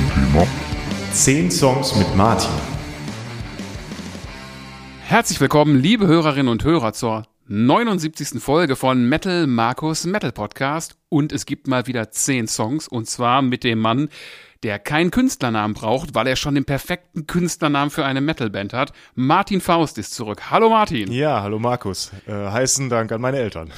Thema. 10 Songs mit Martin. Herzlich willkommen, liebe Hörerinnen und Hörer, zur 79. Folge von Metal Markus Metal Podcast. Und es gibt mal wieder 10 Songs, und zwar mit dem Mann, der keinen Künstlernamen braucht, weil er schon den perfekten Künstlernamen für eine Metalband hat. Martin Faust ist zurück. Hallo Martin. Ja, hallo Markus. Heißen Dank an meine Eltern.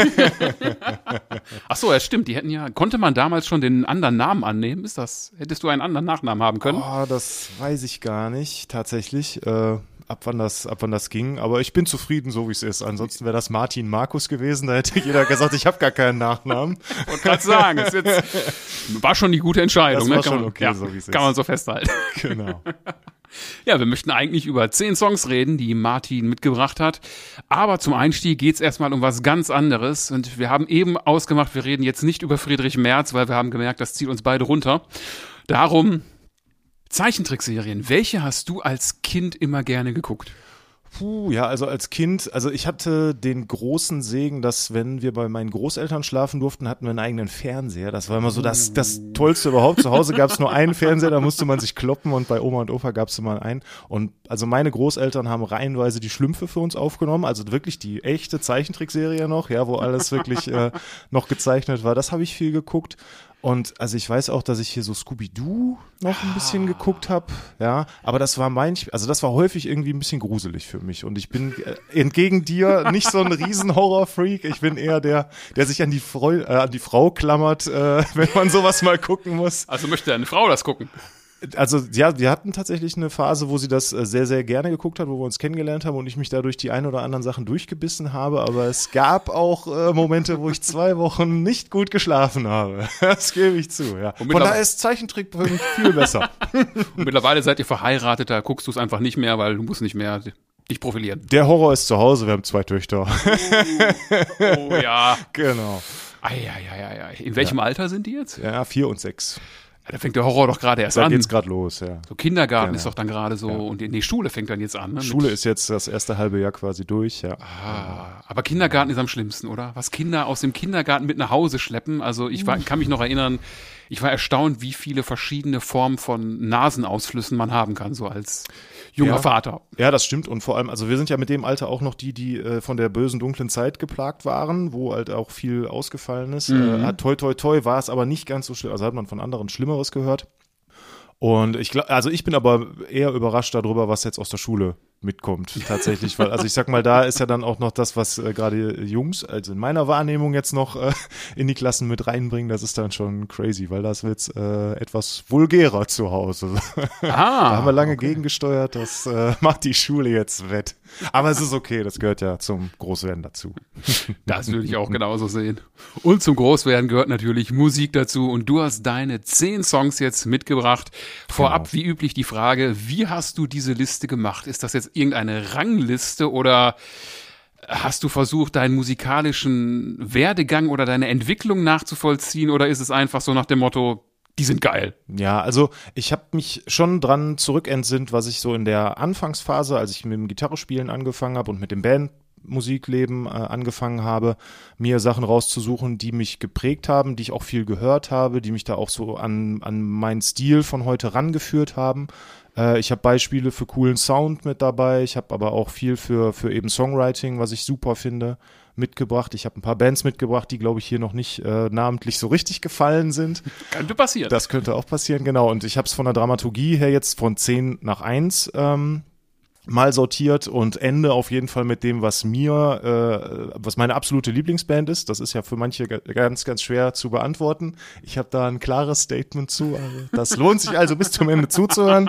Ach so, ja stimmt. Die hätten ja, konnte man damals schon den anderen Namen annehmen? Hättest du einen anderen Nachnamen haben können? Oh, das weiß ich gar nicht, tatsächlich. Ab wann das ging, aber ich bin zufrieden, so wie es ist. Ansonsten wäre das Martin Markus gewesen, da hätte jeder gesagt, ich habe gar keinen Nachnamen. Ich wollte gerade sagen, war schon die gute Entscheidung. Das war schon okay, so wie es ist. Kann man so festhalten. Genau. Ja, wir möchten eigentlich über 10 Songs reden, die Martin mitgebracht hat. Aber zum Einstieg geht's erstmal um was ganz anderes. Und wir haben eben ausgemacht, wir reden jetzt nicht über Friedrich Merz, weil wir haben gemerkt, das zieht uns beide runter. Darum Zeichentrickserien. Welche hast du als Kind immer gerne geguckt? Ja, also als Kind, ich hatte den großen Segen, dass wenn wir bei meinen Großeltern schlafen durften, hatten wir einen eigenen Fernseher. Das war immer so das Tollste überhaupt. Zu Hause gab es nur einen Fernseher, da musste man sich kloppen, und bei Oma und Opa gab es immer einen. Und also meine Großeltern haben reihenweise die Schlümpfe für uns aufgenommen, also wirklich die echte Zeichentrickserie noch, ja, wo alles wirklich noch gezeichnet war. Das habe ich viel geguckt. Und also ich weiß auch, dass ich hier so Scooby-Doo noch ein bisschen geguckt habe, ja, aber das war das war häufig irgendwie ein bisschen gruselig für mich, und ich bin entgegen dir nicht so ein riesen Horror-Freak. Ich bin eher der sich an die Frau klammert, wenn man sowas mal gucken muss. Also möchte eine Frau das gucken? Also ja, wir hatten tatsächlich eine Phase, wo sie das sehr, sehr gerne geguckt hat, wo wir uns kennengelernt haben und ich mich dadurch die ein oder anderen Sachen durchgebissen habe, aber es gab auch Momente, wo ich 2 Wochen nicht gut geschlafen habe. Das gebe ich zu, ja. Von daher ist Zeichentrick viel besser. Und mittlerweile seid ihr verheiratet, da guckst du es einfach nicht mehr, weil du musst nicht mehr dich profilieren. Der Horror ist zu Hause, wir haben 2 Töchter. Oh ja. Genau. In welchem Alter sind die jetzt? Ja, 4 und 6. Ja, da fängt der Horror doch gerade erst an. Da geht's gerade los, ja. So Kindergarten Genau. ist doch dann gerade so, und die Schule fängt dann jetzt an. Ne? Schule ist jetzt das erste halbe Jahr quasi durch, ja. Aber Kindergarten ist am schlimmsten, oder? Was Kinder aus dem Kindergarten mit nach Hause schleppen. Also kann mich noch erinnern, ich war erstaunt, wie viele verschiedene Formen von Nasenausflüssen man haben kann, so als junger Vater. Ja, das stimmt, und vor allem, also wir sind ja mit dem Alter auch noch die von der bösen, dunklen Zeit geplagt waren, wo halt auch viel ausgefallen ist. Toi, toi, toi, war es aber nicht ganz so schlimm, also hat man von anderen Schlimmeres gehört. Und ich bin aber eher überrascht darüber, was jetzt aus der Schule mitkommt, tatsächlich, weil, also ich sag mal, da ist ja dann auch noch das, was gerade Jungs, also in meiner Wahrnehmung jetzt noch in die Klassen mit reinbringen, das ist dann schon crazy, weil das wird's etwas vulgärer zu Hause. Da haben wir lange gegengesteuert, das macht die Schule jetzt wett. Aber es ist okay, das gehört ja zum Großwerden dazu. Das würde ich auch genauso sehen. Und zum Großwerden gehört natürlich Musik dazu, und du hast deine 10 Songs jetzt mitgebracht. Vorab, wie üblich, die Frage, wie hast du diese Liste gemacht? Ist das jetzt irgendeine Rangliste, oder hast du versucht, deinen musikalischen Werdegang oder deine Entwicklung nachzuvollziehen, oder ist es einfach so nach dem Motto, die sind geil? Ja, also ich habe mich schon dran zurückentsinnt, was ich so in der Anfangsphase, als ich mit dem Gitarrespielen angefangen habe und mit dem Bandmusikleben angefangen habe, mir Sachen rauszusuchen, die mich geprägt haben, die ich auch viel gehört habe, die mich da auch so an meinen Stil von heute rangeführt haben. Ich habe Beispiele für coolen Sound mit dabei, ich habe aber auch viel für eben Songwriting, was ich super finde, mitgebracht. Ich habe ein paar Bands mitgebracht, die, glaube ich, hier noch nicht namentlich so richtig gefallen sind. Könnte passieren. Das könnte auch passieren, genau. Und ich habe es von der Dramaturgie her jetzt von 10 nach 1 mal sortiert und ende auf jeden Fall mit dem, was meine absolute Lieblingsband ist. Das ist ja für manche ganz, ganz schwer zu beantworten. Ich habe da ein klares Statement zu. Das lohnt sich also bis zum Ende zuzuhören.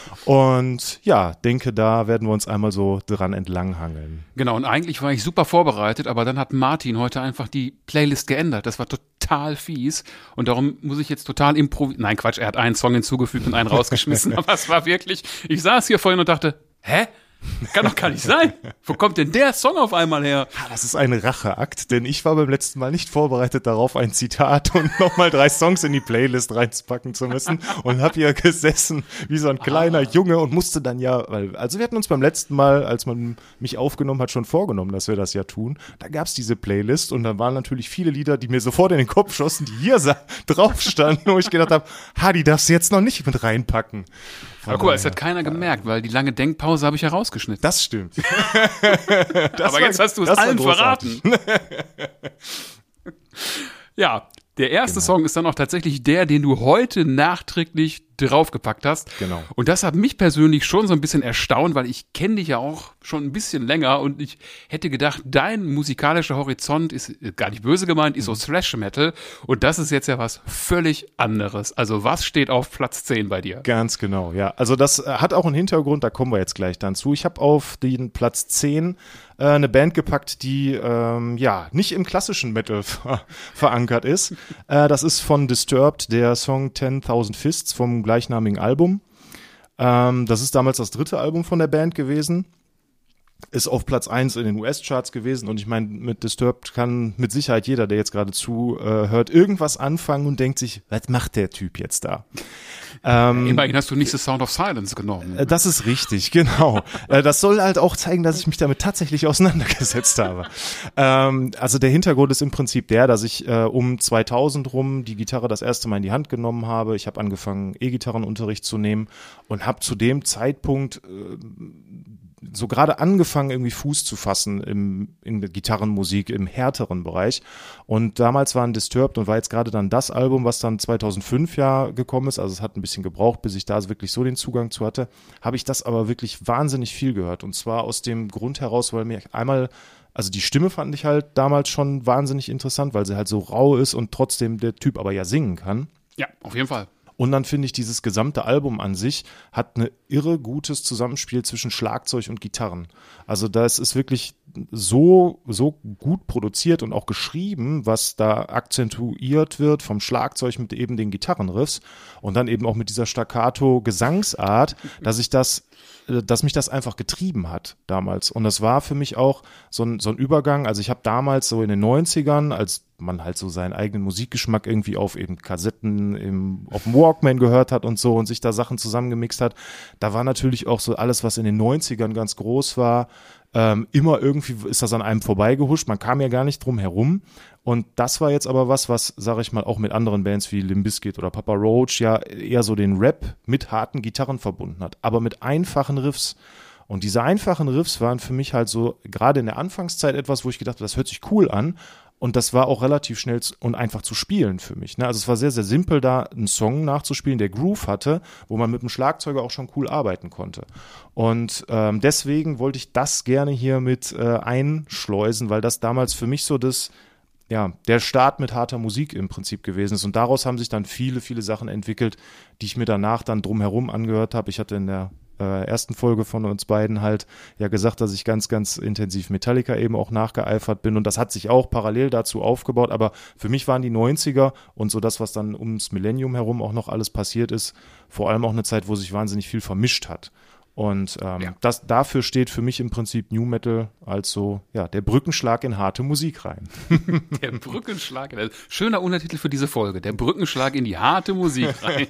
Und ja, denke, da werden wir uns einmal so dran entlanghangeln. Genau, und eigentlich war ich super vorbereitet, aber dann hat Martin heute einfach die Playlist geändert. Das war total fies, und darum muss ich jetzt total improvisieren. Nein, Quatsch, er hat einen Song hinzugefügt und einen rausgeschmissen, aber es war wirklich, ich saß hier vorhin und dachte, hä? Kann doch gar nicht sein. Wo kommt denn der Song auf einmal her? Das ist ein Racheakt, denn ich war beim letzten Mal nicht vorbereitet darauf, ein Zitat und nochmal 3 Songs in die Playlist reinpacken zu müssen und habe hier gesessen wie so ein kleiner Junge und musste dann also wir hatten uns beim letzten Mal, als man mich aufgenommen hat, schon vorgenommen, dass wir das ja tun. Da gab's diese Playlist und da waren natürlich viele Lieder, die mir sofort in den Kopf schossen, die hier drauf standen, wo ich gedacht habe, die darfst du jetzt noch nicht mit reinpacken. Aber guck mal, es hat keiner gemerkt, weil die lange Denkpause habe ich ja rausgeschnitten. Das stimmt. Aber jetzt hast du es allen verraten. Ja, der erste Song ist dann auch tatsächlich der, den du heute nachträglich draufgepackt hast. Genau. Und das hat mich persönlich schon so ein bisschen erstaunt, weil ich kenne dich ja auch schon ein bisschen länger und ich hätte gedacht, dein musikalischer Horizont ist gar nicht böse gemeint, ist so Thrash Metal und das ist jetzt ja was völlig anderes. Also was steht auf Platz 10 bei dir? Ganz genau, ja. Also das hat auch einen Hintergrund, da kommen wir jetzt gleich dann zu. Ich habe auf den Platz 10 eine Band gepackt, die nicht im klassischen Metal verankert ist. Das ist von Disturbed, der Song 10,000 Fists vom gleichnamigen Album. Das ist damals das 3. Album von der Band gewesen. Ist auf Platz 1 in den US-Charts gewesen und ich meine, mit Disturbed kann mit Sicherheit jeder, der jetzt gerade zuhört, irgendwas anfangen und denkt sich, was macht der Typ jetzt da? Immerhin hast du nicht The Sound of Silence genommen. Das ist richtig, genau. Das soll halt auch zeigen, dass ich mich damit tatsächlich auseinandergesetzt habe. Also der Hintergrund ist im Prinzip der, dass ich um 2000 rum die Gitarre das erste Mal in die Hand genommen habe. Ich habe angefangen, E-Gitarrenunterricht zu nehmen und habe zu dem Zeitpunkt so gerade angefangen, irgendwie Fuß zu fassen in der Gitarrenmusik im härteren Bereich. Und damals waren Disturbed und war jetzt gerade dann das Album, was dann 2005 ja gekommen ist. Also es hat ein bisschen gebraucht, bis ich da wirklich so den Zugang zu hatte. Habe ich das aber wirklich wahnsinnig viel gehört. Und zwar aus dem Grund heraus, weil mir einmal, also die Stimme fand ich halt damals schon wahnsinnig interessant, weil sie halt so rau ist und trotzdem der Typ aber ja singen kann. Ja, auf jeden Fall. Und dann finde ich, dieses gesamte Album an sich hat eine irre gutes Zusammenspiel zwischen Schlagzeug und Gitarren. Also das ist wirklich so gut produziert und auch geschrieben, was da akzentuiert wird vom Schlagzeug mit eben den Gitarrenriffs und dann eben auch mit dieser Staccato-Gesangsart, dass mich das einfach getrieben hat damals. Und das war für mich auch so ein Übergang. Also ich habe damals so in den 90ern, als man halt so seinen eigenen Musikgeschmack irgendwie auf eben Kassetten auf dem Walkman gehört hat und so und sich da Sachen zusammengemixt hat, da war natürlich auch so alles, was in den 90ern ganz groß war, immer irgendwie ist das an einem vorbeigehuscht, man kam ja gar nicht drum herum und das war jetzt aber was, sage ich mal, auch mit anderen Bands wie Limp Bizkit oder Papa Roach ja eher so den Rap mit harten Gitarren verbunden hat, aber mit einfachen Riffs. Und diese einfachen Riffs waren für mich halt so, gerade in der Anfangszeit etwas, wo ich gedacht habe, das hört sich cool an. Und das war auch relativ schnell und einfach zu spielen für mich. Ne? Also es war sehr, sehr simpel, da einen Song nachzuspielen, der Groove hatte, wo man mit dem Schlagzeuger auch schon cool arbeiten konnte. Und deswegen wollte ich das gerne hier mit einschleusen, weil das damals für mich so der Start mit harter Musik im Prinzip gewesen ist. Und daraus haben sich dann viele, viele Sachen entwickelt, die ich mir danach dann drumherum angehört habe. Ich hatte in der ersten Folge von uns beiden halt ja gesagt, dass ich ganz, ganz intensiv Metallica eben auch nachgeeifert bin und das hat sich auch parallel dazu aufgebaut, aber für mich waren die 90er und so das, was dann ums Millennium herum auch noch alles passiert ist, vor allem auch eine Zeit, wo sich wahnsinnig viel vermischt hat. Und dafür steht für mich im Prinzip New Metal als so, ja, der Brückenschlag in harte Musik rein. Der Brückenschlag, schöner Untertitel für diese Folge, der Brückenschlag in die harte Musik rein.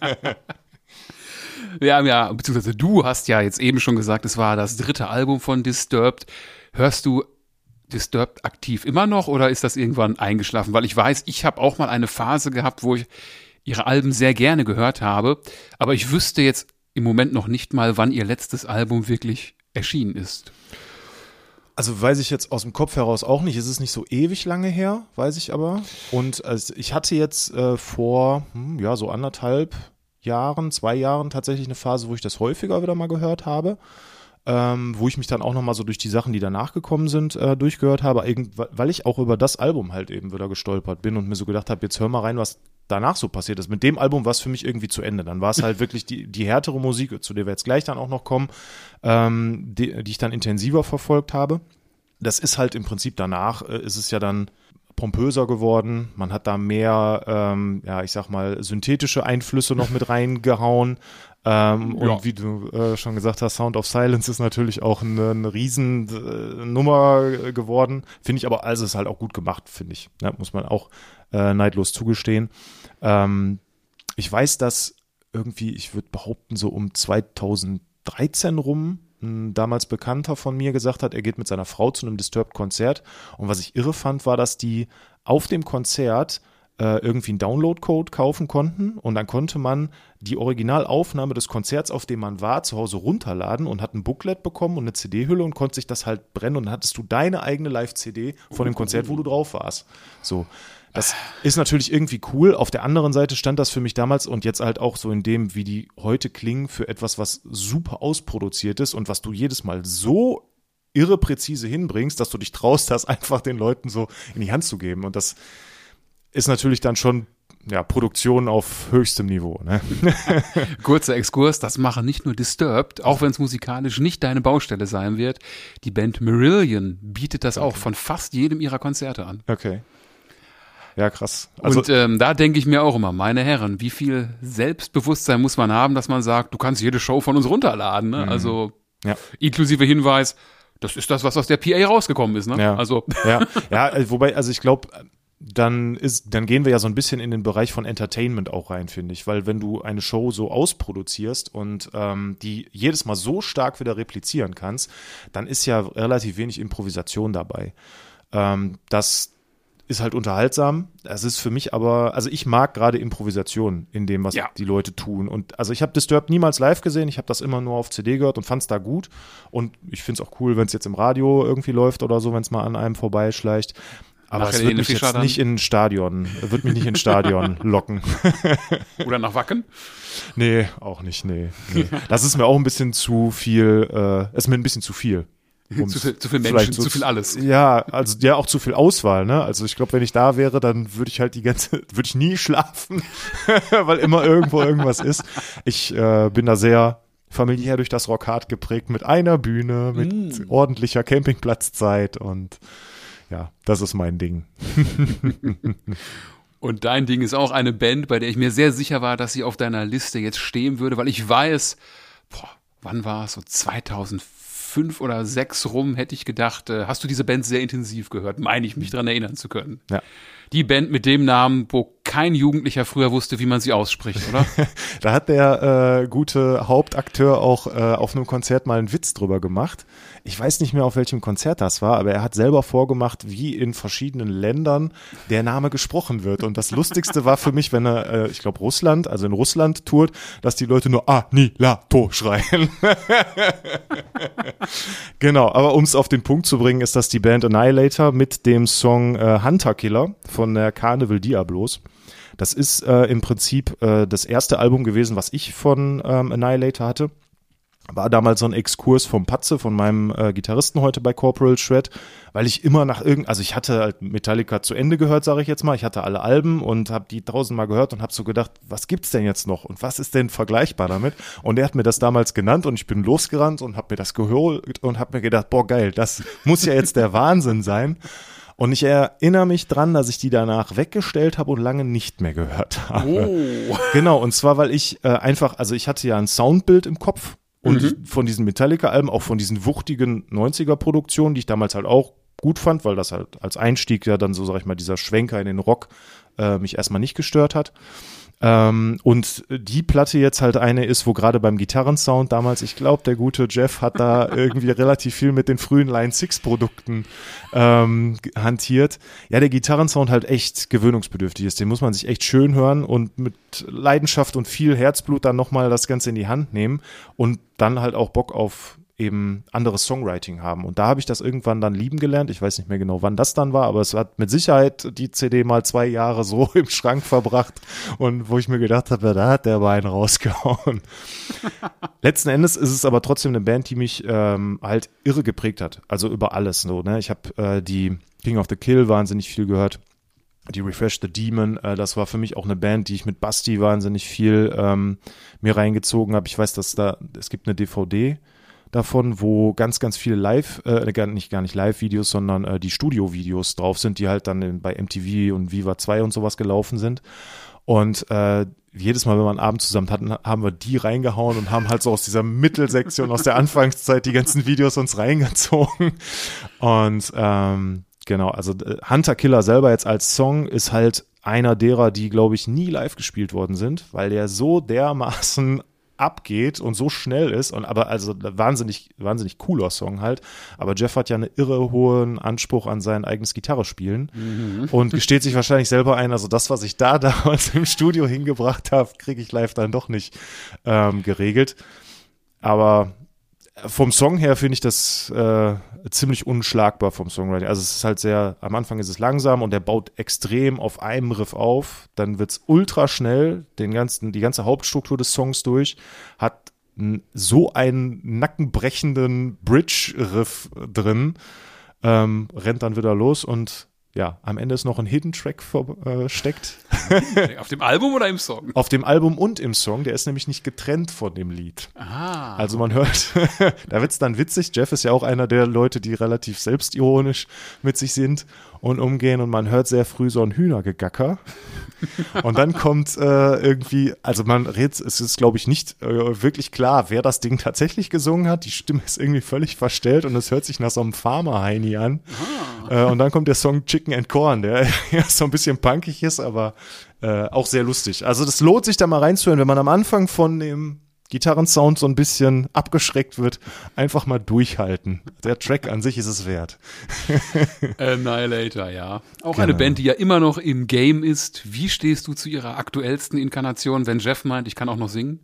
Ja, beziehungsweise du hast ja jetzt eben schon gesagt, es war das 3. Album von Disturbed. Hörst du Disturbed aktiv immer noch oder ist das irgendwann eingeschlafen? Weil ich weiß, ich habe auch mal eine Phase gehabt, wo ich ihre Alben sehr gerne gehört habe, aber ich wüsste jetzt im Moment noch nicht mal, wann ihr letztes Album wirklich erschienen ist. Also weiß ich jetzt aus dem Kopf heraus auch nicht. Es ist nicht so ewig lange her, weiß ich aber. Und ich hatte jetzt vor so 2 Jahren tatsächlich eine Phase, wo ich das häufiger wieder mal gehört habe, wo ich mich dann auch nochmal so durch die Sachen, die danach gekommen sind, durchgehört habe, weil ich auch über das Album halt eben wieder gestolpert bin und mir so gedacht habe, jetzt hör mal rein, was danach so passiert ist. Mit dem Album war es für mich irgendwie zu Ende. Dann war es halt wirklich die härtere Musik, zu der wir jetzt gleich dann auch noch kommen, die ich dann intensiver verfolgt habe. Das ist halt im Prinzip danach, ist es ja dann pompöser geworden. Man hat da mehr, ich sag mal, synthetische Einflüsse noch mit reingehauen. Und wie du schon gesagt hast, Sound of Silence ist natürlich auch eine riesen Nummer geworden. Finde ich aber, also ist halt auch gut gemacht, finde ich. Ja, muss man auch neidlos zugestehen. Ich weiß, dass irgendwie, ich würde behaupten, so um 2013 rum ein damals Bekannter von mir gesagt hat, er geht mit seiner Frau zu einem Disturbed-Konzert. Und was ich irre fand, war, dass die auf dem Konzert irgendwie einen Download-Code kaufen konnten und dann konnte man die Originalaufnahme des Konzerts, auf dem man war, zu Hause runterladen und hat ein Booklet bekommen und eine CD-Hülle und konnte sich das halt brennen und dann hattest du deine eigene Live-CD von dem Konzert, wo du drauf warst. So. Das ist natürlich irgendwie cool. Auf der anderen Seite stand das für mich damals und jetzt halt auch so in dem, wie die heute klingen, für etwas, was super ausproduziert ist und was du jedes Mal so irre präzise hinbringst, dass du dich traust, das einfach den Leuten so in die Hand zu geben. Und das ist natürlich dann schon Produktion auf höchstem Niveau. Ne? Kurzer Exkurs, das machen nicht nur Disturbed, auch wenn es musikalisch nicht deine Baustelle sein wird. Die Band Marillion bietet das auch von fast jedem ihrer Konzerte an. Okay. Ja, krass. Also, und da denke ich mir auch immer, meine Herren, wie viel Selbstbewusstsein muss man haben, dass man sagt, du kannst jede Show von uns runterladen. Ne? Also inklusive Hinweis, das ist das, was aus der PA rausgekommen ist. Ne? Ja. Also wobei, also ich glaube, dann gehen wir ja so ein bisschen in den Bereich von Entertainment auch rein, finde ich. Weil wenn du eine Show so ausproduzierst und die jedes Mal so stark wieder replizieren kannst, dann ist ja relativ wenig Improvisation dabei. Das ist halt unterhaltsam. Das ist für mich aber, also ich mag gerade Improvisation in dem, was die Leute tun. Und also ich habe Disturbed niemals live gesehen. Ich habe das immer nur auf CD gehört und fand es da gut. Und ich finde es auch cool, wenn es jetzt im Radio irgendwie läuft oder so, wenn es mal an einem vorbeischleicht. Aber es wird mich jetzt nicht in ein Stadion, locken. Oder nach Wacken? Nee, auch nicht, nee. Das ist mir auch ein bisschen zu viel, zu viel. Zu viel Menschen, zu viel alles. Ja, also auch zu viel Auswahl, ne? Also ich glaube, wenn ich da wäre, dann würde ich halt würde ich nie schlafen, weil immer irgendwo irgendwas ist. Ich bin da sehr familiär durch das Rockhard geprägt, mit einer Bühne, mit ordentlicher Campingplatzzeit und ja, das ist mein Ding. Und dein Ding ist auch eine Band, bei der ich mir sehr sicher war, dass sie auf deiner Liste jetzt stehen würde, weil ich weiß, wann war es? So 2005 oder 2006 rum, hätte ich gedacht, hast du diese Band sehr intensiv gehört, meine ich mich daran erinnern zu können. Ja. Die Band mit dem Namen, wo kein Jugendlicher früher wusste, wie man sie ausspricht, oder? Da hat der gute Hauptakteur auch auf einem Konzert mal einen Witz drüber gemacht. Ich weiß nicht mehr, auf welchem Konzert das war, aber er hat selber vorgemacht, wie in verschiedenen Ländern der Name gesprochen wird. Und das Lustigste war für mich, wenn er, ich glaube in Russland tourt, dass die Leute nur Anilato schreien. Genau, aber um es auf den Punkt zu bringen, ist das die Band Annihilator mit dem Song Hunter Killer von der Carnival Diablos. Das ist im Prinzip das erste Album gewesen, was ich von Annihilator hatte. War damals so ein Exkurs vom Patze, von meinem Gitarristen heute bei Corporal Shred, weil ich immer also ich hatte halt Metallica zu Ende gehört, sage ich jetzt mal. Ich hatte alle Alben und habe die 1000-mal gehört und habe so gedacht, was gibt's denn jetzt noch und was ist denn vergleichbar damit? Und er hat mir das damals genannt und ich bin losgerannt und habe mir das geholt und habe mir gedacht, boah geil, das muss ja jetzt der Wahnsinn sein. Und ich erinnere mich dran, dass ich die danach weggestellt habe und lange nicht mehr gehört habe. Oh. Genau, und zwar, weil ich ich hatte ja ein Soundbild im Kopf und von diesen Metallica-Alben, auch von diesen wuchtigen 90er-Produktionen, die ich damals halt auch gut fand, weil das halt als Einstieg ja dann so, sag ich mal, dieser Schwenker in den Rock mich erstmal nicht gestört hat. Und die Platte jetzt halt eine ist, wo gerade beim Gitarrensound damals, ich glaube, der gute Jeff hat da irgendwie relativ viel mit den frühen Line 6 Produkten hantiert. Ja, der Gitarrensound halt echt gewöhnungsbedürftig ist. Den muss man sich echt schön hören und mit Leidenschaft und viel Herzblut dann nochmal das Ganze in die Hand nehmen und dann halt auch Bock auf eben anderes Songwriting haben. Und da habe ich das irgendwann dann lieben gelernt. Ich weiß nicht mehr genau, wann das dann war, aber es hat mit Sicherheit die CD mal 2 Jahre so im Schrank verbracht und wo ich mir gedacht habe, da hat der Bein rausgehauen. Letzten Endes ist es aber trotzdem eine Band, die mich halt irre geprägt hat. Also über alles so, ne? Ich habe die King of the Kill wahnsinnig viel gehört. Die Refresh the Demon, das war für mich auch eine Band, die ich mit Basti wahnsinnig viel mir reingezogen habe. Ich weiß, dass es gibt eine DVD davon, wo ganz, ganz viele gar nicht Live-Videos, sondern die Studio-Videos drauf sind, die halt dann bei MTV und Viva 2 und sowas gelaufen sind. Und jedes Mal, wenn wir einen Abend zusammen hatten, haben wir die reingehauen und haben halt so aus dieser Mittelsektion, aus der Anfangszeit die ganzen Videos uns reingezogen. Und genau, also Hunter Killer selber jetzt als Song ist halt einer derer, die, glaube ich, nie live gespielt worden sind, weil der so dermaßen abgeht und so schnell ist und aber also wahnsinnig cooler Song halt, aber Jeff hat ja einen irre hohen Anspruch an sein eigenes Gitarrespielen und gesteht sich wahrscheinlich selber ein, also das, was ich da damals im Studio hingebracht habe, kriege ich live dann doch nicht geregelt, aber vom Song her finde ich das ziemlich unschlagbar vom Songwriting. Also es ist halt am Anfang ist es langsam und der baut extrem auf einem Riff auf, dann wird es ultra schnell, die ganze Hauptstruktur des Songs durch, hat so einen nackenbrechenden Bridge-Riff drin, rennt dann wieder los und ja, am Ende ist noch ein Hidden Track versteckt. Auf dem Album oder im Song? Auf dem Album und im Song, der ist nämlich nicht getrennt von dem Lied. Ah. Also man hört, da wird's dann witzig. Jeff ist ja auch einer der Leute, die relativ selbstironisch mit sich sind und umgehen und man hört sehr früh so ein Hühnergegacker. Und dann kommt irgendwie, also es ist glaube ich nicht wirklich klar, wer das Ding tatsächlich gesungen hat. Die Stimme ist irgendwie völlig verstellt und es hört sich nach so einem Farmer-Heini an. Und dann kommt der Song Chicken and Corn, der ja so ein bisschen punkig ist, aber auch sehr lustig. Also das lohnt sich da mal reinzuhören, wenn man am Anfang von dem Gitarrensound so ein bisschen abgeschreckt wird, einfach mal durchhalten. Der Track an sich ist es wert. Annihilator, ja. Auch eine Band, die ja immer noch im Game ist. Wie stehst du zu ihrer aktuellsten Inkarnation, wenn Jeff meint, ich kann auch noch singen?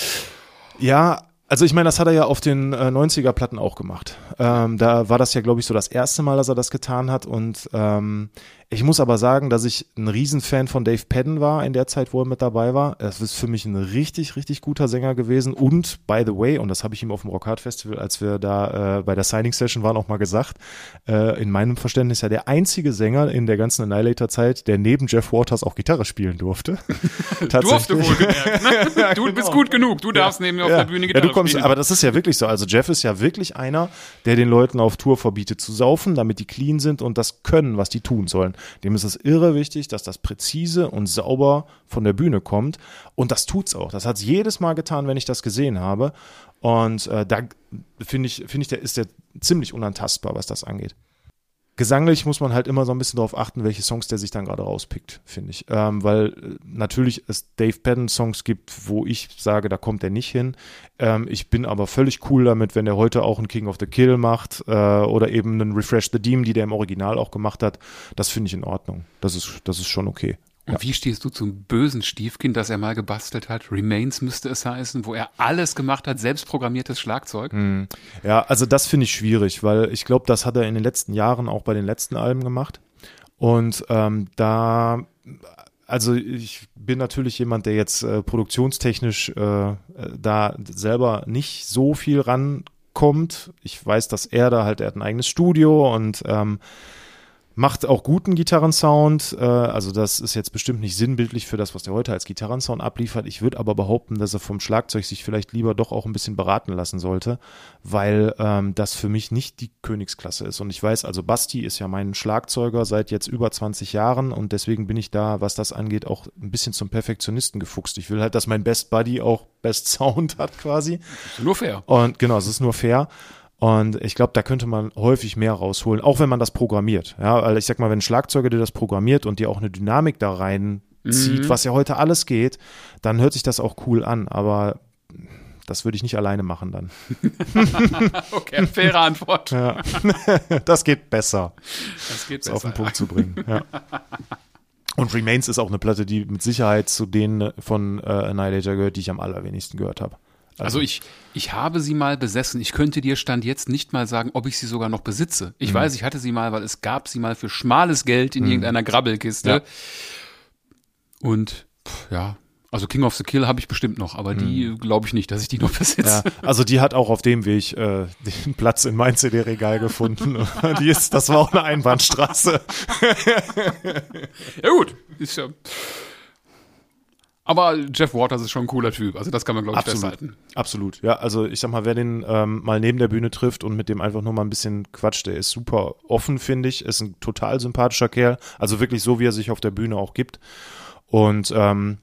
Ja, also ich meine, das hat er ja auf den 90er-Platten auch gemacht. Da war das ja, glaube ich, so das erste Mal, dass er das getan hat und ich muss aber sagen, dass ich ein Riesenfan von Dave Padden war in der Zeit, wo er mit dabei war. Es ist für mich ein richtig, richtig guter Sänger gewesen und by the way, und das habe ich ihm auf dem Rock Hard Festival, als wir da bei der Signing Session waren, auch mal gesagt, in meinem Verständnis ja der einzige Sänger in der ganzen Annihilator-Zeit, der neben Jeff Waters auch Gitarre spielen durfte. Durfte wohlgemerkt, ne? Ja, du bist gut genug, du darfst neben mir auf der Bühne Gitarre spielen. Aber das ist ja wirklich so, also Jeff ist ja wirklich einer, der den Leuten auf Tour verbietet zu saufen, damit die clean sind und das können, was die tun sollen. Dem ist es irre wichtig, dass das präzise und sauber von der Bühne kommt. Und das tut's auch. Das hat's jedes Mal getan, wenn ich das gesehen habe. Und da finde ich, der ist der ziemlich unantastbar, was das angeht. Gesanglich muss man halt immer so ein bisschen darauf achten, welche Songs der sich dann gerade rauspickt, finde ich. Weil natürlich es Dave Padden Songs gibt, wo ich sage, da kommt er nicht hin. Ich bin aber völlig cool damit, wenn er heute auch einen King of the Kill macht oder eben einen Refresh the Demon, die der im Original auch gemacht hat. Das finde ich in Ordnung. Das ist schon okay. Und wie stehst du zum bösen Stiefkind, das er mal gebastelt hat? Remains müsste es heißen, wo er alles gemacht hat, selbst programmiertes Schlagzeug? Ja, also das finde ich schwierig, weil ich glaube, das hat er in den letzten Jahren auch bei den letzten Alben gemacht. Und also ich bin natürlich jemand, der jetzt produktionstechnisch da selber nicht so viel rankommt. Ich weiß, dass er hat ein eigenes Studio und macht auch guten Gitarrensound, also das ist jetzt bestimmt nicht sinnbildlich für das, was der heute als Gitarrensound abliefert. Ich würde aber behaupten, dass er vom Schlagzeug sich vielleicht lieber doch auch ein bisschen beraten lassen sollte, weil das für mich nicht die Königsklasse ist. Und ich weiß, also Basti ist ja mein Schlagzeuger seit jetzt über 20 Jahren und deswegen bin ich da, was das angeht, auch ein bisschen zum Perfektionisten gefuchst. Ich will halt, dass mein Best Buddy auch Best Sound hat quasi. Nur fair. Und genau, es ist nur fair. Und ich glaube, da könnte man häufig mehr rausholen, auch wenn man das programmiert. Ja, weil ich sag mal, wenn ein Schlagzeuger dir das programmiert und dir auch eine Dynamik da reinzieht, was ja heute alles geht, dann hört sich das auch cool an. Aber das würde ich nicht alleine machen dann. Okay, faire Antwort. Ja. Das geht besser. Das geht besser, auf den Punkt zu bringen. Ja. Und Remains ist auch eine Platte, die mit Sicherheit zu denen von Annihilator gehört, die ich am allerwenigsten gehört habe. Also ich habe sie mal besessen. Ich könnte dir Stand jetzt nicht mal sagen, ob ich sie sogar noch besitze. Ich weiß, ich hatte sie mal, weil es gab sie mal für schmales Geld in irgendeiner Grabbelkiste. Ja. Und ja, also King of the Kill habe ich bestimmt noch, aber die glaube ich nicht, dass ich die noch besitze. Ja, also die hat auch auf dem Weg den Platz in mein CD-Regal gefunden. Das war auch eine Einbahnstraße. Ja gut, ist ja... Aber Jeff Waters ist schon ein cooler Typ, also das kann man, glaube ich, festhalten. Absolut, ja, also ich sag mal, wer den mal neben der Bühne trifft und mit dem einfach nur mal ein bisschen quatscht, der ist super offen, finde ich, ist ein total sympathischer Kerl, also wirklich so, wie er sich auf der Bühne auch gibt und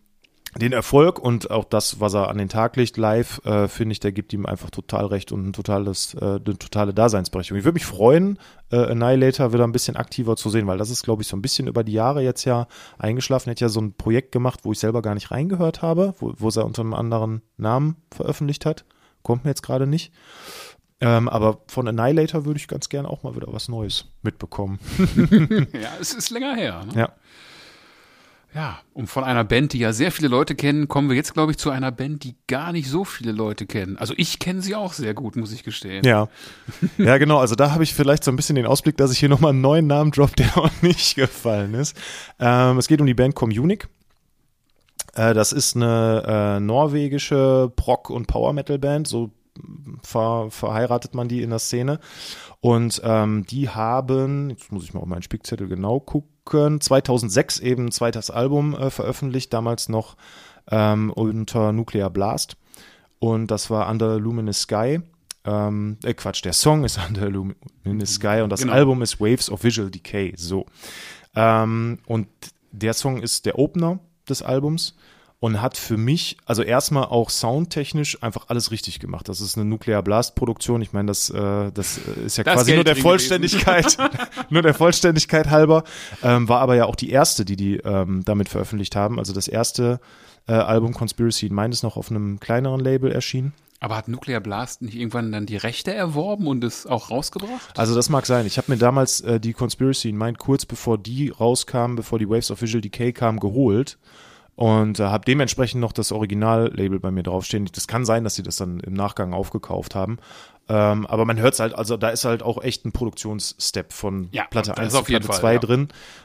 den Erfolg und auch das, was er an den Tag legt, live, finde ich, der gibt ihm einfach total recht und eine totale Daseinsberechtigung. Ich würde mich freuen, Annihilator wieder ein bisschen aktiver zu sehen, weil das ist, glaube ich, so ein bisschen über die Jahre jetzt ja eingeschlafen. Er hat ja so ein Projekt gemacht, wo ich selber gar nicht reingehört habe, wo er unter einem anderen Namen veröffentlicht hat. Kommt mir jetzt gerade nicht. Aber von Annihilator würde ich ganz gerne auch mal wieder was Neues mitbekommen. Ja, es ist länger her. Ne? Ja. Ja, und von einer Band, die ja sehr viele Leute kennen, kommen wir jetzt, glaube ich, zu einer Band, die gar nicht so viele Leute kennen. Also ich kenne sie auch sehr gut, muss ich gestehen. Ja, ja genau. Also da habe ich vielleicht so ein bisschen den Ausblick, dass ich hier nochmal einen neuen Namen droppe, der auch nicht gefallen ist. Es geht um die Band Communic. Das ist eine norwegische Prog- und Power-Metal-Band, so verheiratet man die in der Szene. Und die haben, jetzt muss ich mal auf meinen Spickzettel genau gucken, 2006 eben ein zweites Album veröffentlicht, damals noch unter Nuclear Blast. Und das war Under Luminous Sky. Der Song ist Under Luminous Sky und das Album ist Waves of Visual Decay. So. Und der Song ist der Opener des Albums. Und hat für mich, also erstmal auch soundtechnisch einfach alles richtig gemacht. Das ist eine Nuclear Blast Produktion. Ich meine, das ist ja quasi nur der Vollständigkeit, nur der Vollständigkeit halber. War aber ja auch die erste, die damit veröffentlicht haben. Also das erste Album Conspiracy in Mind ist noch auf einem kleineren Label erschienen. Aber hat Nuclear Blast nicht irgendwann dann die Rechte erworben und es auch rausgebracht? Also das mag sein. Ich habe mir damals die Conspiracy in Mind kurz bevor die rauskamen, bevor die Waves of Visual Decay kamen, geholt. Und habe dementsprechend noch das Originallabel bei mir draufstehen. Das kann sein, dass sie das dann im Nachgang aufgekauft haben. Aber man hört es halt, also da ist halt auch echt ein Produktionsstep von Platte 1 zu Platte 2 drin.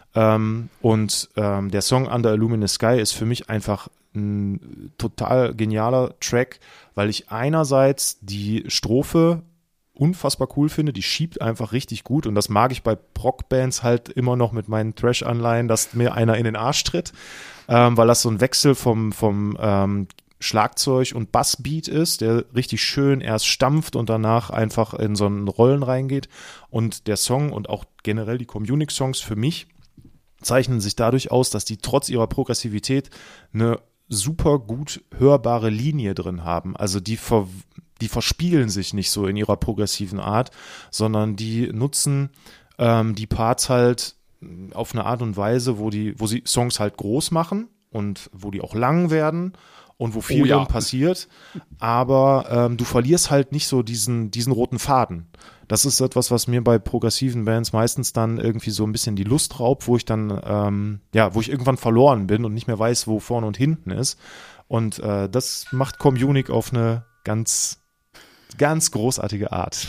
Der Song Under a Luminous Sky ist für mich einfach ein total genialer Track, weil ich einerseits die Strophe unfassbar cool finde, die schiebt einfach richtig gut und das mag ich bei Prog-Bands halt immer noch mit meinen Trash-Anleihen, dass mir einer in den Arsch tritt, weil das so ein Wechsel vom Schlagzeug und Bassbeat ist, der richtig schön erst stampft und danach einfach in so einen Rollen reingeht und der Song und auch generell die Communic-Songs für mich zeichnen sich dadurch aus, dass die trotz ihrer Progressivität eine super gut hörbare Linie drin haben, also die verspielen sich nicht so in ihrer progressiven Art, sondern die nutzen die Parts halt auf eine Art und Weise, wo sie Songs halt groß machen und wo die auch lang werden und wo viel dann passiert, aber du verlierst halt nicht so diesen roten Faden. Das ist etwas, was mir bei progressiven Bands meistens dann irgendwie so ein bisschen die Lust raubt, wo ich dann, wo ich irgendwann verloren bin und nicht mehr weiß, wo vorne und hinten ist. Und das macht Communic auf eine ganz großartige Art.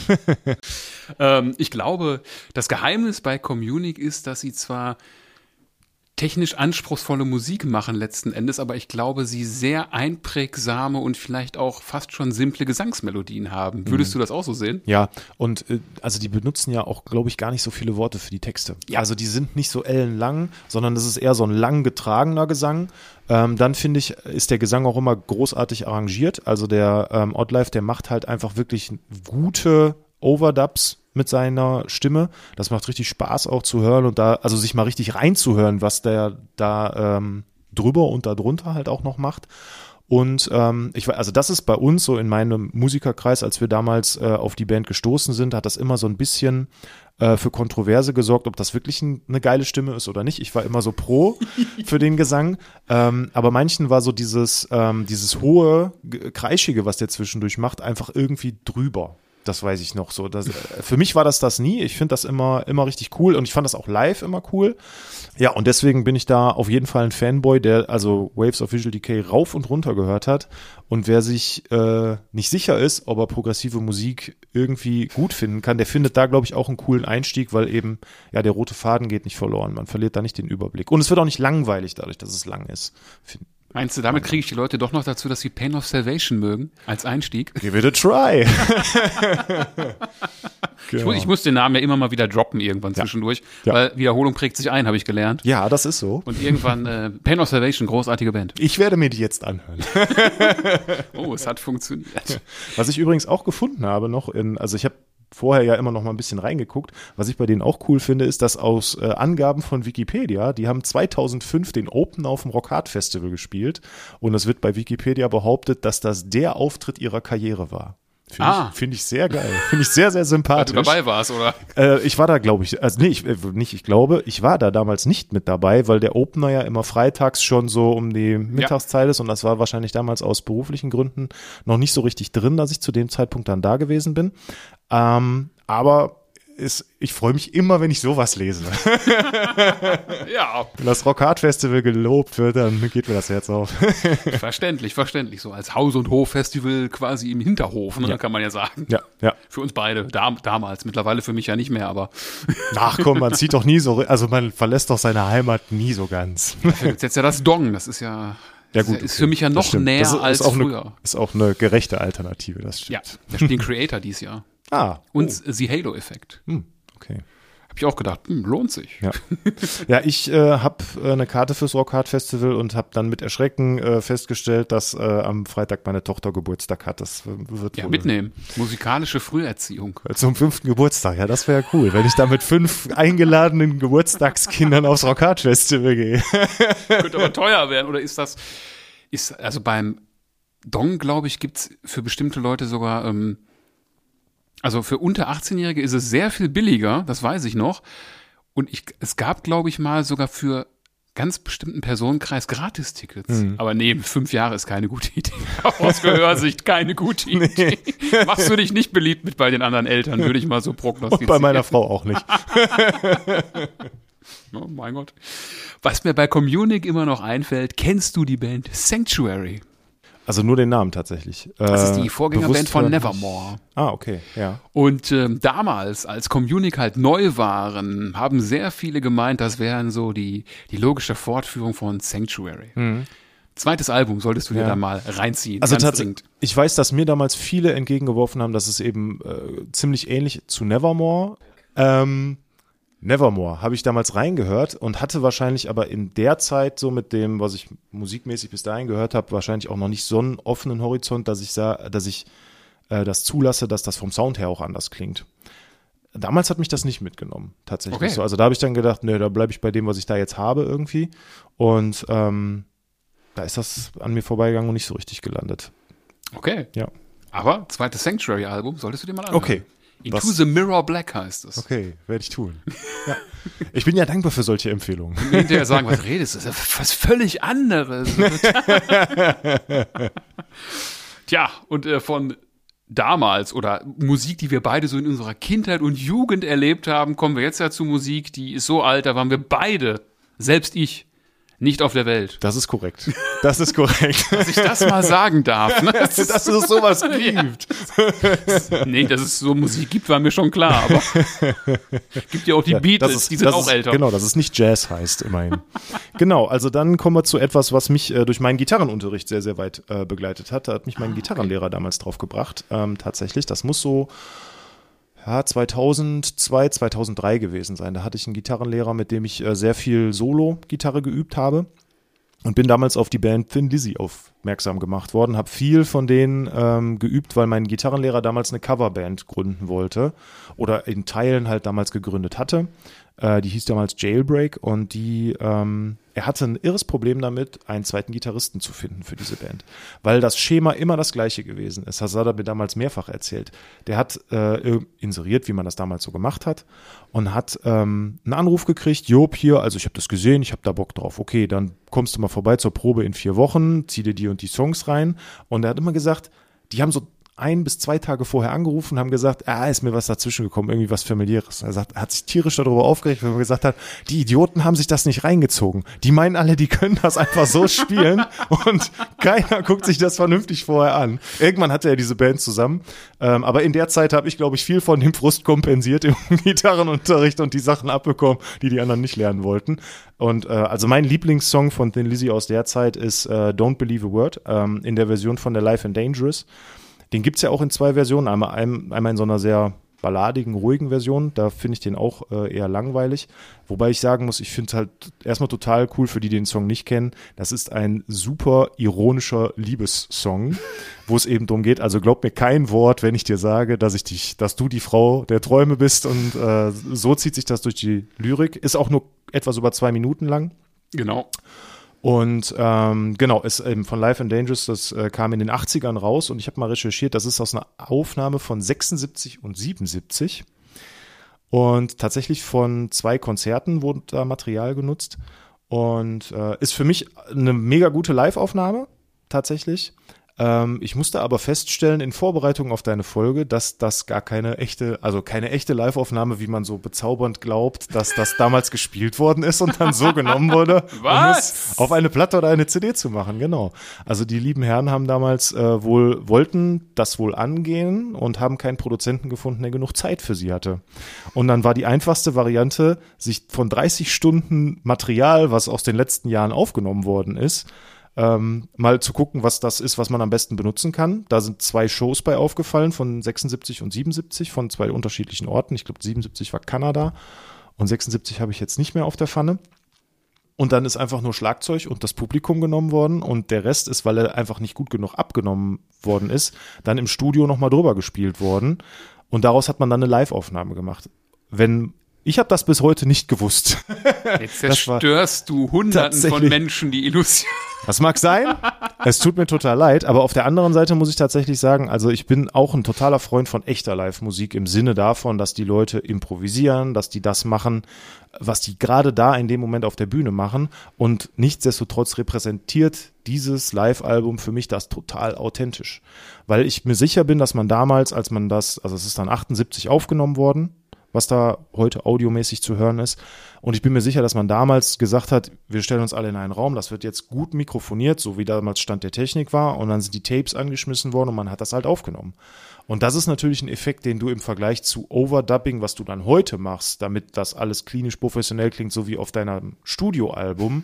Ich glaube, das Geheimnis bei Communic ist, dass sie zwar technisch anspruchsvolle Musik machen letzten Endes, aber ich glaube, sie sehr einprägsame und vielleicht auch fast schon simple Gesangsmelodien haben. Würdest du das auch so sehen? Ja, und also die benutzen ja auch, glaube ich, gar nicht so viele Worte für die Texte. Ja. Also die sind nicht so ellenlang, sondern das ist eher so ein lang getragener Gesang. Dann finde ich, ist der Gesang auch immer großartig arrangiert. Also der Oddlife, der macht halt einfach wirklich gute Overdubs mit seiner Stimme. Das macht richtig Spaß auch zu hören und da, also sich mal richtig reinzuhören, was der da drüber und darunter halt auch noch macht. Und also das ist bei uns so in meinem Musikerkreis, als wir damals auf die Band gestoßen sind, hat das immer so ein bisschen für Kontroverse gesorgt, ob das wirklich eine geile Stimme ist oder nicht. Ich war immer so pro für den Gesang, aber manchen war so dieses hohe, kreischige, was der zwischendurch macht, einfach irgendwie drüber. Das weiß ich noch so. Für mich war das nie. Ich finde das immer richtig cool und ich fand das auch live immer cool. Ja, und deswegen bin ich da auf jeden Fall ein Fanboy, der also Waves of Visual Decay rauf und runter gehört hat. Und wer sich nicht sicher ist, ob er progressive Musik irgendwie gut finden kann, der findet da, glaube ich, auch einen coolen Einstieg, weil eben, ja, der rote Faden geht nicht verloren. Man verliert da nicht den Überblick. Und es wird auch nicht langweilig dadurch, dass es lang ist. Meinst du, damit kriege ich die Leute doch noch dazu, dass sie Pain of Salvation mögen, als Einstieg? Give it a try. Genau. Ich muss den Namen ja immer mal wieder droppen irgendwann zwischendurch, weil Wiederholung prägt sich ein, habe ich gelernt. Ja, das ist so. Und irgendwann Pain of Salvation, großartige Band. Ich werde mir die jetzt anhören. Oh, es hat funktioniert. Was ich übrigens auch gefunden habe noch also ich habe vorher ja immer noch mal ein bisschen reingeguckt. Was ich bei denen auch cool finde, ist, dass aus Angaben von Wikipedia, die haben 2005 den Opener auf dem Rock Hard Festival gespielt und es wird bei Wikipedia behauptet, dass das der Auftritt ihrer Karriere war. Finde ich sehr geil. Finde ich sehr, sehr sympathisch. Weil du dabei warst, oder? Ich war da, glaube ich, also nee, ich war da damals nicht mit dabei, weil der Opener ja immer freitags schon so um die Mittagszeit ist und das war wahrscheinlich damals aus beruflichen Gründen noch nicht so richtig drin, dass ich zu dem Zeitpunkt dann da gewesen bin. Aber ich freue mich immer, wenn ich sowas lese. Ja. Wenn das Rock Hard Festival gelobt wird, dann geht mir das Herz auf. Verständlich. So als Haus- und Hof-Festival quasi im Hinterhof, ne, kann man ja sagen. Ja. Für uns beide, damals. Mittlerweile für mich ja nicht mehr, aber. Ach komm, man zieht doch nie so, also man verlässt doch seine Heimat nie so ganz. Dafür gibt's jetzt ja das Dong, das ist ja. Ja gut, ist für mich ja noch näher als früher. Ist auch eine gerechte Alternative, das stimmt. Ja, da spielen Creator dieses Jahr. Und The Halo-Effekt. Okay. Hab ich auch gedacht, lohnt sich. Ja, ich habe eine Karte fürs Rock Hard Festival und habe dann mit Erschrecken festgestellt, dass am Freitag meine Tochter Geburtstag hat. Das wird wohl mitnehmen. Musikalische Früherziehung. Zum 5. Geburtstag. Ja, das wäre cool, wenn ich da mit 5 eingeladenen Geburtstagskindern aufs Rock Hard Festival gehe. Könnte aber teuer werden. Oder also beim Dong, glaube ich, gibt's für bestimmte Leute sogar also für unter 18-Jährige ist es sehr viel billiger, das weiß ich noch. Und es gab, glaube ich, mal sogar für ganz bestimmten Personenkreis Gratistickets. Aber nee, 5 Jahre ist keine gute Idee. Aus Gehörsicht keine gute Idee. Nee. Machst du dich nicht beliebt mit bei den anderen Eltern, würde ich mal so prognostizieren. Und bei meiner Frau auch nicht. Oh mein Gott. Was mir bei Communic immer noch einfällt, kennst du die Band Sanctuary? Also nur den Namen tatsächlich. Das ist die Vorgängerband von Nevermore. Okay, ja. Und damals, als Communic halt neu waren, haben sehr viele gemeint, das wären so die logische Fortführung von Sanctuary. Zweites Album solltest du dir da mal reinziehen. Also tatsächlich, ich weiß, dass mir damals viele entgegengeworfen haben, dass es eben ziemlich ähnlich zu Nevermore. Nevermore habe ich damals reingehört und hatte wahrscheinlich aber in der Zeit so mit dem, was ich musikmäßig bis dahin gehört habe, wahrscheinlich auch noch nicht so einen offenen Horizont, dass ich das zulasse, dass das vom Sound her auch anders klingt. Damals hat mich das nicht mitgenommen, tatsächlich. Okay. So, also da habe ich dann gedacht, nee, da bleibe ich bei dem, was ich da jetzt habe irgendwie. Und da ist das an mir vorbeigegangen und nicht so richtig gelandet. Okay. Ja. Aber zweites Sanctuary-Album solltest du dir mal anhören. Okay. Into the Mirror Black heißt es. Okay, werde ich tun. Ja. Ich bin ja dankbar für solche Empfehlungen. Ich will hinterher sagen, was redest du? Das ist was völlig anderes. Tja, und von damals oder Musik, die wir beide so in unserer Kindheit und Jugend erlebt haben, kommen wir jetzt ja zu Musik, die ist so alt, da waren wir beide, selbst ich, nicht auf der Welt. Das ist korrekt. Das ist korrekt. Dass ich das mal sagen darf. Ne? Dass es sowas gibt. Ja. Nee, dass es so Musik gibt, war mir schon klar. Aber gibt ja auch die Beatles, die sind auch älter. Genau, dass es nicht Jazz heißt, immerhin. Genau, also dann kommen wir zu etwas, was mich durch meinen Gitarrenunterricht sehr, sehr weit begleitet hat. Da hat mich mein Gitarrenlehrer damals drauf gebracht. Tatsächlich, das muss so 2002, 2003 gewesen sein. Da hatte ich einen Gitarrenlehrer, mit dem ich sehr viel Solo-Gitarre geübt habe und bin damals auf die Band Thin Lizzy aufmerksam gemacht worden, habe viel von denen geübt, weil mein Gitarrenlehrer damals eine Coverband gründen wollte oder in Teilen halt damals gegründet hatte. Die hieß damals Jailbreak und er hatte ein irres Problem damit, einen zweiten Gitarristen zu finden für diese Band, weil das Schema immer das gleiche gewesen ist. Das hat er mir damals mehrfach erzählt. Der hat inseriert, wie man das damals so gemacht hat und hat einen Anruf gekriegt, Job, hier, also ich habe das gesehen, ich habe da Bock drauf. Okay, dann kommst du mal vorbei zur Probe in 4 Wochen, zieh dir die und die Songs rein. Und er hat immer gesagt, die haben so 1 bis 2 Tage vorher angerufen und haben gesagt, ist mir was dazwischen gekommen, irgendwie was Familiäres. Er hat sich tierisch darüber aufgeregt, wenn man gesagt hat, die Idioten haben sich das nicht reingezogen. Die meinen alle, die können das einfach so spielen und keiner guckt sich das vernünftig vorher an. Irgendwann hatte er diese Band zusammen, aber in der Zeit habe ich, glaube ich, viel von dem Frust kompensiert im Gitarrenunterricht und die Sachen abbekommen, die anderen nicht lernen wollten. Und also mein Lieblingssong von Thin Lizzy aus der Zeit ist Don't Believe a Word, in der Version von der Live and Dangerous. Den gibt's ja auch in 2 Versionen, einmal in so einer sehr balladigen, ruhigen Version. Da finde ich den auch eher langweilig. Wobei ich sagen muss, ich finde halt erstmal total cool, für die den Song nicht kennen. Das ist ein super ironischer Liebessong, wo es eben darum geht, also glaub mir kein Wort, wenn ich dir sage, dass du die Frau der Träume bist, und so zieht sich das durch die Lyrik. Ist auch nur etwas über 2 Minuten lang. Genau. Und genau, ist eben von Life and Dangerous, das kam in den 80ern raus, und ich habe mal recherchiert, das ist aus einer Aufnahme von 76 und 77. Und tatsächlich von 2 Konzerten wurde da Material genutzt. Und ist für mich eine mega gute Live-Aufnahme, tatsächlich. Ich musste aber feststellen in Vorbereitung auf deine Folge, dass das gar keine echte Live-Aufnahme, wie man so bezaubernd glaubt, dass das damals gespielt worden ist und dann so genommen wurde, um es auf eine Platte oder eine CD zu machen. Genau. Also die lieben Herren haben damals wollten das wohl angehen und haben keinen Produzenten gefunden, der genug Zeit für sie hatte. Und dann war die einfachste Variante, sich von 30 Stunden Material, was aus den letzten Jahren aufgenommen worden ist, mal zu gucken, was das ist, was man am besten benutzen kann. Da sind 2 Shows bei aufgefallen, von 76 und 77, von 2 unterschiedlichen Orten. Ich glaube, 77 war Kanada und 76 habe ich jetzt nicht mehr auf der Pfanne. Und dann ist einfach nur Schlagzeug und das Publikum genommen worden, und der Rest ist, weil er einfach nicht gut genug abgenommen worden ist, dann im Studio nochmal drüber gespielt worden, und daraus hat man dann eine Live-Aufnahme gemacht. Ich habe das bis heute nicht gewusst. Jetzt zerstörst du Hunderten von Menschen die Illusion. Das mag sein. Es tut mir total leid. Aber auf der anderen Seite muss ich tatsächlich sagen, also ich bin auch ein totaler Freund von echter Live-Musik im Sinne davon, dass die Leute improvisieren, dass die das machen, was die gerade da in dem Moment auf der Bühne machen. Und nichtsdestotrotz repräsentiert dieses Live-Album für mich das total authentisch. Weil ich mir sicher bin, dass man damals, als man das, also es ist dann 78 aufgenommen worden, was da heute audiomäßig zu hören ist. Und ich bin mir sicher, dass man damals gesagt hat, wir stellen uns alle in einen Raum, das wird jetzt gut mikrofoniert, so wie damals Stand der Technik war. Und dann sind die Tapes angeschmissen worden und man hat das halt aufgenommen. Und das ist natürlich ein Effekt, den du im Vergleich zu Overdubbing, was du dann heute machst, damit das alles klinisch professionell klingt, so wie auf deinem Studioalbum,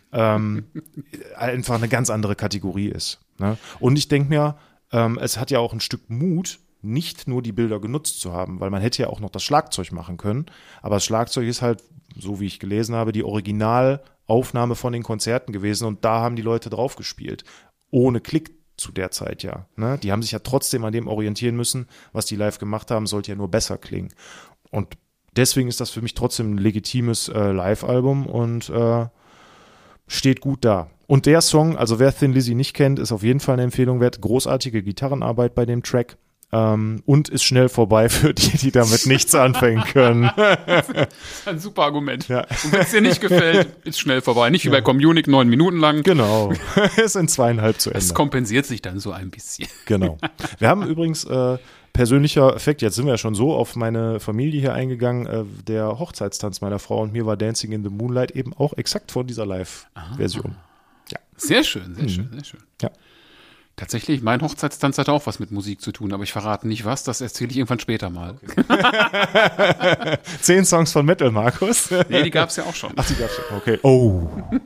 einfach eine ganz andere Kategorie ist. Ne? Und ich denke mir, es hat ja auch ein Stück Mut, nicht nur die Bilder genutzt zu haben, weil man hätte ja auch noch das Schlagzeug machen können, aber das Schlagzeug ist halt, so wie ich gelesen habe, die Originalaufnahme von den Konzerten gewesen, und da haben die Leute drauf gespielt, ohne Klick zu der Zeit ja. Ne? Die haben sich ja trotzdem an dem orientieren müssen, was die live gemacht haben, sollte ja nur besser klingen, und deswegen ist das für mich trotzdem ein legitimes Live-Album und steht gut da. Und der Song, also wer Thin Lizzy nicht kennt, ist auf jeden Fall eine Empfehlung wert, großartige Gitarrenarbeit bei dem Track. Und ist schnell vorbei für die damit nichts anfangen können. Das ist ein super Argument. Ja. Und wenn es dir nicht gefällt, ist schnell vorbei. Nicht wie bei Communic 9 Minuten lang. Genau. Ist in 2,5 zu Ende. Es kompensiert sich dann so ein bisschen. Genau. Wir haben übrigens persönlicher Effekt, jetzt sind wir ja schon so auf meine Familie hier eingegangen, der Hochzeitstanz meiner Frau und mir war Dancing in the Moonlight eben auch exakt von dieser Live-Version. Ja. Sehr schön, sehr schön, sehr schön. Ja. Tatsächlich, mein Hochzeitstanz hat auch was mit Musik zu tun, aber ich verrate nicht was, das erzähle ich irgendwann später mal. Okay. 10 Songs von Metal, Markus? Nee, die gab's ja auch schon. Ach, die gab's schon, okay. Oh.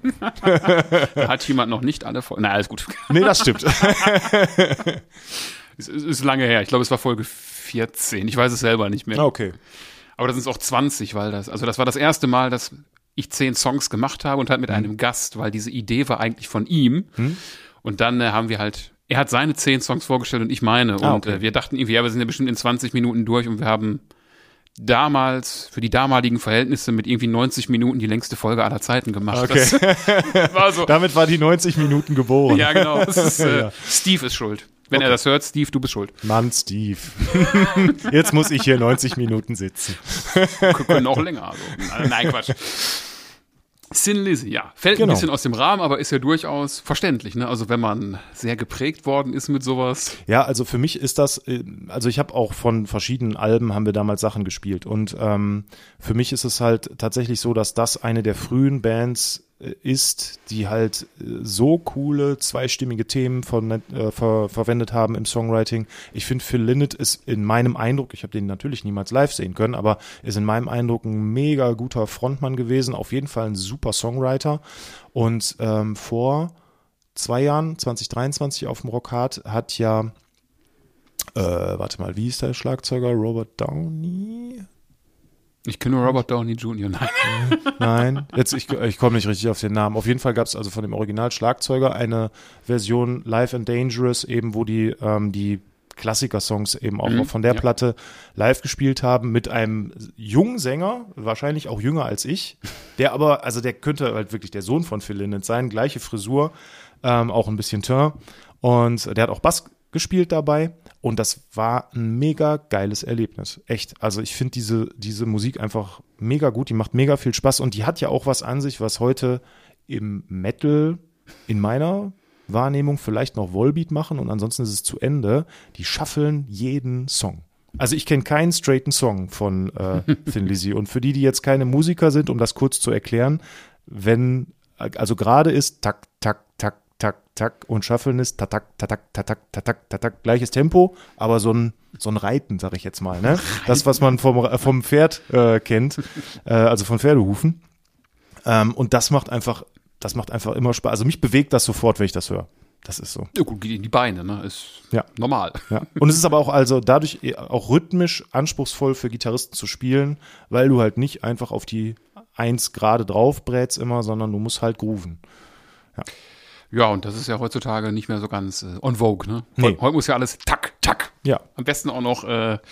Da hat jemand noch nicht alle Folgen. Na, alles gut. Nee, das stimmt. Es ist lange her, ich glaube, es war Folge 14, ich weiß es selber nicht mehr. Okay. Aber das sind auch 20, weil das war das erste Mal, dass ich 10 Songs gemacht habe und halt mit einem Gast, weil diese Idee war eigentlich von ihm. Und dann haben wir halt, er hat seine 10 Songs vorgestellt und ich meine. Und okay. Wir dachten irgendwie, ja, wir sind ja bestimmt in 20 Minuten durch, und wir haben damals für die damaligen Verhältnisse mit irgendwie 90 Minuten die längste Folge aller Zeiten gemacht. Okay. Das war so. Damit war die 90 Minuten geboren. Ja, genau. Das ist, Steve ist schuld. Wenn er das hört, Steve, du bist schuld. Mann, Steve. Jetzt muss ich hier 90 Minuten sitzen. Wir können auch länger. Also. Nein, Quatsch. Thin Lizzy, ja. Fällt ein bisschen aus dem Rahmen, aber ist ja durchaus verständlich, ne? Also wenn man sehr geprägt worden ist mit sowas. Ja, also für mich ist das, also ich habe auch von verschiedenen Alben haben wir damals Sachen gespielt, und für mich ist es halt tatsächlich so, dass das eine der frühen Bands ist, die halt so coole zweistimmige Themen verwendet haben im Songwriting. Ich finde, Phil Lynott ist in meinem Eindruck, ich habe den natürlich niemals live sehen können, aber ist in meinem Eindruck ein mega guter Frontmann gewesen, auf jeden Fall ein super Songwriter. Und vor 2 Jahren, 2023 auf dem Rockhard, hat ja Warte mal, wie ist der Schlagzeuger? Robert Downey? Ich kenne nur Robert Downey Jr., nein. Nein, jetzt ich komme nicht richtig auf den Namen. Auf jeden Fall gab es also von dem Original-Schlagzeuger eine Version Live and Dangerous, eben wo die Klassiker-Songs eben auch von der Platte live gespielt haben mit einem jungen Sänger, wahrscheinlich auch jünger als ich, der aber, also der könnte halt wirklich der Sohn von Phil Lynott sein, gleiche Frisur, auch ein bisschen Teint und der hat auch Bass gespielt dabei und das war ein mega geiles Erlebnis. Echt. Also ich finde diese Musik einfach mega gut, die macht mega viel Spaß und die hat ja auch was an sich, was heute im Metal in meiner Wahrnehmung vielleicht noch Volbeat machen und ansonsten ist es zu Ende. Die schaffeln jeden Song. Also ich kenne keinen straighten Song von Thin Lizzy und für die jetzt keine Musiker sind, um das kurz zu erklären, also gerade ist Tak, Tak, Tak, Tak, Tak und Shufflen ist Tatak, Tatak, Tatak, Tatak, Tatak, gleiches Tempo, aber so ein Reiten, sag ich jetzt mal, ne? Das, was man vom Pferd kennt, also von Pferdehufen. Und das macht einfach immer Spaß. Also mich bewegt das sofort, wenn ich das höre. Das ist so. Ja gut, geht in die Beine, ne? Ist normal. Ja. Und es ist aber auch also dadurch auch rhythmisch anspruchsvoll für Gitarristen zu spielen, weil du halt nicht einfach auf die 1 gerade drauf brätst immer, sondern du musst halt grooven. Ja. Ja, und das ist ja heutzutage nicht mehr so ganz en vogue, ne? Nee. Heute muss ja alles tak, tak. Ja. Am besten auch noch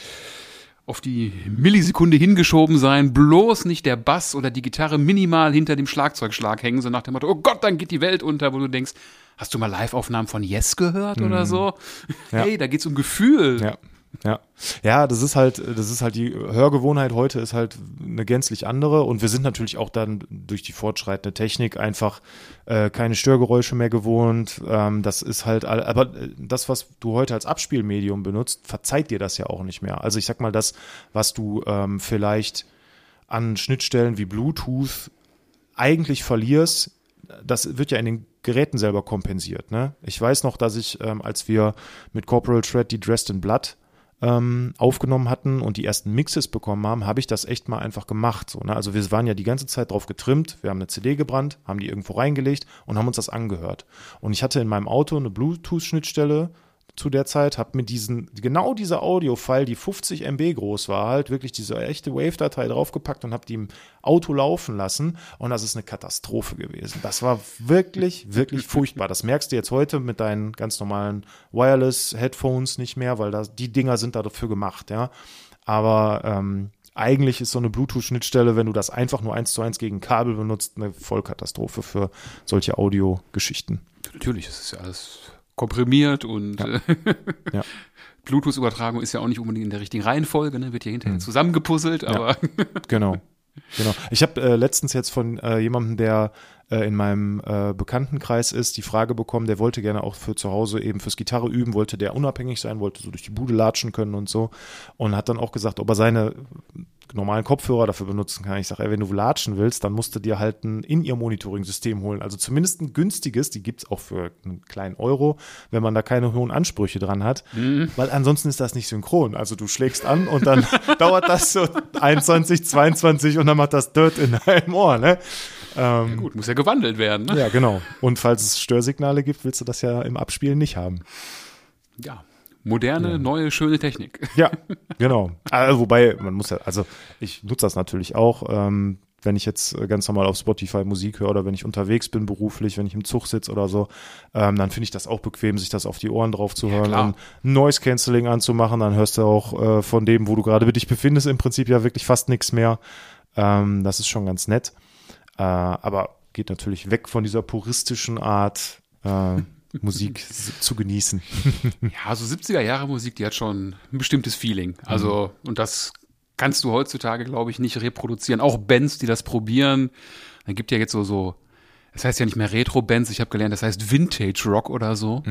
auf die Millisekunde hingeschoben sein, bloß nicht der Bass oder die Gitarre minimal hinter dem Schlagzeugschlag hängen, so nach dem Motto, oh Gott, dann geht die Welt unter, wo du denkst, hast du mal Live-Aufnahmen von Yes gehört oder so? Ja. Hey, da geht's um Gefühl. Ja. Ja. Ja, das ist halt die Hörgewohnheit heute ist halt eine gänzlich andere und wir sind natürlich auch dann durch die fortschreitende Technik einfach keine Störgeräusche mehr gewohnt. Das ist halt, aber das, was du heute als Abspielmedium benutzt, verzeiht dir das ja auch nicht mehr. Also ich sag mal, das, was du vielleicht an Schnittstellen wie Bluetooth eigentlich verlierst, das wird ja in den Geräten selber kompensiert. Ne? Ich weiß noch, dass ich, als wir mit Corporal Thread die Dressed in Blood aufgenommen hatten und die ersten Mixes bekommen haben, habe ich das echt mal einfach gemacht. So, ne? Also wir waren ja die ganze Zeit drauf getrimmt, wir haben eine CD gebrannt, haben die irgendwo reingelegt und haben uns das angehört. Und ich hatte in meinem Auto eine Bluetooth-Schnittstelle zu der Zeit, habe mir genau diese Audio-File, die 50 MB groß war, halt wirklich diese echte Wave-Datei draufgepackt und habe die im Auto laufen lassen und das ist eine Katastrophe gewesen. Das war wirklich, wirklich furchtbar. Das merkst du jetzt heute mit deinen ganz normalen Wireless-Headphones nicht mehr, weil die Dinger sind da dafür gemacht, ja. Aber eigentlich ist so eine Bluetooth-Schnittstelle, wenn du das einfach nur 1:1 gegen Kabel benutzt, eine Vollkatastrophe für solche Audiogeschichten. Natürlich, das ist ja alles komprimiert und Ja. Bluetooth-Übertragung ist ja auch nicht unbedingt in der richtigen Reihenfolge, ne? Wird hier hinterher zusammengepuzzelt, aber Genau. Ich habe letztens jetzt von jemandem, der in meinem Bekanntenkreis ist, die Frage bekommen, der wollte gerne auch für zu Hause eben fürs Gitarre üben, wollte der unabhängig sein, wollte so durch die Bude latschen können und so und hat dann auch gesagt, ob er seine normalen Kopfhörer dafür benutzen kann. Ich sage, wenn du latschen willst, dann musst du dir halt ein In-Ear-Monitoring-System holen. Also zumindest ein günstiges, die gibt's auch für einen kleinen Euro, wenn man da keine hohen Ansprüche dran hat, weil ansonsten ist das nicht synchron. Also du schlägst an und dann dauert das so 21, 22 und dann macht das Dirt in deinem Ohr, ne? ja gut, muss ja gewandelt werden, ne? Ja, genau. Und falls es Störsignale gibt, willst du das ja im Abspielen nicht haben. Ja. Moderne, neue, schöne Technik. Ja, genau. Also, wobei, man muss ja, also ich nutze das natürlich auch, wenn ich jetzt ganz normal auf Spotify Musik höre oder wenn ich unterwegs bin beruflich, wenn ich im Zug sitze oder so, dann finde ich das auch bequem, sich das auf die Ohren drauf zu hören und Noise Cancelling anzumachen, dann hörst du auch von dem, wo du gerade dich befindest, im Prinzip ja wirklich fast nichts mehr. Das ist schon ganz nett. Aber geht natürlich weg von dieser puristischen Art, Musik zu genießen. Ja, so 70er Jahre Musik, die hat schon ein bestimmtes Feeling. Also, und das kannst du heutzutage, glaube ich, nicht reproduzieren. Auch Bands, die das probieren. Dann gibt ja jetzt so, das heißt ja nicht mehr Retro-Bands, ich habe gelernt, das heißt Vintage-Rock oder so.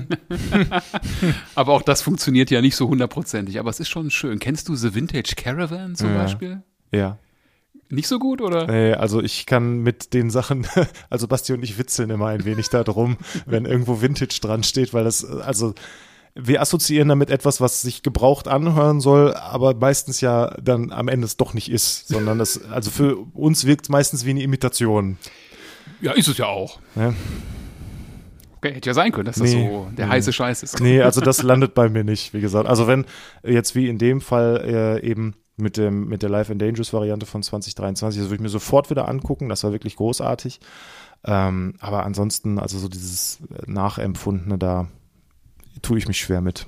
Aber auch das funktioniert ja nicht so hundertprozentig. Aber es ist schon schön. Kennst du The Vintage Caravan zum Beispiel? Ja. Nicht so gut, oder? Nee, also ich kann mit den Sachen, also Basti und ich witzeln immer ein wenig da drum, wenn irgendwo Vintage dran steht, weil das, also wir assoziieren damit etwas, was sich gebraucht anhören soll, aber meistens ja dann am Ende es doch nicht ist, sondern das, also für uns wirkt es meistens wie eine Imitation. Ja, ist es ja auch. Ja. Okay, hätte ja sein können, dass das so der heiße Scheiß ist. Nee, also das landet bei mir nicht, wie gesagt. Also wenn jetzt wie in dem Fall eben mit der Life and Dangerous Variante von 2023, das würde ich mir sofort wieder angucken, das war wirklich großartig. Aber ansonsten, also so dieses Nachempfundene, da tue ich mich schwer mit.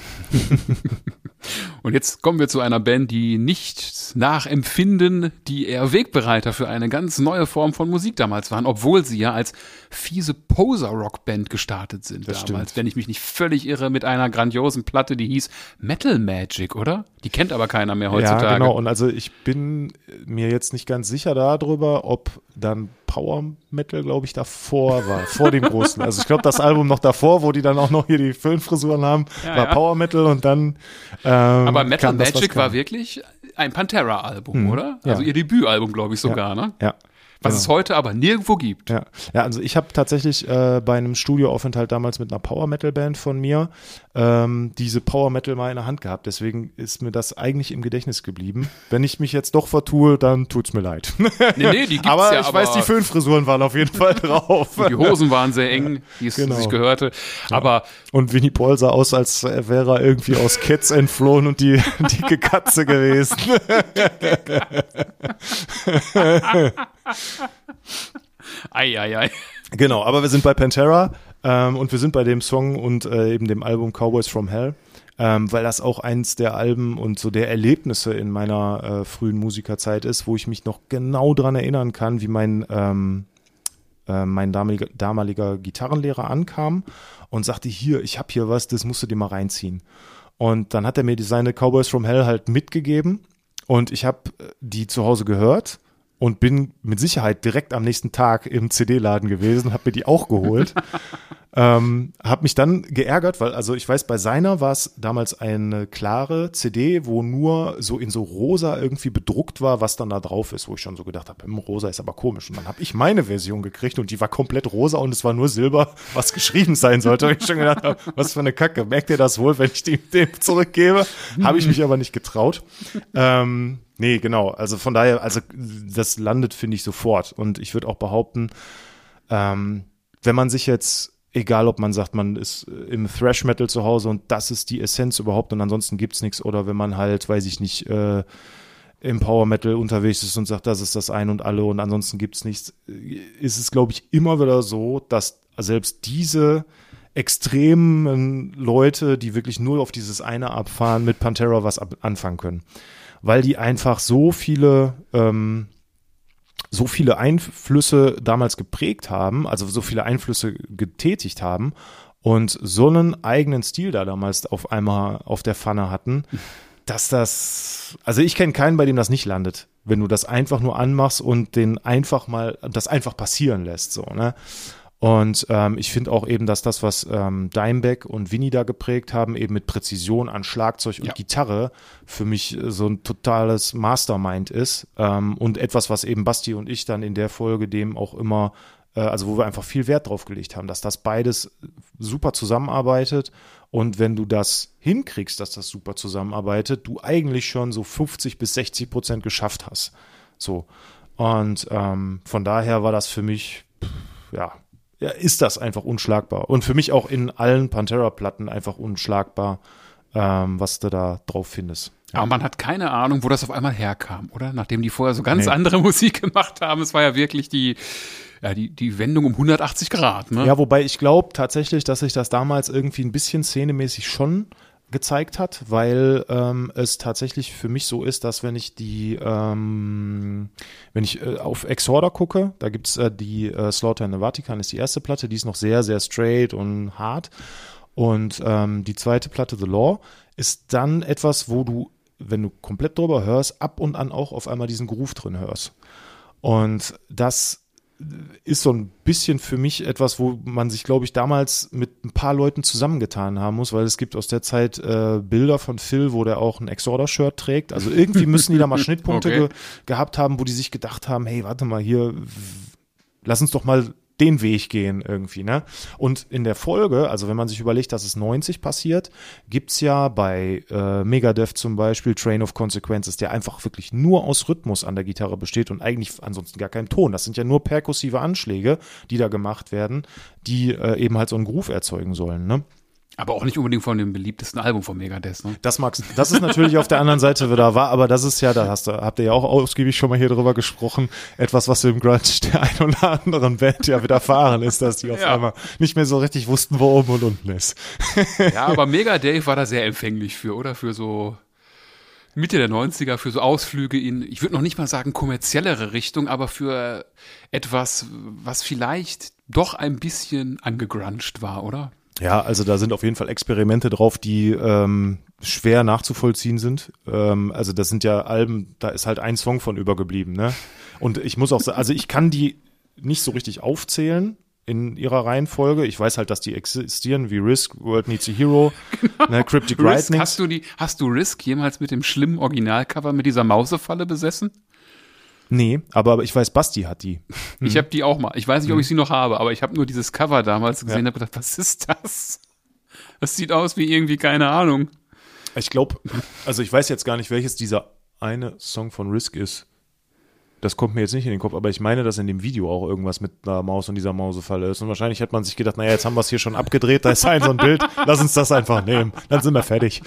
Und jetzt kommen wir zu einer Band, die nicht nachempfinden, die eher Wegbereiter für eine ganz neue Form von Musik damals waren, obwohl sie ja als fiese Poser-Rock-Band gestartet sind das damals, stimmt. wenn ich mich nicht völlig irre, mit einer grandiosen Platte, die hieß Metal Magic, oder? Die kennt aber keiner mehr heutzutage. Ja, genau. Und also ich bin mir jetzt nicht ganz sicher darüber, ob dann Power Metal, glaube ich, davor war, vor dem großen. Also ich glaube, das Album noch davor, wo die dann auch noch hier die Föhnfrisuren haben, war Power Metal und dann aber Metal kam das, was Magic war kam. wirklich ein Pantera-Album, oder? Ja. Also ihr Debütalbum, glaube ich sogar, ne? Ja. Was es heute aber nirgendwo gibt. Ja, also ich habe tatsächlich bei einem Studioaufenthalt damals mit einer Power-Metal-Band von mir diese Power-Metal mal in der Hand gehabt. Deswegen ist mir das eigentlich im Gedächtnis geblieben. Wenn ich mich jetzt doch vertue, dann tut's mir leid. Nee, die gibt's aber ja, ich weiß, die Föhnfrisuren waren auf jeden Fall drauf. Die Hosen waren sehr eng, wie es Genau. sich gehörte. Aber Und Winnie Paul sah aus, als wäre er irgendwie aus Cats entflohen und die dicke Katze gewesen. ei. Genau, aber wir sind bei Pantera und wir sind bei dem Song und eben dem Album Cowboys from Hell, weil das auch eins der Alben und so der Erlebnisse in meiner frühen Musikerzeit ist, wo ich mich noch genau dran erinnern kann, wie mein damaliger Gitarrenlehrer ankam und sagte, hier, ich habe hier was, das musst du dir mal reinziehen. Und dann hat er mir seine Cowboys from Hell halt mitgegeben und ich habe die zu Hause gehört und bin mit Sicherheit direkt am nächsten Tag im CD-Laden gewesen, habe mir die auch geholt. Habe mich dann geärgert, weil, also ich weiß, bei seiner war es damals eine klare CD, wo nur so in so rosa irgendwie bedruckt war, was dann da drauf ist, wo ich schon so gedacht habe, rosa ist aber komisch. Und dann habe ich meine Version gekriegt und die war komplett rosa und es war nur Silber, was geschrieben sein sollte. Und ich schon gedacht habe, was für eine Kacke. Merkt ihr das wohl, wenn ich dem zurückgebe? Habe ich mich aber nicht getraut. Nee, genau. Also von daher, also das landet, finde ich, sofort. Und ich würde auch behaupten, wenn man sich jetzt, egal ob man sagt, man ist im Thrash-Metal zu Hause und das ist die Essenz überhaupt und ansonsten gibt's nichts, oder wenn man halt, weiß ich nicht, im Power-Metal unterwegs ist und sagt, das ist das Ein und Alle und ansonsten gibt's nichts, ist es, glaube ich, immer wieder so, dass selbst diese extremen Leute, die wirklich nur auf dieses eine abfahren, mit Pantera was anfangen können. Weil die einfach so viele Einflüsse damals geprägt haben, also so viele Einflüsse getätigt haben und so einen eigenen Stil da damals auf einmal auf der Pfanne hatten, dass also ich kenne keinen, bei dem das nicht landet, wenn du das einfach nur anmachst und das einfach passieren lässt, so, ne? Und ich finde auch eben, dass das, was Dimebag und Winnie da geprägt haben, eben mit Präzision an Schlagzeug und Gitarre, für mich so ein totales Mastermind ist. Und etwas, was eben Basti und ich dann in der Folge dem auch immer, also wo wir einfach viel Wert drauf gelegt haben, dass das beides super zusammenarbeitet. Und wenn du das hinkriegst, dass das super zusammenarbeitet, du eigentlich schon so 50-60% geschafft hast. So. Und von daher war das für mich, ist das einfach unschlagbar. Und für mich auch in allen Pantera-Platten einfach unschlagbar, was du da drauf findest. Aber man hat keine Ahnung, wo das auf einmal herkam, oder? Nachdem die vorher so ganz andere Musik gemacht haben. Es war ja wirklich die Wendung um 180 Grad, ne? Ja, wobei ich glaube tatsächlich, dass sich das damals irgendwie ein bisschen szenemäßig schon gezeigt hat, weil es tatsächlich für mich so ist, dass wenn ich auf Exorder gucke, da gibt's die Slaughter in the Vatican ist die erste Platte, die ist noch sehr, sehr straight und hart, und die zweite Platte, The Law, ist dann etwas, wo du, wenn du komplett drüber hörst, ab und an auch auf einmal diesen Groove drin hörst, und das ist so ein bisschen für mich etwas, wo man sich, glaube ich, damals mit ein paar Leuten zusammengetan haben muss, weil es gibt aus der Zeit Bilder von Phil, wo der auch ein Exorder-Shirt trägt. Also irgendwie müssen die da mal Schnittpunkte gehabt haben, wo die sich gedacht haben, hey, warte mal hier, lass uns doch mal den Weg gehen irgendwie, ne? Und in der Folge, also wenn man sich überlegt, dass es 90 passiert, gibt's ja bei Megadeth zum Beispiel Train of Consequences, der einfach wirklich nur aus Rhythmus an der Gitarre besteht und eigentlich ansonsten gar keinen Ton. Das sind ja nur perkussive Anschläge, die da gemacht werden, die eben halt so einen Groove erzeugen sollen, ne? Aber auch nicht unbedingt von dem beliebtesten Album von Megadeth, ne? Das ist natürlich auf der anderen Seite wieder wahr, aber das ist ja, habt ihr ja auch ausgiebig schon mal hier drüber gesprochen, etwas, was im Grunge der ein oder anderen Band ja widerfahren ist, dass die auf einmal nicht mehr so richtig wussten, wo oben und unten ist. Ja, aber Megadeth war da sehr empfänglich für, oder? Für so Mitte der 90er, für so Ausflüge in, ich würde noch nicht mal sagen kommerziellere Richtung, aber für etwas, was vielleicht doch ein bisschen angegruncht war, oder? Ja, also da sind auf jeden Fall Experimente drauf, die schwer nachzuvollziehen sind. Also das sind ja Alben, da ist halt ein Song von übergeblieben, ne? Und ich muss auch sagen, also ich kann die nicht so richtig aufzählen in ihrer Reihenfolge. Ich weiß halt, dass die existieren, wie Risk, World Needs a Hero, ne, Cryptic Writings. Hast du Risk jemals mit dem schlimmen Originalcover mit dieser Mausefalle besessen? Nee, aber ich weiß, Basti hat die. Ich habe die auch mal. Ich weiß nicht, ob ich sie noch habe, aber ich habe nur dieses Cover damals gesehen und habe gedacht, was ist das? Das sieht aus wie irgendwie, keine Ahnung. Ich glaube, also ich weiß jetzt gar nicht, welches dieser eine Song von Risk ist. Das kommt mir jetzt nicht in den Kopf, aber ich meine, dass in dem Video auch irgendwas mit einer Maus und dieser Mausefalle ist. Und wahrscheinlich hat man sich gedacht, naja, jetzt haben wir es hier schon abgedreht, da ist so ein Bild, lass uns das einfach nehmen, dann sind wir fertig.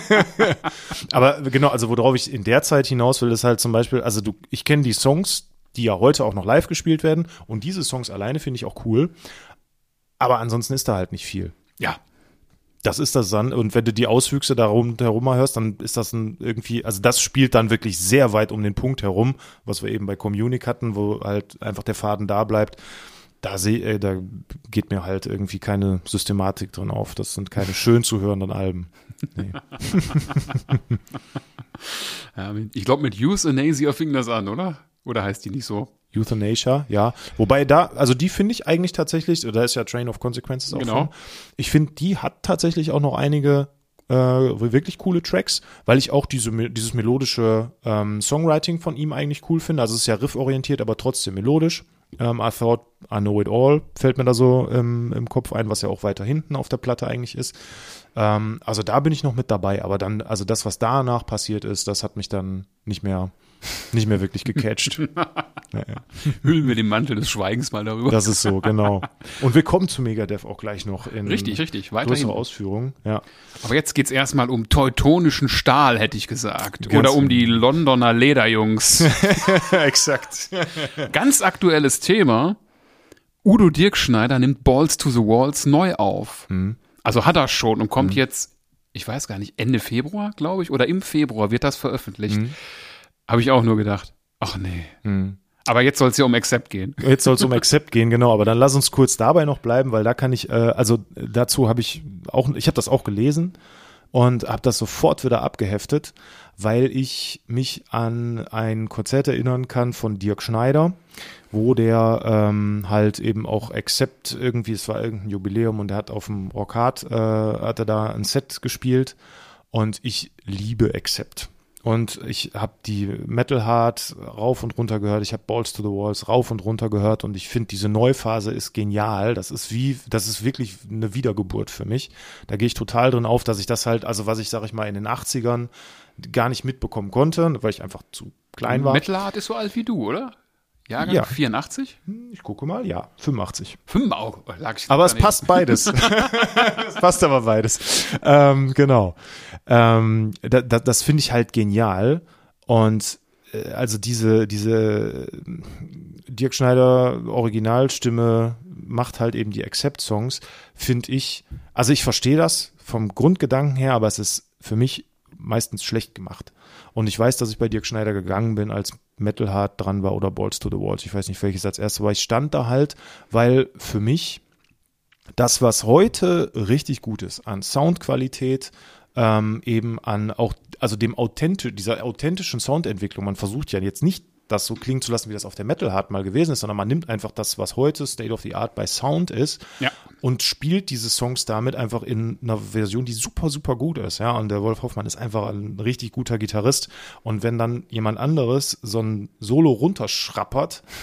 Aber genau, also worauf ich in der Zeit hinaus will, ist halt zum Beispiel, also ich kenne die Songs, die ja heute auch noch live gespielt werden, und diese Songs alleine finde ich auch cool, aber ansonsten ist da halt nicht viel. Ja. Das ist das dann, und wenn du die Auswüchse da herum mal hörst, dann ist das irgendwie, also das spielt dann wirklich sehr weit um den Punkt herum, was wir eben bei Communic hatten, wo halt einfach der Faden da bleibt. Da geht mir halt irgendwie keine Systematik drin auf. Das sind keine schön zu hörenden Alben. Nee. Ja, ich glaube, mit Euthanasia fing das an, oder? Oder heißt die nicht so? Euthanasia, ja. Wobei also die finde ich eigentlich tatsächlich, da ist ja Train of Consequences auch genau. von. Ich finde, die hat tatsächlich auch noch einige wirklich coole Tracks, weil ich auch dieses melodische Songwriting von ihm eigentlich cool finde. Also es ist ja rifforientiert, aber trotzdem melodisch. I Thought I Know It All fällt mir da so im Kopf ein, was ja auch weiter hinten auf der Platte eigentlich ist. Also da bin ich noch mit dabei, aber dann, also das, was danach passiert ist, das hat mich dann nicht mehr wirklich gecatcht. Naja. Hüllen wir den Mantel des Schweigens mal darüber. Das ist so, genau. Und wir kommen zu Megadeth auch gleich noch in richtig, weiterhin. Größere Ausführungen. Ja. Aber jetzt geht's erstmal um teutonischen Stahl, hätte ich gesagt. Ganz oder um die Londoner Lederjungs. Exakt. Ganz aktuelles Thema. Udo Dirkschneider nimmt Balls to the Walls neu auf. Also hat er schon und kommt jetzt, ich weiß gar nicht, Ende Februar, glaube ich, oder im Februar wird das veröffentlicht. Habe ich auch nur gedacht, ach nee. Aber jetzt soll es ja um Accept gehen. Jetzt soll es um Accept gehen, genau. Aber dann lass uns kurz dabei noch bleiben, weil da kann ich, dazu habe ich habe das auch gelesen und habe das sofort wieder abgeheftet, weil ich mich an ein Konzert erinnern kann von Dirk Schneider, wo der halt eben auch Accept irgendwie, es war irgendein Jubiläum und der hat auf dem Rockhard, hat er da ein Set gespielt und ich liebe Accept. Und ich habe die Metal Hard rauf und runter gehört, ich habe Balls to the Walls rauf und runter gehört und ich finde, diese Neuphase ist genial. Das ist wirklich eine Wiedergeburt für mich. Da gehe ich total drin auf, dass ich das halt, also was ich, sag ich mal, in den 80ern gar nicht mitbekommen konnte, weil ich einfach zu klein war. Metal Hard ist so alt wie du, oder? Jahrgang Ja. 84? Ich gucke mal, ja, 85. 5 auch. Aber es passt beides. Es passt aber beides. Genau. Das finde ich halt genial. Und also diese Dirk Schneider Originalstimme macht halt eben die Accept-Songs, finde ich, also ich verstehe das vom Grundgedanken her, aber es ist für mich meistens schlecht gemacht. Und ich weiß, dass ich bei Dirk Schneider gegangen bin, als Metal Hard dran war oder Balls to the Walls. Ich weiß nicht, welches als erstes war. Ich stand da halt, weil für mich das, was heute richtig gut ist an Soundqualität, eben an auch, also dieser authentischen Soundentwicklung. Man versucht ja jetzt nicht, das so klingen zu lassen, wie das auf der Metal Hard mal gewesen ist, sondern man nimmt einfach das, was heute State of the Art bei Sound ist, und spielt diese Songs damit einfach in einer Version, die super, super gut ist. Ja, und der Wolf Hoffmann ist einfach ein richtig guter Gitarrist. Und wenn dann jemand anderes so ein Solo runterschrappert,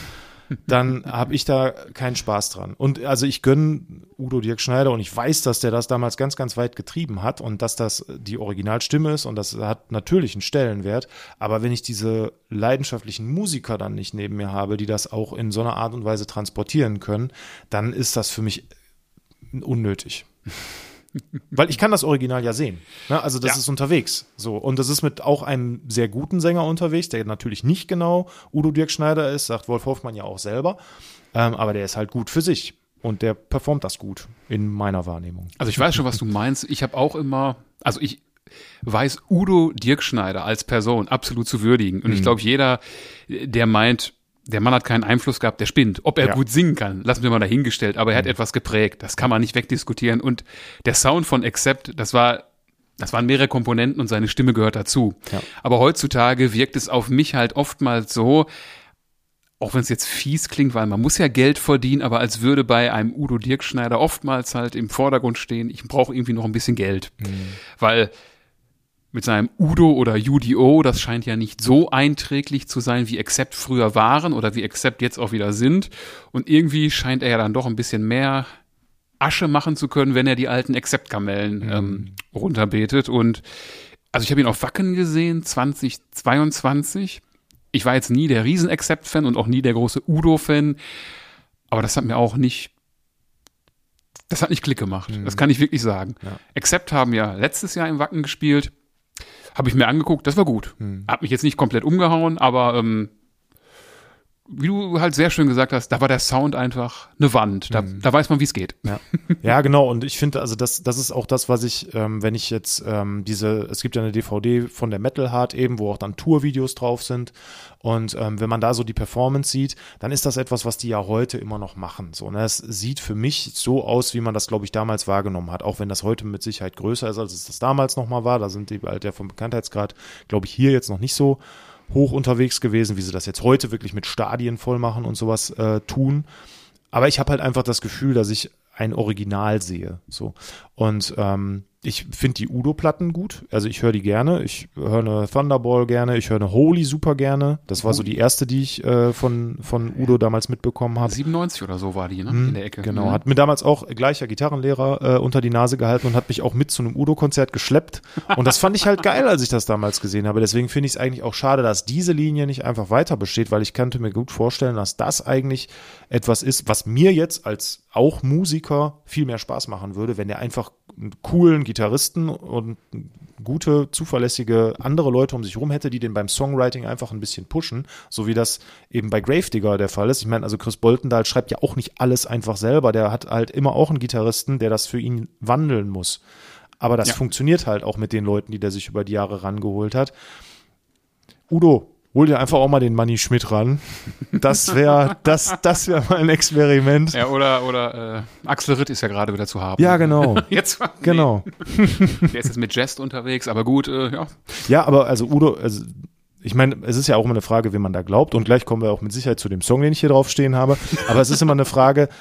dann habe ich da keinen Spaß dran. Und also ich gönne Udo Dirkschneider und ich weiß, dass der das damals ganz, ganz weit getrieben hat und dass das die Originalstimme ist und das hat natürlich einen Stellenwert. Aber wenn ich diese leidenschaftlichen Musiker dann nicht neben mir habe, die das auch in so einer Art und Weise transportieren können, dann ist das für mich unnötig. Weil ich kann das Original ja sehen. Ne? Also das ist unterwegs. So. Und das ist mit auch einem sehr guten Sänger unterwegs, der natürlich nicht genau Udo Dirkschneider ist, sagt Wolf Hoffmann ja auch selber. Aber der ist halt gut für sich. Und der performt das gut in meiner Wahrnehmung. Also ich weiß schon, was du meinst. Ich habe auch immer, also ich weiß Udo Dirkschneider als Person absolut zu würdigen. Und ich glaube, jeder, der meint, der Mann hat keinen Einfluss gehabt, der spinnt. Ob er gut singen kann, lassen wir mal dahingestellt, aber er hat etwas geprägt. Das kann man nicht wegdiskutieren. Und der Sound von Accept, das waren mehrere Komponenten und seine Stimme gehört dazu. Ja. Aber heutzutage wirkt es auf mich halt oftmals so, auch wenn es jetzt fies klingt, weil man muss ja Geld verdienen, aber als würde bei einem Udo Dirkschneider oftmals halt im Vordergrund stehen, ich brauche irgendwie noch ein bisschen Geld. Weil mit seinem Udo oder UDO, das scheint ja nicht so einträglich zu sein, wie Accept früher waren oder wie Accept jetzt auch wieder sind. Und irgendwie scheint er ja dann doch ein bisschen mehr Asche machen zu können, wenn er die alten Accept-Kamellen runterbetet. Und also ich habe ihn auf Wacken gesehen, 2022. Ich war jetzt nie der Riesen-Accept-Fan und auch nie der große Udo-Fan. Aber das hat nicht Klick gemacht. Das kann ich wirklich sagen. Ja. Accept haben ja letztes Jahr im Wacken gespielt. Habe ich mir angeguckt, das war gut. Hat mich jetzt nicht komplett umgehauen, aber wie du halt sehr schön gesagt hast, da war der Sound einfach eine Wand. Da weiß man, wie es geht. Ja, genau. Und ich finde, also das ist auch das, was ich, wenn ich jetzt es gibt ja eine DVD von der Metal Heart eben, wo auch dann Tourvideos drauf sind. Und wenn man da so die Performance sieht, dann ist das etwas, was die ja heute immer noch machen. So, ne? Es sieht für mich so aus, wie man das, glaube ich, damals wahrgenommen hat. Auch wenn das heute mit Sicherheit größer ist, als es das damals nochmal war. Da sind die halt ja vom Bekanntheitsgrad, glaube ich, hier jetzt noch nicht so hoch unterwegs gewesen, wie sie das jetzt heute wirklich mit Stadien voll machen und sowas tun. Aber ich habe halt einfach das Gefühl, dass ich ein Original sehe. So. Und ich finde die Udo-Platten gut. Also ich höre die gerne. Ich höre eine Thunderball gerne. Ich höre eine Holy super gerne. Das war so die erste, die ich von Udo damals mitbekommen habe. 97 oder so war die, ne? In der Ecke. Genau. Hat mir damals auch gleicher Gitarrenlehrer unter die Nase gehalten und hat mich auch mit zu einem Udo-Konzert geschleppt. Und das fand ich halt geil, als ich das damals gesehen habe. Deswegen finde ich es eigentlich auch schade, dass diese Linie nicht einfach weiter besteht, weil ich könnte mir gut vorstellen, dass das eigentlich etwas ist, was mir jetzt als auch Musiker viel mehr Spaß machen würde, wenn der einfach einen coolen Gitarristen und gute, zuverlässige andere Leute um sich rum hätte, die den beim Songwriting einfach ein bisschen pushen, so wie das eben bei Gravedigger der Fall ist. Ich meine, also Chris Boltendahl schreibt ja auch nicht alles einfach selber, der hat halt immer auch einen Gitarristen, der das für ihn wandeln muss. Aber das funktioniert halt auch mit den Leuten, die der sich über die Jahre rangeholt hat. Udo, hol dir einfach auch mal den Manni Schmidt ran. Das wäre mal ein Experiment. Ja, oder Axel Ritt ist ja gerade wieder zu haben. Ja, genau. Jetzt, genau. Der ist jetzt mit Jest unterwegs, aber gut, ja. Ja, aber also Udo, ich meine, es ist ja auch immer eine Frage, wem man da glaubt. Und gleich kommen wir auch mit Sicherheit zu dem Song, den ich hier drauf stehen habe. Aber es ist immer eine Frage,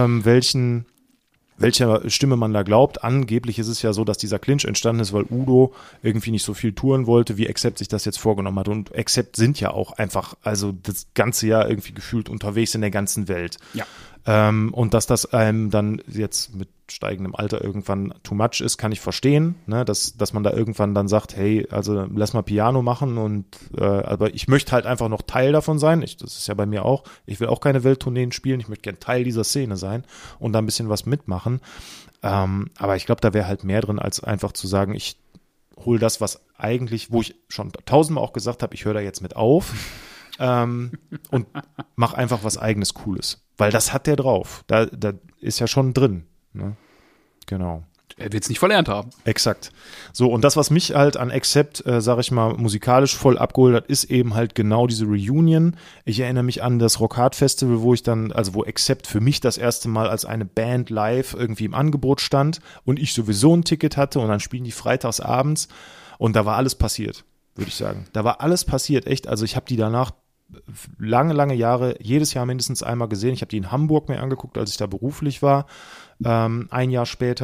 welcher Stimme man da glaubt. Angeblich ist es ja so, dass dieser Clinch entstanden ist, weil Udo irgendwie nicht so viel touren wollte, wie Accept sich das jetzt vorgenommen hat. Und Accept sind ja auch einfach, also das ganze Jahr irgendwie gefühlt unterwegs in der ganzen Welt. Ja. Und dass das einem dann jetzt mit steigendem Alter irgendwann too much ist, kann ich verstehen, ne? Dass man da irgendwann dann sagt, hey, also lass mal Piano machen aber ich möchte halt einfach noch Teil davon sein. Das ist ja bei mir auch. Ich will auch keine Welttourneen spielen. Ich möchte gerne Teil dieser Szene sein und da ein bisschen was mitmachen. Aber ich glaube, da wäre halt mehr drin, als einfach zu sagen, ich hole das, was eigentlich, wo ich schon tausendmal auch gesagt habe, ich höre da jetzt mit auf. Und mach einfach was eigenes Cooles. Weil das hat der drauf. Da ist ja schon drin. Ne? Genau. Er wird es nicht verlernt haben. Exakt. So, und das, was mich halt an Accept, sag ich mal, musikalisch voll abgeholt hat, ist eben halt genau diese Reunion. Ich erinnere mich an das Rock Hard Festival, wo Accept für mich das erste Mal als eine Band live irgendwie im Angebot stand und ich sowieso ein Ticket hatte und dann spielen die freitags abends und da war alles passiert, würde ich sagen. Da war alles passiert, echt. Also ich habe die danach lange, lange Jahre, jedes Jahr mindestens einmal gesehen. Ich habe die in Hamburg mir angeguckt, als ich da beruflich war, ein Jahr später.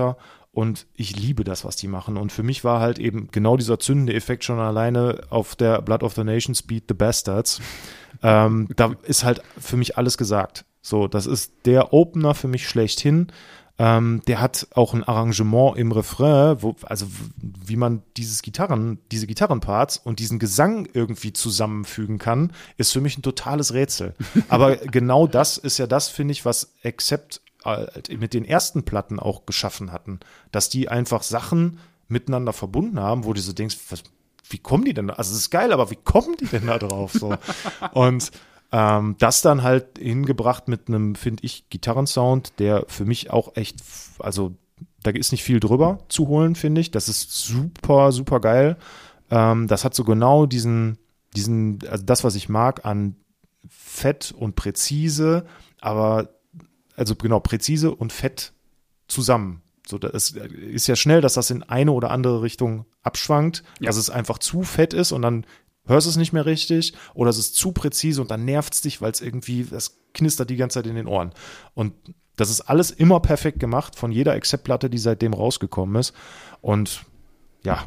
Und ich liebe das, was die machen. Und für mich war halt eben genau dieser zündende Effekt schon alleine auf der Blood of the Nations Beat The Bastards. Da ist halt für mich alles gesagt. So, das ist der Opener für mich schlechthin. Der hat auch ein Arrangement im Refrain, wie man diese Gitarrenparts und diesen Gesang irgendwie zusammenfügen kann, ist für mich ein totales Rätsel. Aber genau das ist ja das, finde ich, was Accept mit den ersten Platten auch geschaffen hatten, dass die einfach Sachen miteinander verbunden haben, wo du so denkst, wie kommen die denn da? Also es ist geil, aber wie kommen die denn da drauf? So. Und das dann halt hingebracht mit einem, finde ich, Gitarrensound, der für mich auch echt, also da ist nicht viel drüber zu holen, finde ich. Das ist super, super geil. Das hat so genau diesen, also das, was ich mag an fett und präzise, aber also genau, präzise und fett zusammen. So, das ist ja schnell, dass das in eine oder andere Richtung abschwankt, dass es einfach zu fett ist und dann hörst du es nicht mehr richtig oder es ist zu präzise und dann nervt es dich, weil es irgendwie, das knistert die ganze Zeit in den Ohren. Und das ist alles immer perfekt gemacht von jeder Accept-Platte, die seitdem rausgekommen ist. Und ja,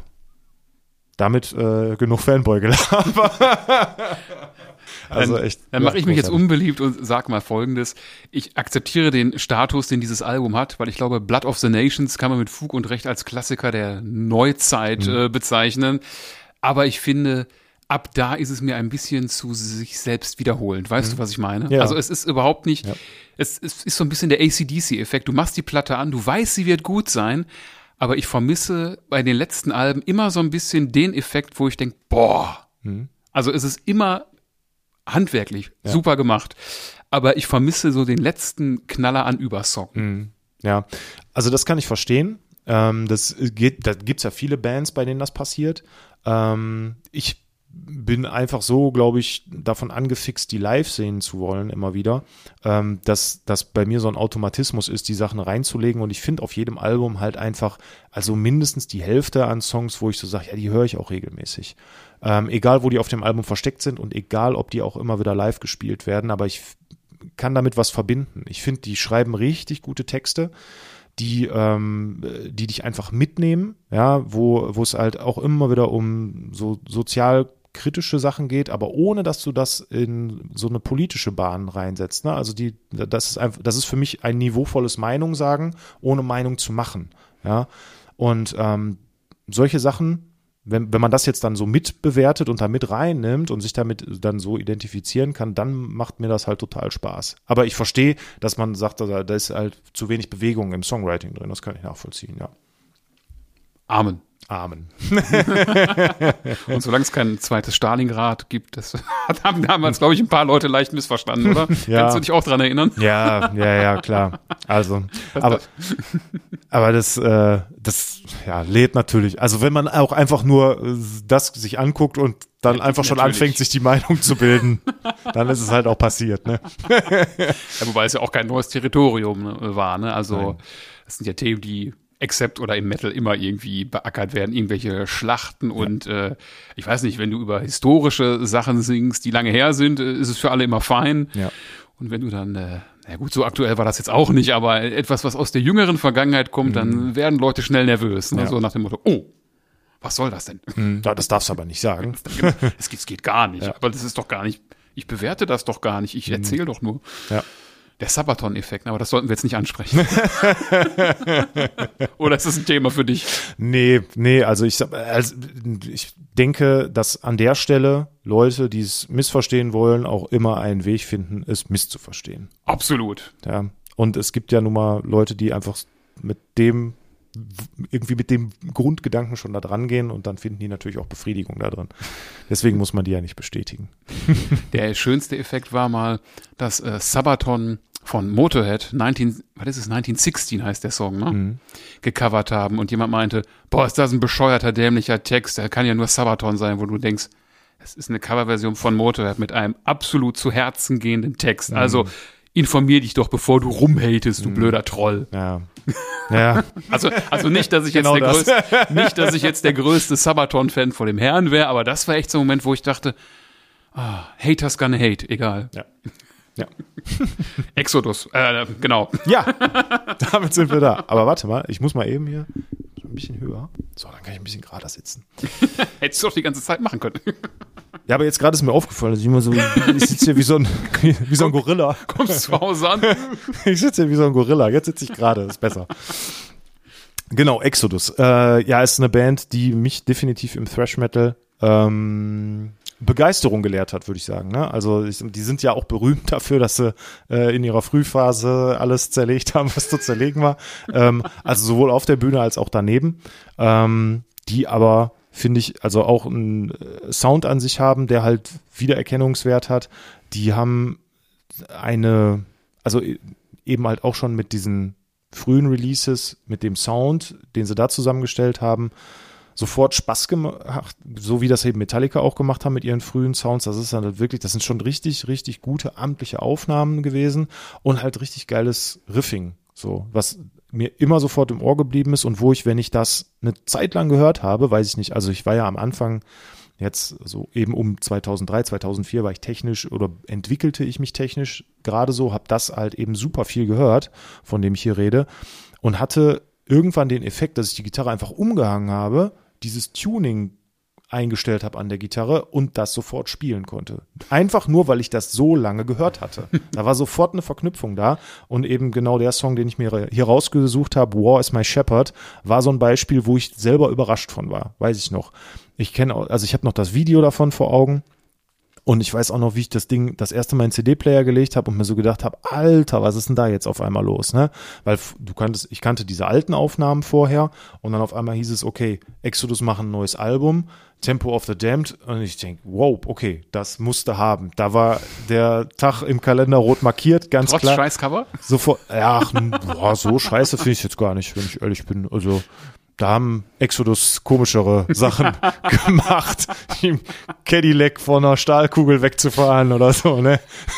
damit genug Fanboy-Gelaber. Also echt. Dann mache ich mich jetzt unbeliebt und sag mal Folgendes. Ich akzeptiere den Status, den dieses Album hat, weil ich glaube, Blood of the Nations kann man mit Fug und Recht als Klassiker der Neuzeit bezeichnen. Aber ich finde, ab da ist es mir ein bisschen zu sich selbst wiederholend. Weißt du, was ich meine? Ja. Also es ist überhaupt nicht, es ist so ein bisschen der AC/DC-Effekt. Du machst die Platte an, du weißt, sie wird gut sein, aber ich vermisse bei den letzten Alben immer so ein bisschen den Effekt, wo ich denke, boah. Also es ist immer handwerklich, super gemacht, aber ich vermisse so den letzten Knaller an Übersong. Ja, also das kann ich verstehen. Da gibt's ja viele Bands, bei denen das passiert. Ich bin einfach so, glaube ich, davon angefixt, die live sehen zu wollen immer wieder, dass das bei mir so ein Automatismus ist, die Sachen reinzulegen und ich finde auf jedem Album halt einfach, also mindestens die Hälfte an Songs, wo ich so sage, ja, die höre ich auch regelmäßig. Egal, wo die auf dem Album versteckt sind und egal, ob die auch immer wieder live gespielt werden, aber ich kann damit was verbinden. Ich finde, die schreiben richtig gute Texte, die dich einfach mitnehmen, ja, wo es halt auch immer wieder um so sozialkritische Sachen geht, aber ohne, dass du das in so eine politische Bahn reinsetzt. Ne? Also das ist für mich ein niveauvolles Meinung sagen, ohne Meinung zu machen. Ja, und solche Sachen, wenn man das jetzt dann so mitbewertet und da mit reinnimmt und sich damit dann so identifizieren kann, dann macht mir das halt total Spaß. Aber ich verstehe, dass man sagt, da ist halt zu wenig Bewegung im Songwriting drin. Das kann ich nachvollziehen, ja. Amen. Und solange es kein zweites Stalingrad gibt, das haben damals, glaube ich, ein paar Leute leicht missverstanden, oder? Ja. Kannst du dich auch dran erinnern? Ja, klar. Also, aber das lädt natürlich. Also wenn man auch einfach nur das sich anguckt und dann einfach schon anfängt, sich die Meinung zu bilden, dann ist es halt auch passiert, ne? Ja, wobei es ja auch kein neues Territorium war, ne? Also, Nein. Das sind ja Themen, die Accept oder im Metal immer irgendwie beackert werden, irgendwelche Schlachten und ich weiß nicht, wenn du über historische Sachen singst, die lange her sind, ist es für alle immer fein. Ja. Und wenn du dann, na gut, so aktuell war das jetzt auch nicht, aber etwas, was aus der jüngeren Vergangenheit kommt, dann werden Leute schnell nervös. Ne? Ja. So nach dem Motto, oh, was soll das denn? Ja, das darfst du aber nicht sagen. Es geht gar nicht. Ja. Aber das ist doch gar nicht, ich bewerte das doch gar nicht, ich erzähle doch nur. Ja. Der Sabaton-Effekt, aber das sollten wir jetzt nicht ansprechen. Oder ist das ein Thema für dich? Nee, also ich denke, dass an der Stelle Leute, die es missverstehen wollen, auch immer einen Weg finden, es misszuverstehen. Absolut. Ja. Und es gibt ja nun mal Leute, die einfach mit dem Grundgedanken schon da dran gehen und dann finden die natürlich auch Befriedigung da drin. Deswegen muss man die ja nicht bestätigen. Der schönste Effekt war mal, dass Sabaton von Motorhead 1916 heißt der Song, ne? Gecovert haben und jemand meinte, boah, ist das ein bescheuerter, dämlicher Text, der kann ja nur Sabaton sein, wo du denkst, es ist eine Coverversion von Motorhead mit einem absolut zu Herzen gehenden Text. Also informier dich doch, bevor du rumhatest, du blöder Troll. Ja. Also nicht, dass ich jetzt der größte Sabaton-Fan vor dem Herrn wäre, aber das war echt so ein Moment, wo ich dachte, haters gonna hate, egal. Ja. Ja. Exodus, genau. Ja, damit sind wir da. Aber warte mal, ich muss mal eben hier ein bisschen höher. So, dann kann ich ein bisschen gerader sitzen. Hättest du doch die ganze Zeit machen können. Ja, aber jetzt gerade ist mir aufgefallen, dass ich immer so, ich sitze hier wie so ein Gorilla. Kommst zu Hause an? Ich sitze hier wie so ein Gorilla. Jetzt sitze ich gerade, ist besser. Genau, Exodus. Ja, ist eine Band, die mich definitiv im Thrash Metal Begeisterung gelehrt hat, würde ich sagen. Ne? Also die sind ja auch berühmt dafür, dass sie in ihrer Frühphase alles zerlegt haben, was zu zerlegen war. Also sowohl auf der Bühne als auch daneben. Die aber, finde ich, also auch einen Sound an sich haben, der halt Wiedererkennungswert hat. Die haben also eben halt auch schon mit diesen frühen Releases, mit dem Sound, den sie da zusammengestellt haben, sofort Spaß gemacht, so wie das eben Metallica auch gemacht haben mit ihren frühen Sounds. Das ist dann halt wirklich, das sind schon richtig, richtig gute amtliche Aufnahmen gewesen und halt richtig geiles Riffing, so, was mir immer sofort im Ohr geblieben ist und wo ich, wenn ich das eine Zeit lang gehört habe, weiß ich nicht, also ich war ja am Anfang jetzt so eben um 2003, 2004 war ich technisch oder entwickelte ich mich technisch gerade so, habe das halt eben super viel gehört, von dem ich hier rede und hatte irgendwann den Effekt, dass ich die Gitarre einfach umgehangen habe, dieses Tuning eingestellt habe an der Gitarre und das sofort spielen konnte. Einfach nur, weil ich das so lange gehört hatte. Da war sofort eine Verknüpfung da und eben genau der Song, den ich mir hier rausgesucht habe, War is My Shepherd, war so ein Beispiel, wo ich selber überrascht von war, weiß ich noch. Ich habe noch das Video davon vor Augen und ich weiß auch noch, wie ich das Ding das erste Mal in den CD-Player gelegt habe und mir so gedacht habe, Alter, was ist denn da jetzt auf einmal los, ne? Weil ich kannte diese alten Aufnahmen vorher und dann auf einmal hieß es, okay, Exodus machen ein neues Album, Tempo of the Damned und ich denke, wow, okay, das musste haben. Da war der Tag im Kalender rot markiert, ganz Trotz klar. Scheißcover? Sofort, ja, so scheiße finde ich jetzt gar nicht, wenn ich ehrlich bin. Also da haben Exodus komischere Sachen gemacht, im Cadillac von einer Stahlkugel wegzufahren oder so, ne?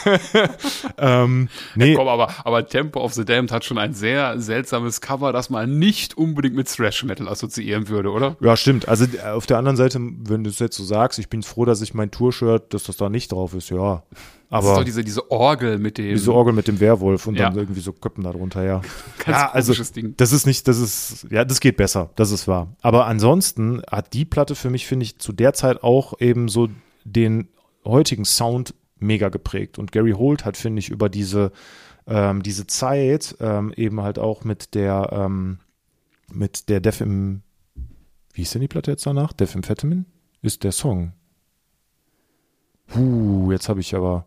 Nee. Ja, komm, aber Tempo of the Damned hat schon ein sehr seltsames Cover, das man nicht unbedingt mit Thrash Metal assoziieren würde, oder? Ja, stimmt. Also auf der anderen Seite, wenn du es jetzt so sagst, ich bin froh, dass ich mein Tour-Shirt, dass das da nicht drauf ist, ja. Aber das ist doch diese Orgel mit dem... Diese Orgel mit dem Werwolf und dann irgendwie so Köppen da drunter, ja. Ganz komisches Ding. Das geht besser, das ist wahr. Aber ansonsten hat die Platte für mich, finde ich, zu der Zeit auch eben so den heutigen Sound mega geprägt. Und Gary Holt hat, finde ich, über diese Zeit eben halt auch mit der wie ist denn die Platte jetzt danach? Death Amphetamine ist der Song. Jetzt habe ich aber